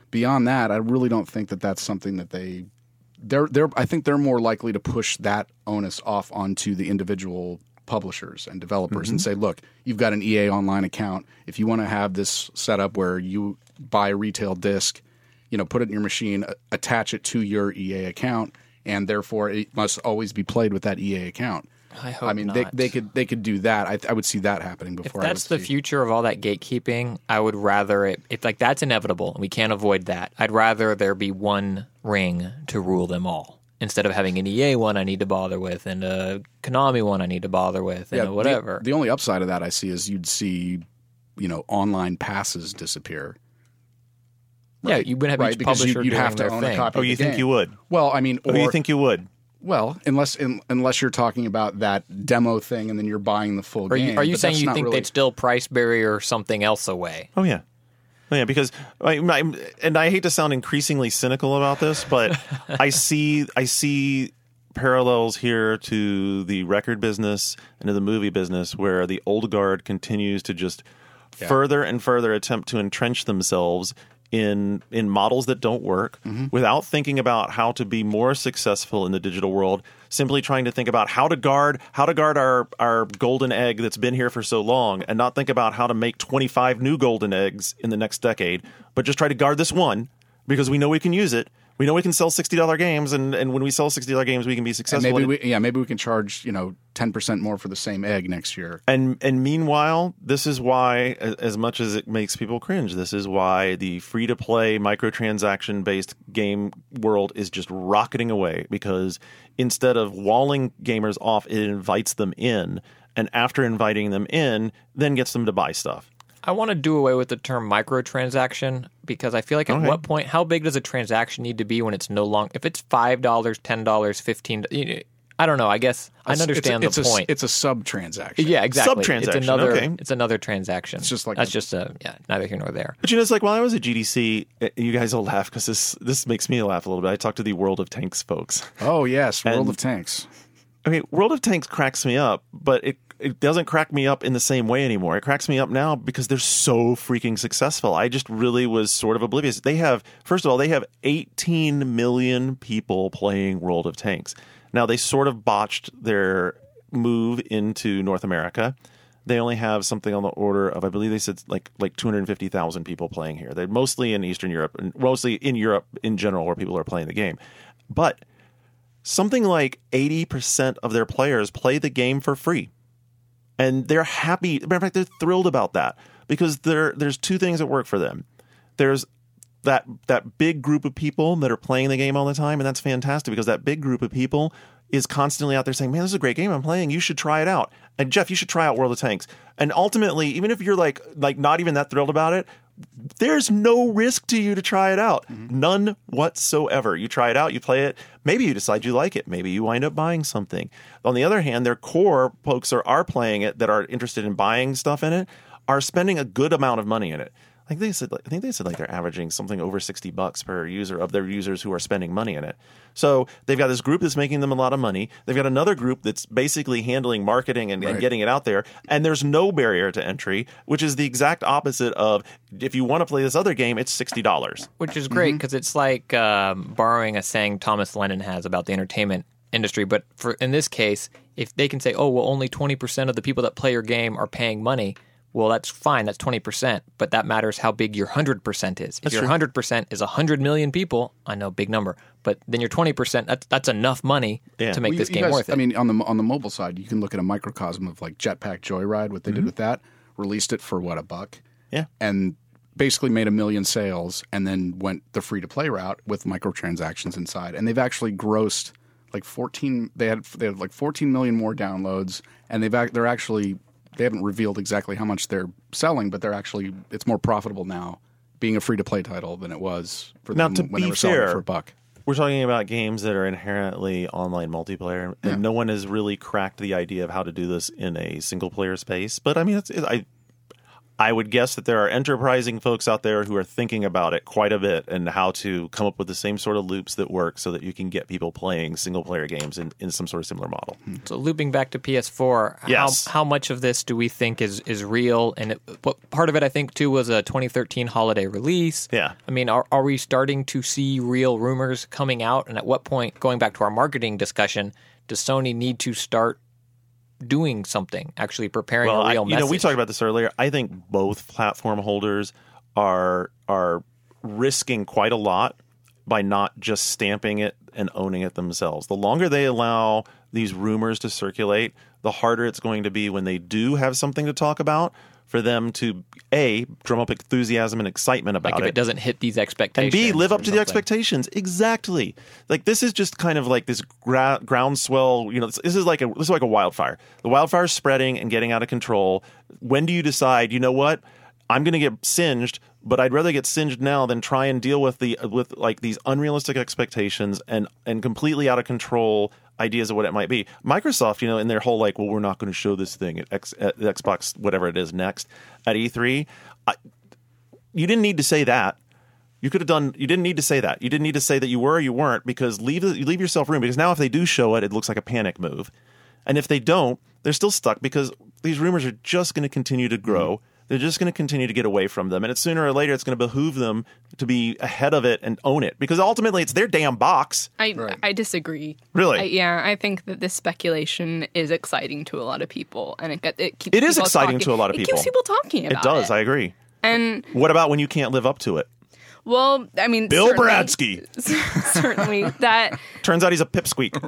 beyond that, I really don't think that that's something that they they're they're I think they're more likely to push that onus off onto the individual publishers and developers and say, look, you've got an E A Online account. If you want to have this set up where you buy a retail disc, you know, put it in your machine, a- attach it to your E A account, and therefore it must always be played with that E A account. I hope I mean, not. they they could they could do that. I, I would see that happening If before. I that's would the see. future of all that gatekeeping, I would rather it. If like that's inevitable and we can't avoid that, I'd rather there be one ring to rule them all instead of having an E A one I need to bother with and a Konami one I need to bother with and Yeah, a the- whatever. The, only upside of that I see is you'd see, you know, online passes disappear. Yeah, you would have right? each because publisher you'd, you'd have doing to their own thing. a copy. Oh, of you the think game. you would? Well, I mean, or Oh, you think you would? well, unless in, unless you're talking about that demo thing and then you're buying the full Are game. you, are you but saying that's you not think really, they'd still price barrier something else away? Oh yeah, oh yeah. Because I, I, and I hate to sound increasingly cynical about this, but I see I see parallels here to the record business and to the movie business, where the old guard continues to just further and further attempt to entrench themselves in in models that don't work without thinking about how to be more successful in the digital world, simply trying to think about how to guard how to guard our our golden egg that's been here for so long, and not think about how to make twenty-five new golden eggs in the next decade, but just try to guard this one because we know we can use it. We know we can sell sixty dollars games, and, and when we sell sixty dollars games, we can be and successful. maybe in it. we, yeah, maybe we can charge, you know, ten percent more for the same egg next year. And and meanwhile, this is why, a- as much as it makes people cringe, this is why the free-to-play microtransaction-based game world is just rocketing away, because instead of walling gamers off, it invites them in, and after inviting them in, then gets them to buy stuff. I want to do away with the term microtransaction because I feel like at Okay. what point, how big does a transaction need to be when it's no longer, if it's five dollars, ten dollars, fifteen dollars, you know, I don't know. I guess I understand it's a, the it's point. A, it's a sub transaction. yeah, exactly. Sub-transaction, It's another, okay. it's another transaction. It's just like that's a- just a yeah, neither here nor there. But you know, it's like while I was at G D C, eh, you guys will laugh because this this makes me laugh a little bit. I talked to the World of Tanks folks. Oh yes, World And- of Tanks. Okay, World of Tanks cracks me up, but it it doesn't crack me up in the same way anymore. It cracks me up now because they're so freaking successful. I just really was sort of oblivious. They have, first of all, they have eighteen million people playing World of Tanks. Now, they sort of botched their move into North America. They only have something on the order of, I believe they said like like two hundred fifty thousand people playing here. They're mostly in Eastern Europe, and mostly in Europe in general where people are playing the game. But something like eighty percent of their players play the game for free. And they're happy. Matter of fact, they're thrilled about that because there there's two things that work for them. There's that that big group of people that are playing the game all the time, and that's fantastic because that big group of people is constantly out there saying, man, this is a great game I'm playing. You should try it out. And Jeff, you should try out World of Tanks. And ultimately, even if you're like like not even that thrilled about it, there's no risk to you to try it out. None whatsoever. You try it out, you play it. Maybe you decide you like it. Maybe you wind up buying something. On the other hand, their core folks are, are playing it that are interested in buying stuff in it, are spending a good amount of money in it. Like they said, I think they said like they're averaging something over sixty bucks per user of their users who are spending money in it. So they've got this group that's making them a lot of money. They've got another group that's basically handling marketing and, and Right. getting it out there. And there's no barrier to entry, which is the exact opposite of if you want to play this other game, it's sixty dollars. Which is great because it's like um, borrowing a saying Thomas Lennon has about the entertainment industry. But for in this case, if they can say, oh, well, only twenty percent of the people that play your game are paying money, well, that's fine. That's twenty percent. But that matters how big your one hundred percent is. If That's your true. one hundred percent is one hundred million people, I know, big number. But then your twenty percent, that's, that's enough money Yeah. to make Well, this you game guys- worth it. I mean, on the on the mobile side, you can look at a microcosm of like Jetpack Joyride. What they Mm-hmm. did with that, released it for what, a buck, Yeah. and basically made a million sales, and then went the free to play route with microtransactions inside. And they've actually grossed like fourteen. They had they had like fourteen million more downloads, and they've ac- they're actually they haven't revealed exactly how much they're selling, but they're actually it's more profitable now being a free to play title than it was for Now, them to when be they were selling it fair, for a buck. We're talking about games that are inherently online multiplayer, and Yeah. no one has really cracked the idea of how to do this in a single player space. But I mean, it's, it, I I would guess that there are enterprising folks out there who are thinking about it quite a bit and how to come up with the same sort of loops that work so that you can get people playing single-player games in, in some sort of similar model. So looping back to P S four, Yes. how, how much of this do we think is, is real? And it, what, part of it, I think, too, was a twenty thirteen holiday release. Yeah. I mean, are, are we starting to see real rumors coming out? And at what point, going back to our marketing discussion, does Sony need to start doing something, actually preparing Well, a I, real you message? know, we talked about this earlier. I think both platform holders are are risking quite a lot by not just stamping it and owning it themselves. The longer they allow these rumors to circulate, the harder it's going to be when they do have something to talk about for them to, A, drum up enthusiasm and excitement about like if it. it doesn't hit these expectations. And B, live up or to the something. expectations. Exactly. Like this is just kind of like this gra- groundswell. You know, this, this is like a this is like a wildfire. The wildfire is spreading and getting out of control. When do you decide? You know what? I'm going to get singed, but I'd rather get singed now than try and deal with the with like these unrealistic expectations and and completely out of control ideas of what it might be. Microsoft, you know, in their whole like, well, we're not going to show this thing at, X, at Xbox, whatever it is next at E three. I, you didn't need to say that. You could have done. You didn't need to say that. You didn't need to say that you were or you weren't, because leave you leave yourself room. Because now, if they do show it, it looks like a panic move, and if they don't, they're still stuck because these rumors are just going to continue to grow. They're just going to continue to get away from them, and it's sooner or later it's going to behoove them to be ahead of it and own it, because ultimately it's their damn box. I Right. I disagree. Really? I, yeah, I think that this speculation is exciting to a lot of people, and it get- it keeps It is people exciting talking. to a lot of It people. keeps people talking about It does. it. I agree. And What about when you can't live up to it? well, I mean, Bill certainly- Bradsky. certainly that. Turns out he's a pipsqueak.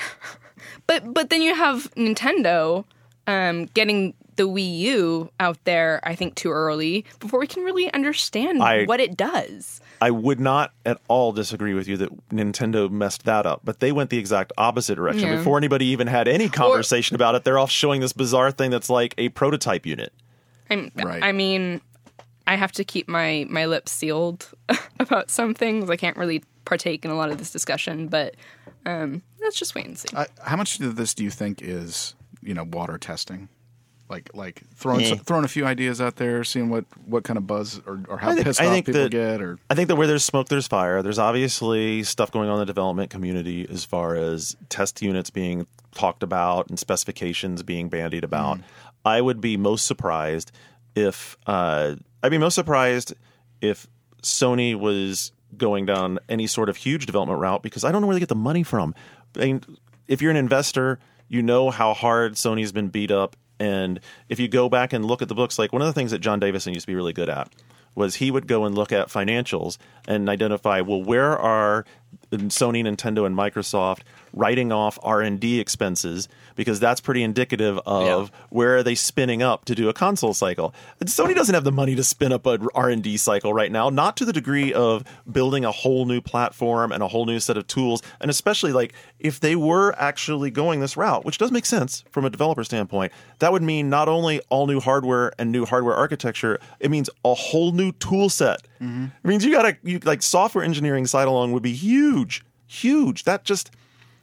But but then you have Nintendo um, getting the Wii U out there, I think, too early before we can really understand I- what it does. I would not at all disagree with you that Nintendo messed that up, but they went the exact opposite direction. Yeah. Before anybody even had any conversation about it, they're off showing this bizarre thing that's like a prototype unit. I'm, Right. I mean, I have to keep my, my lips sealed about some things. I can't really partake in a lot of this discussion, but um, let's just wait and see. Uh, how much of this do you think is, you know, water testing? Like, like throwing Yeah. throwing a few ideas out there, seeing what, what kind of buzz or, or how I think- pissed I off think people that- get, or I think that where there's smoke, there's fire. There's obviously stuff going on in the development community as far as test units being talked about and specifications being bandied about. I would be most surprised if uh, I'd be most surprised if Sony was going down any sort of huge development route, because I don't know where they get the money from. I mean, if you're an investor, you know how hard Sony's been beat up. And if you go back and look at the books, like one of the things that John Davison used to be really good at was he would go and look at financials and identify, well, where are Sony, Nintendo, and Microsoft writing off R and D expenses, because that's pretty indicative of Yeah. where are they spinning up to do a console cycle. And Sony doesn't have the money to spin up an R and D cycle right now, not to the degree of building a whole new platform and a whole new set of tools. And especially like if they were actually going this route, which does make sense from a developer standpoint, that would mean not only all new hardware and new hardware architecture, it means a whole new tool set. Mm-hmm. It means you gotta you, like software engineering side along would be huge, huge. That just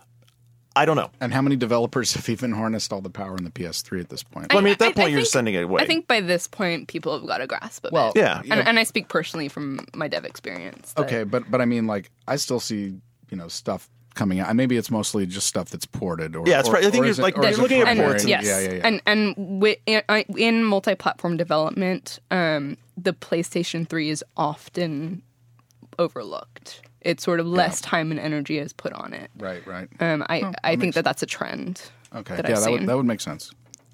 I don't know. and how many developers have even harnessed all the power in the P S three at this point? Well, I mean, at that I- I point, you're think- sending it away. I think by this point, people have got a grasp of Well, it. Yeah. you know, And, and I speak personally from my dev experience. that- okay, but but I mean, like, I still see, you know, stuff coming out. And maybe it's mostly just stuff that's ported. Or, Yeah, it's or, right. I think or you're, is it- like, or you're is it looking at primary? ports. Yes. Yeah, yeah, yeah. And and wi- in, uh, in multi-platform development, um, the PlayStation three is often overlooked. It's sort of less time and energy is put on it. right, right. Um, I Oh, I that think makes- that that's a trend. Okay, that yeah, I've that would, seen. that would make sense.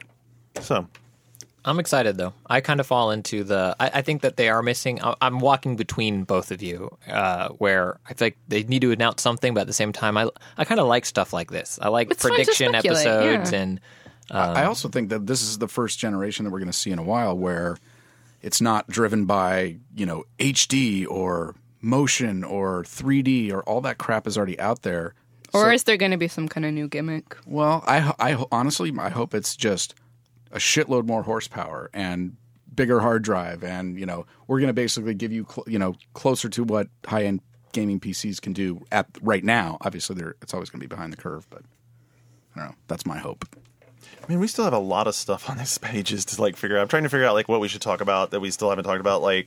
So I'm excited though. I kind of fall into the. I, I think that they are missing. I- I'm walking between both of you, uh, where I feel like they need to announce something, but at the same time, I I kind of like stuff like this. I like It's fun to prediction speculate, episodes, yeah. and I I also think that this is the first generation that we're going to see in a while where it's not driven by, you know, H D or motion or three D or all that crap is already out there. Or So- is there going to be some kind of new gimmick? Well, I, I honestly, I hope it's just a shitload more horsepower and bigger hard drive, and you know, we're going to basically give you, cl- you know, closer to what high end gaming P Cs can do at right now. Obviously, they're, it's always going to be behind the curve, but I don't know. That's my hope. I mean, we still have a lot of stuff on these pages to like figure out. I'm trying to figure out like what we should talk about that we still haven't talked about, like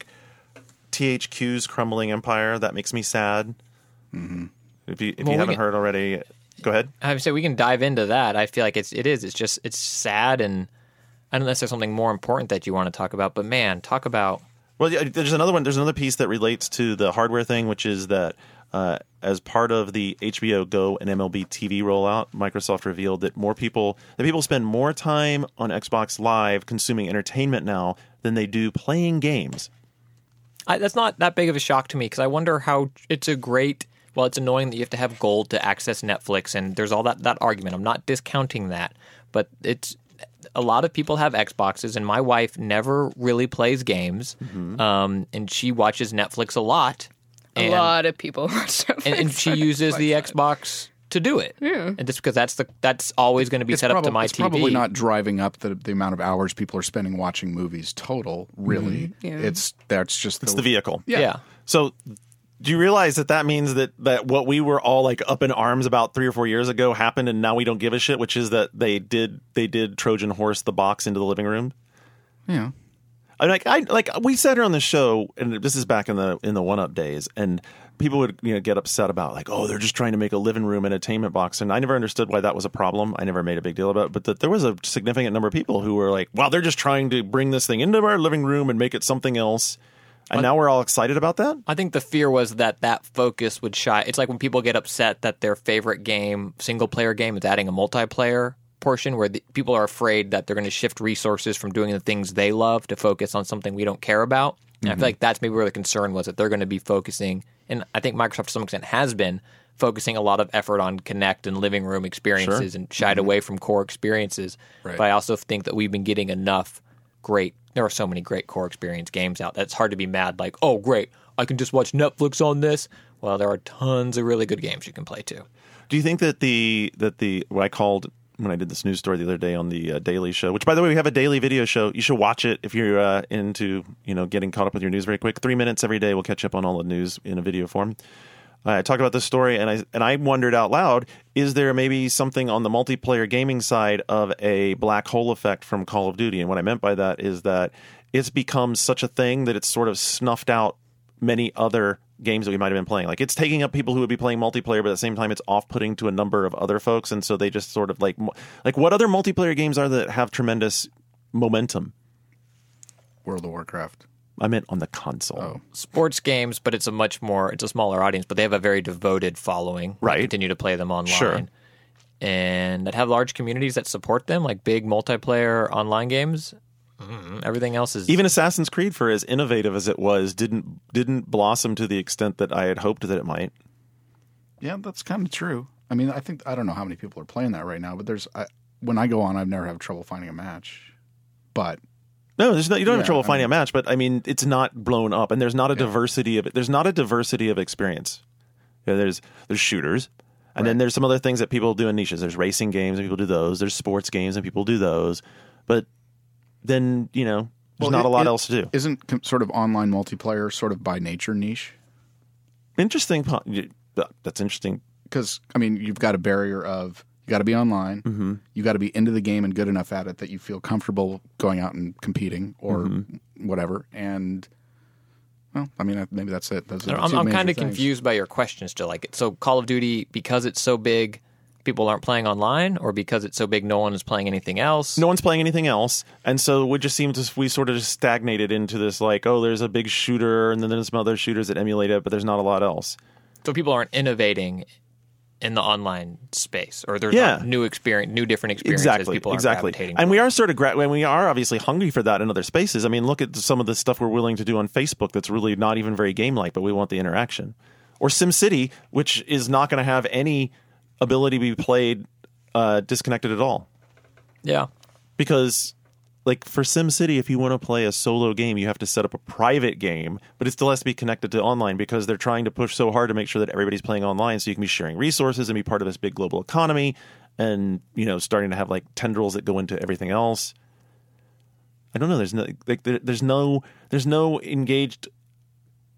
T H Q's crumbling empire. That makes me sad. Mm-hmm. If you if Well, you we haven't can- heard already, go ahead. I would say we can dive into that. I feel like it's it is. It's just it's sad, and I don't know if there's something more important that you want to talk about. But man, talk about Well, yeah, there's another one. There's another piece that relates to the hardware thing, which is that uh, as part of the H B O Go and M L B T V rollout, Microsoft revealed that more people that people spend more time on Xbox Live consuming entertainment now than they do playing games. I, that's not that big of a shock to me because I wonder how it's a great. Well, it's annoying that you have to have gold to access Netflix, and there's all that that argument. I'm not discounting that, but it's a lot of people have Xboxes, and my wife never really plays games, Mm-hmm. um, and she watches Netflix a lot. A And, lot of people watch Netflix. and, and she on uses Xbox the Live. Xbox to do it. Yeah, and just because that's the that's always going to be It's, set up to probab- my it's T V. probably not driving up the, the amount of hours people are spending watching movies total, really. Yeah. It's that's just It's the vehicle. Yeah. Yeah. So, do you realize that that means that, that what we were all like up in arms about three or four years ago happened, and now we don't give a shit? Which is that they did they did Trojan horse the box into the living room. Yeah. I like I like we said her on the show, and this is back in the in the one up days, and people would you know get upset about like, oh, they're just trying to make a living room entertainment box, and I never understood why that was a problem. I never made a big deal about it, but that there was a significant number of people who were like, well, they're just trying to bring this thing into our living room and make it something else, and now we're all excited about that. I think the fear was that that focus would shy. It's like when people get upset that their favorite game, single player game, is adding a multiplayer portion where the, people are afraid that they're going to shift resources from doing the things they love to focus on something we don't care about. And I feel like that's maybe where the concern was, that they're going to be focusing, and I think Microsoft to some extent has been focusing a lot of effort on Connect and living room experiences and shied away from core experiences. Right. But I also think that we've been getting enough great, there are so many great core experience games out that it's hard to be mad like, oh, great, I can just watch Netflix on this. Well, there are tons of really good games you can play too. Do you think that the that the what I called when I did this news story the other day on the uh, Daily Show, which by the way we have a daily video show, you should watch it if you're uh, into you know getting caught up with your news very quick. Three minutes every day, we'll catch up on all the news in a video form. Uh, I talked about this story, and I and I wondered out loud: is there maybe something on the multiplayer gaming side of a black hole effect from Call of Duty? And what I meant by that is that it's become such a thing that it's sort of snuffed out many other games that we might have been playing. Like it's taking up people who would be playing multiplayer, but at the same time it's off-putting to a number of other folks, and so they just sort of like like what other multiplayer games are that have tremendous momentum? World of Warcraft. I meant on the console. Oh. Sports games, but it's a much more, it's a smaller audience, but they have a very devoted following. They Right. continue to play them online. Sure. And that have large communities that support them, like big multiplayer online games. Mm, everything else is Even Assassin's Creed, for as innovative as it was, didn't didn't blossom to the extent that I had hoped that it might. Yeah, that's kind of true. I mean, I think I don't know how many people are playing that right now, but there's I, when I go on, I've never had trouble finding a match. But No, there's no, you don't have Yeah, trouble I finding mean- a match, but I mean, it's not blown up, and there's not a diversity of there's not a diversity of experience. Yeah, there's there's shooters, and then there's some other things that people do in niches. There's racing games, and people do those. There's sports games, and people do those. But then you know, there's Well, not it- a lot it- else to do. Isn't com- sort of online multiplayer sort of by nature niche? Interesting. po- That's interesting. Because I mean, you've got a barrier of you got to be online, mm-hmm. you got to be into the game and good enough at it that you feel comfortable going out and competing or Mm-hmm. whatever. And well, I mean, maybe that's it. Those are the I'm, two I'm major kind of things. confused by your question still. Like, so Call of Duty, because it's so big, people aren't playing online, or because it's so big, no one is playing anything else? No one's playing anything else, and so we just seem to we sort of just stagnated into this like, oh, there's a big shooter, and then there's some other shooters that emulate it, but there's not a lot else. So people aren't innovating in the online space, or there's Yeah. not new experience, new different experiences. Exactly, people are exactly. gravitating And we toward. are sort of gra- when we are obviously hungry for that in other spaces. I mean, look at some of the stuff we're willing to do on Facebook that's really not even very game-like, but we want the interaction. Or SimCity, which is not going to have any ability to be played uh, disconnected at all. Yeah. Because, like, for SimCity, if you want to play a solo game, you have to set up a private game, but it still has to be connected to online because they're trying to push so hard to make sure that everybody's playing online so you can be sharing resources and be part of this big global economy and, you know, starting to have, like, tendrils that go into everything else. I don't know. There's no, like, there, there's no, there's no engaged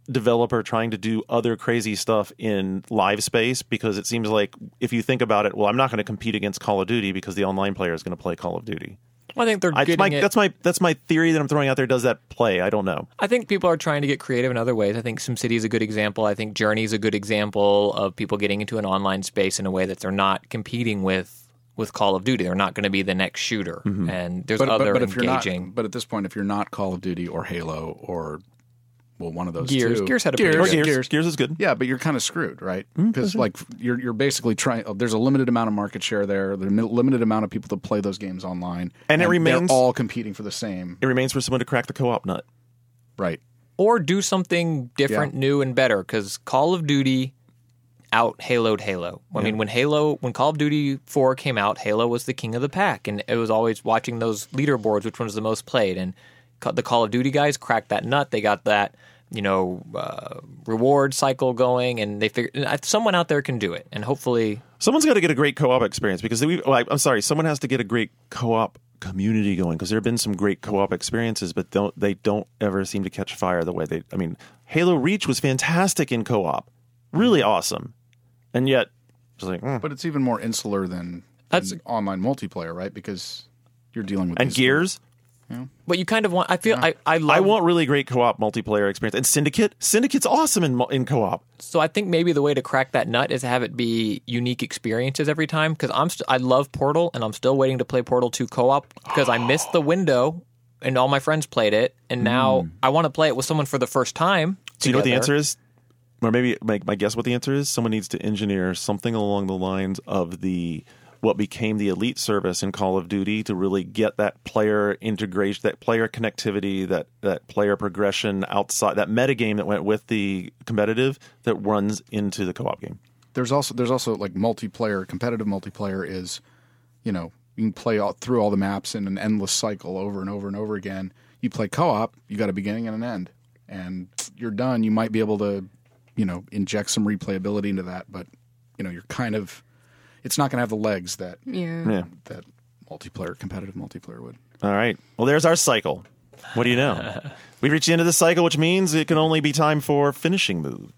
developer trying to do other crazy stuff in live space, because it seems like if you think about it, well, I'm not going to compete against Call of Duty because the online player is going to play Call of Duty. Well, I think they're I, getting my, it. That's my that's my theory that I'm throwing out there. Does that play? I don't know. I think people are trying to get creative in other ways. I think SimCity is a good example. I think Journey is a good example of people getting into an online space in a way that they're not competing with with Call of Duty. They're not going to be the next shooter. Mm-hmm. And there's But, other but, but if engaging. You're not, but at this point, if you're not Call of Duty or Halo or well, one of those Gears. two, Gears had a Gears, pretty Or good- Gears. Gears. Gears is good. Yeah, but you're kind of screwed, right? Because like you're you're basically trying. There's a limited amount of market share there. There's a limited amount of people that play those games online, And it remains- they're all competing for the same. It remains for someone to crack the co-op nut. Right. Or do something different, Yeah. new, and better. Because Call of Duty out Halo'd Halo. I mean, when Halo, when Call of Duty four came out, Halo was the king of the pack, and it was always watching those leaderboards, which one was the most played. And ca- the Call of Duty guys cracked that nut. They got that, you know, uh, reward cycle going, and they figured someone out there can do it, and hopefully. Someone's got to get a great co-op experience because we. Well, I'm sorry. Someone has to get a great co-op community going, because there have been some great co-op experiences, but don't they don't ever seem to catch fire the way they. I mean, Halo Reach was fantastic in co-op, really awesome, and yet it's like. mm. But it's even more insular than, That's- than online multiplayer, right? Because you're dealing with And these- Gears. But you kind of want. I feel. I. I love. I want really great co-op multiplayer experience. And Syndicate, Syndicate's awesome in in co-op. So I think maybe the way to crack that nut is to have it be unique experiences every time. Because I'm, st- I love Portal, and I'm still waiting to play Portal two co-op because I missed the window, and all my friends played it, and now I want to play it with someone for the first time. So you know what the together. answer is? Or maybe my, my guess what the answer is? Someone needs to engineer something along the lines of the what became the Elite service in Call of Duty to really get that player integration, that player connectivity, that, that player progression outside, that metagame that went with the competitive that runs into the co-op game. There's also there's also like multiplayer, competitive multiplayer is, you know, you can play all, through all the maps in an endless cycle over and over and over again. You play co-op, you got a beginning and an end, and you're done. You might be able to, you know, inject some replayability into that, but you know, you're kind of, it's not going to have the legs that Yeah. Yeah. that multiplayer, competitive multiplayer would. All right. Well, there's our cycle. What do you know? We've reached the end of the cycle, which means it can only be time for finishing move.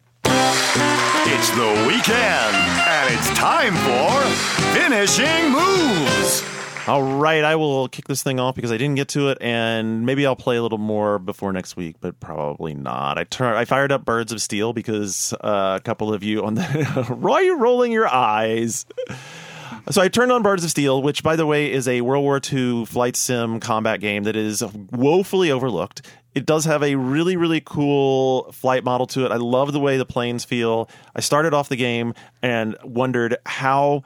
It's the weekend, and it's time for finishing moves. All right, I will kick this thing off because I didn't get to it, and maybe I'll play a little more before next week, but probably not. I tur- I fired up Birds of Steel because uh, a couple of you on the why are you rolling your eyes? So I turned on Birds of Steel, which, by the way, is a World War Two flight sim combat game that is woefully overlooked. It does have a really, really cool flight model to it. I love the way the planes feel. I started off the game and wondered how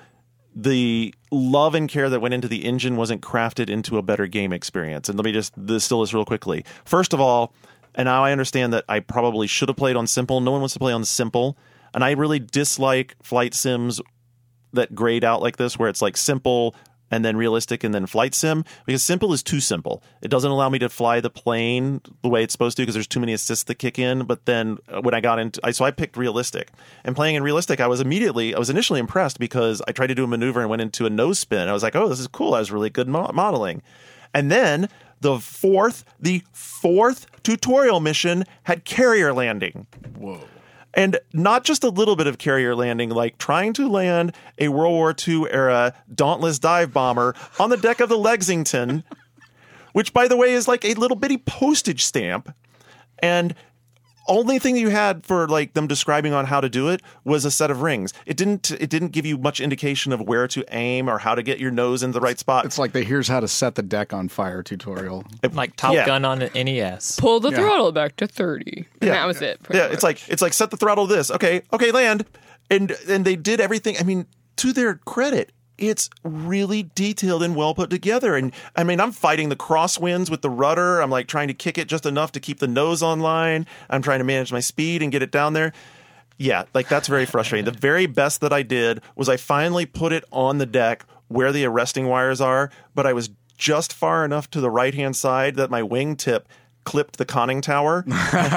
the love and care that went into the engine wasn't crafted into a better game experience. And let me just distill this real quickly. First of all, and now I understand that I probably should have played on simple. No one wants to play on simple. And I really dislike flight sims that grade out like this, where it's like simple and then realistic and then flight sim, because simple is too simple. It doesn't allow me to fly the plane the way it's supposed to because there's too many assists that kick in. But then when I got into, I, so I picked realistic, and playing in realistic, I was immediately, I was initially impressed because I tried to do a maneuver and went into a nose spin. I was like, oh, this is cool. I was really good mo- modeling. And then the fourth, the fourth tutorial mission had carrier landing. Whoa. And not just a little bit of carrier landing, like trying to land a World War Two era Dauntless dive bomber on the deck of the Lexington, which, by the way, is like a little bitty postage stamp. And only thing you had for like them describing on how to do it was a set of rings. It didn't. It didn't give you much indication of where to aim or how to get your nose in the right spot. It's like the here's how to set the deck on fire tutorial. Like Top Yeah. Gun on an N E S. Pull the Yeah. throttle back to thirty. And Yeah. that was it. pretty Yeah, much. it's like it's like set the throttle to this. Okay, okay, land. And and they did everything. I mean, to their credit, it's really detailed and well put together. And I mean, I'm fighting the crosswinds with the rudder. I'm like trying to kick it just enough to keep the nose on line. I'm trying to manage my speed and get it down there. Yeah, like that's very frustrating. The very best that I did was I finally put it on the deck where the arresting wires are, but I was just far enough to the right-hand side that my wingtip clipped the conning tower.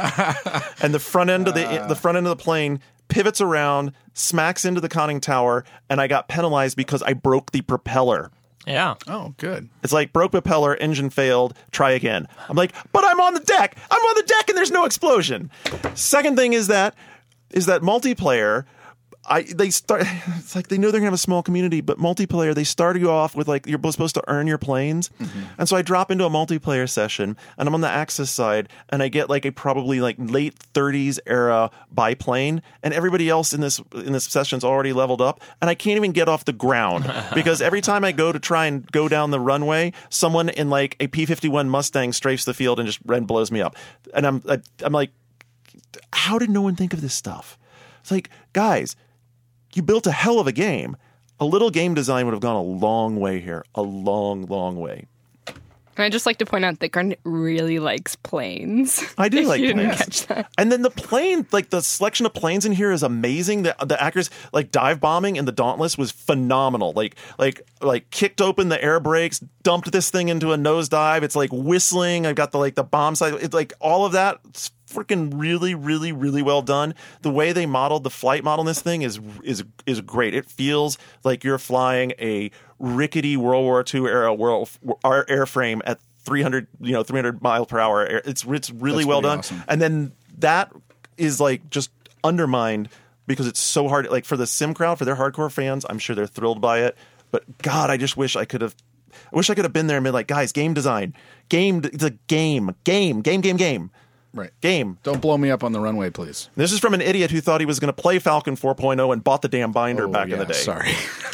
And the front end of the the front end of the plane pivots around, smacks into the conning tower, and I got penalized because I broke the propeller. Yeah. Oh, good. It's like broke propeller, engine failed, try again. I'm like, but I'm on the deck. I'm on the deck and there's no explosion. Second thing is that is that multiplayer. I they start. It's like they know they're gonna have a small community, but multiplayer they start you off with like you're supposed to earn your planes, mm-hmm. and so I drop into a multiplayer session, and I'm on the Axis side, and I get like a probably like late thirties era biplane, and everybody else in this in this session's already leveled up, and I can't even get off the ground because every time I go to try and go down the runway, someone in like a P fifty-one Mustang strafes the field and just and blows me up, and I'm I, I'm like, how did no one think of this stuff? It's like, guys. You built a hell of a game. A little game design would have gone a long way here. A long, long way. And I'd just like to point out that Garnet really likes planes. I do if like you didn't planes. catch that. And then the plane, like the selection of planes in here is amazing. The the actors like dive bombing in the Dauntless was phenomenal. Like like like kicked open the air brakes, dumped this thing into a nosedive. It's like whistling. I've got the like the bomb side. It's like all of that. It's freaking really, really, really well done. The way they modeled the flight model in this thing is is is great. It feels like you're flying a rickety World War Two era world our airframe at three hundred, you know, three hundred mile per hour. It's it's really That's well pretty done. awesome. And then that is like just undermined because it's so hard. Like for the sim crowd, for their hardcore fans, I'm sure they're thrilled by it. But God, I just wish I could have. I wish I could have been there and been like, guys, game design, game. It's a game, game, game, game, game. Right. Game. Don't blow me up on the runway, please. This is from an idiot who thought he was going to play Falcon four point oh and bought the damn binder Oh, back yeah, in the day. Sorry.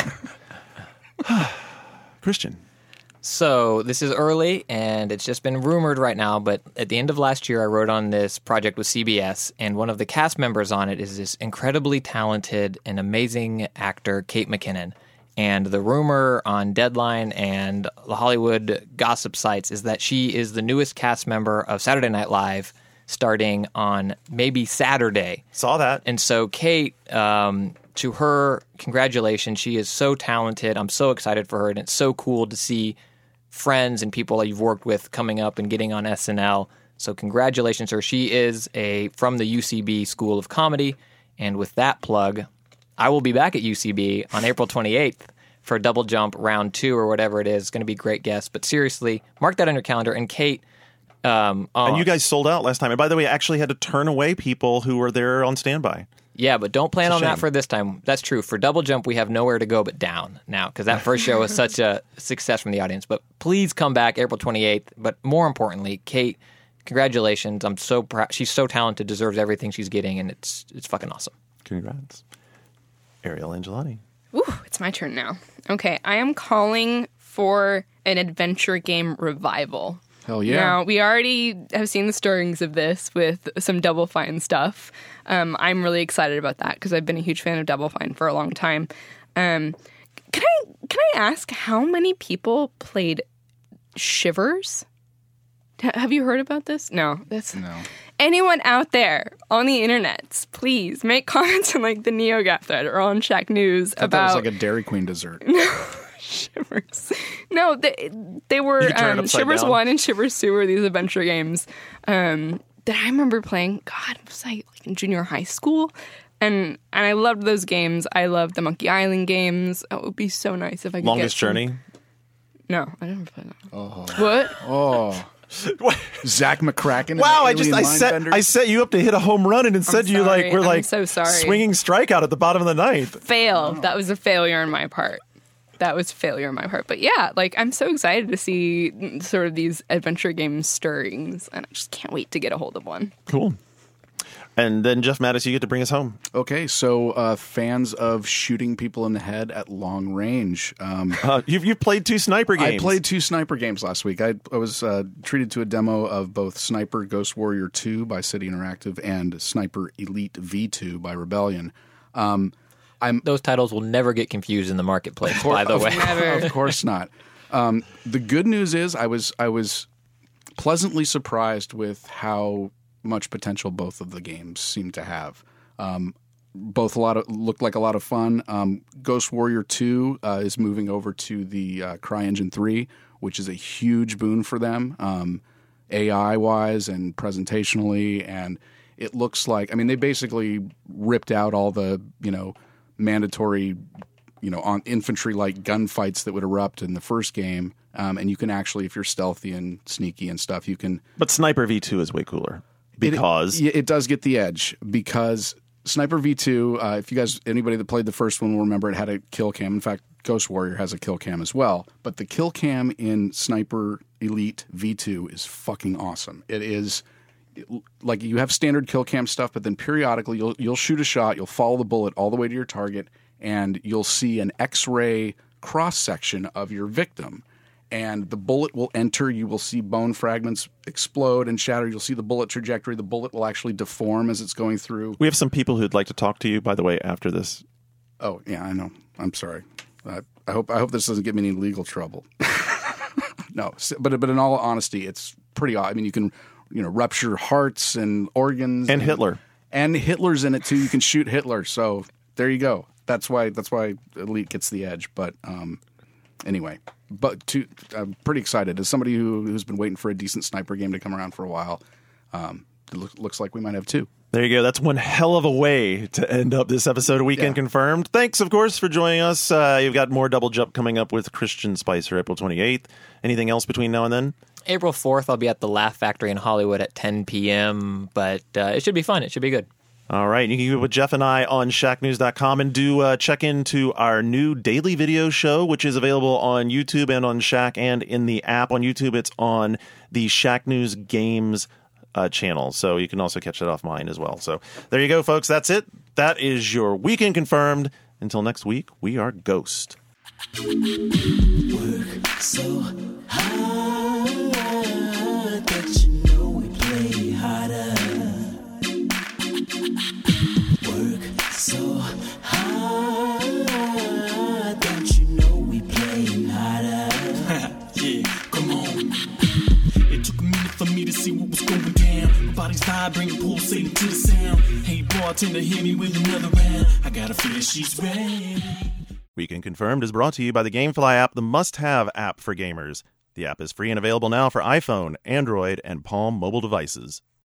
Christian. So this is early, and it's just been rumored right now, but at the end of last year, I wrote on this project with C B S, and one of the cast members on it is this incredibly talented and amazing actor, Kate McKinnon. And the rumor on Deadline and the Hollywood gossip sites is that she is the newest cast member of Saturday Night Live, starting on maybe Saturday. Saw that. And so Kate, um, to her, congratulations. She is so talented. I'm so excited for her, and it's so cool to see friends and people that you've worked with coming up and getting on S N L. So congratulations to her. She is a from the U C B School of Comedy. And with that plug, I will be back at U C B on April twenty-eighth for Double Jump Round two or whatever it is. It's going to be a great guest. But seriously, mark that on your calendar. And Kate... Um, oh, And you guys sold out last time. And by the way, I actually had to turn away people who were there on standby. yeah, but don't plan It's a on that shame. for this time. That's true. For Double Jump, we have nowhere to go but down now because that first show was such a success from the audience. But please come back April twenty-eighth. But more importantly, Kate, congratulations. I'm so proud. She's so talented, deserves everything she's getting, and it's it's fucking awesome. Congrats. Ariel Angelani. Ooh, it's my turn now. Okay, I am calling for an adventure game revival. Hell yeah. Now, we already have seen the stirrings of this with some Double Fine stuff. Um, I'm really excited about that because I've been a huge fan of Double Fine for a long time. Um, can I can I ask how many people played Shivers? H- have you heard about this? No. That's No. Anyone out there on the internets, please make comments on like the NeoGAF thread or on Shack News I thought about that was like a Dairy Queen dessert. Shivers. No, they, they were You can turn it um, upside Shivers down. one and Shivers two were these adventure games um, that I remember playing. God, was I like in junior high school? And and I loved those games. I loved the Monkey Island games. Oh, it would be so nice if I could Longest get some- Journey. No, I never played that. Oh. What? Oh. Zach McCracken. and Wow, the I just alien I mind set benders. I set you up to hit a home run, and instead you like sorry. were I'm like so sorry. swinging strikeout at the bottom of the ninth. Fail. That was a failure on my part. That was failure on my part. But yeah, like I'm so excited to see sort of these adventure game stirrings, and I just can't wait to get a hold of one. Cool. And then Jeff Mattis, you get to bring us home. Okay, so uh, fans of shooting people in the head at long range. Um, Uh, you've you've played two sniper games. I played two sniper games last week. I, I was uh, treated to a demo of both Sniper Ghost Warrior two by City Interactive and Sniper Elite V two by Rebellion. Um, I'm Those titles will never get confused in the marketplace, by the way. Never. Of course not. Um, the good news is I was I was pleasantly surprised with how much potential both of the games seem to have. Um, both a lot of looked like a lot of fun. Um, Ghost Warrior two uh, is moving over to the uh, CryEngine three, which is a huge boon for them, um, A I wise and presentationally, and it looks like I mean they basically ripped out all the you know mandatory you know, on infantry-like gunfights that would erupt in the first game. Um, and you can actually, if you're stealthy and sneaky and stuff, you can. But Sniper V two is way cooler because it, it does get the edge because Sniper V two. Uh, if you guys, anybody that played the first one will remember, it had a kill cam. In fact, Ghost Warrior has a kill cam as well. But the kill cam in Sniper Elite V two is fucking awesome. It is. Like you have standard kill cam stuff, but then periodically you'll you'll shoot a shot, you'll follow the bullet all the way to your target, and you'll see an X-ray cross section of your victim, and the bullet will enter. You will see bone fragments explode and shatter. You'll see the bullet trajectory. The bullet will actually deform as it's going through. We have some people who'd like to talk to you, by the way, after this. Oh yeah, I know. I'm sorry. Uh, I hope I hope this doesn't get me any legal trouble. No, but but in all honesty, it's pretty odd. I mean, you can. You know, rupture hearts and organs, and, and Hitler, and Hitler's in it too. You can shoot Hitler, so there you go. That's why that's why Elite gets the edge. But um, anyway, but to, I'm pretty excited as somebody who who's been waiting for a decent sniper game to come around for a while. Um, it look, looks like we might have two. There you go. That's one hell of a way to end up this episode of Weekend yeah. Confirmed. Thanks, of course, for joining us. Uh, you've got more Double Jump coming up with Christian Spicer April twenty-eighth. Anything else between now and then? April fourth, I'll be at the Laugh Factory in Hollywood at ten p.m., but uh, it should be fun. It should be good. All right. You can keep it with Jeff and I on Shack News dot com and do uh, check into our new daily video show, which is available on YouTube and on Shack and in the app. On YouTube, it's on the Shack News Games uh, channel, so you can also catch it off mine as well. So there you go, folks. That's it. That is your Weekend Confirmed. Until next week, we are Ghost. Work so hard that you know we play harder. Work so hard, don't you know we playing harder? Yeah, come on. It took a minute for me to see what was going down. My body's vibrating, pulsating to the sound. Hey, bartender, hit me with another round. I got a feeling she's ready. Weekend Confirmed is brought to you by the GameFly app, the must-have app for gamers. The app is free and available now for iPhone, Android, and Palm mobile devices.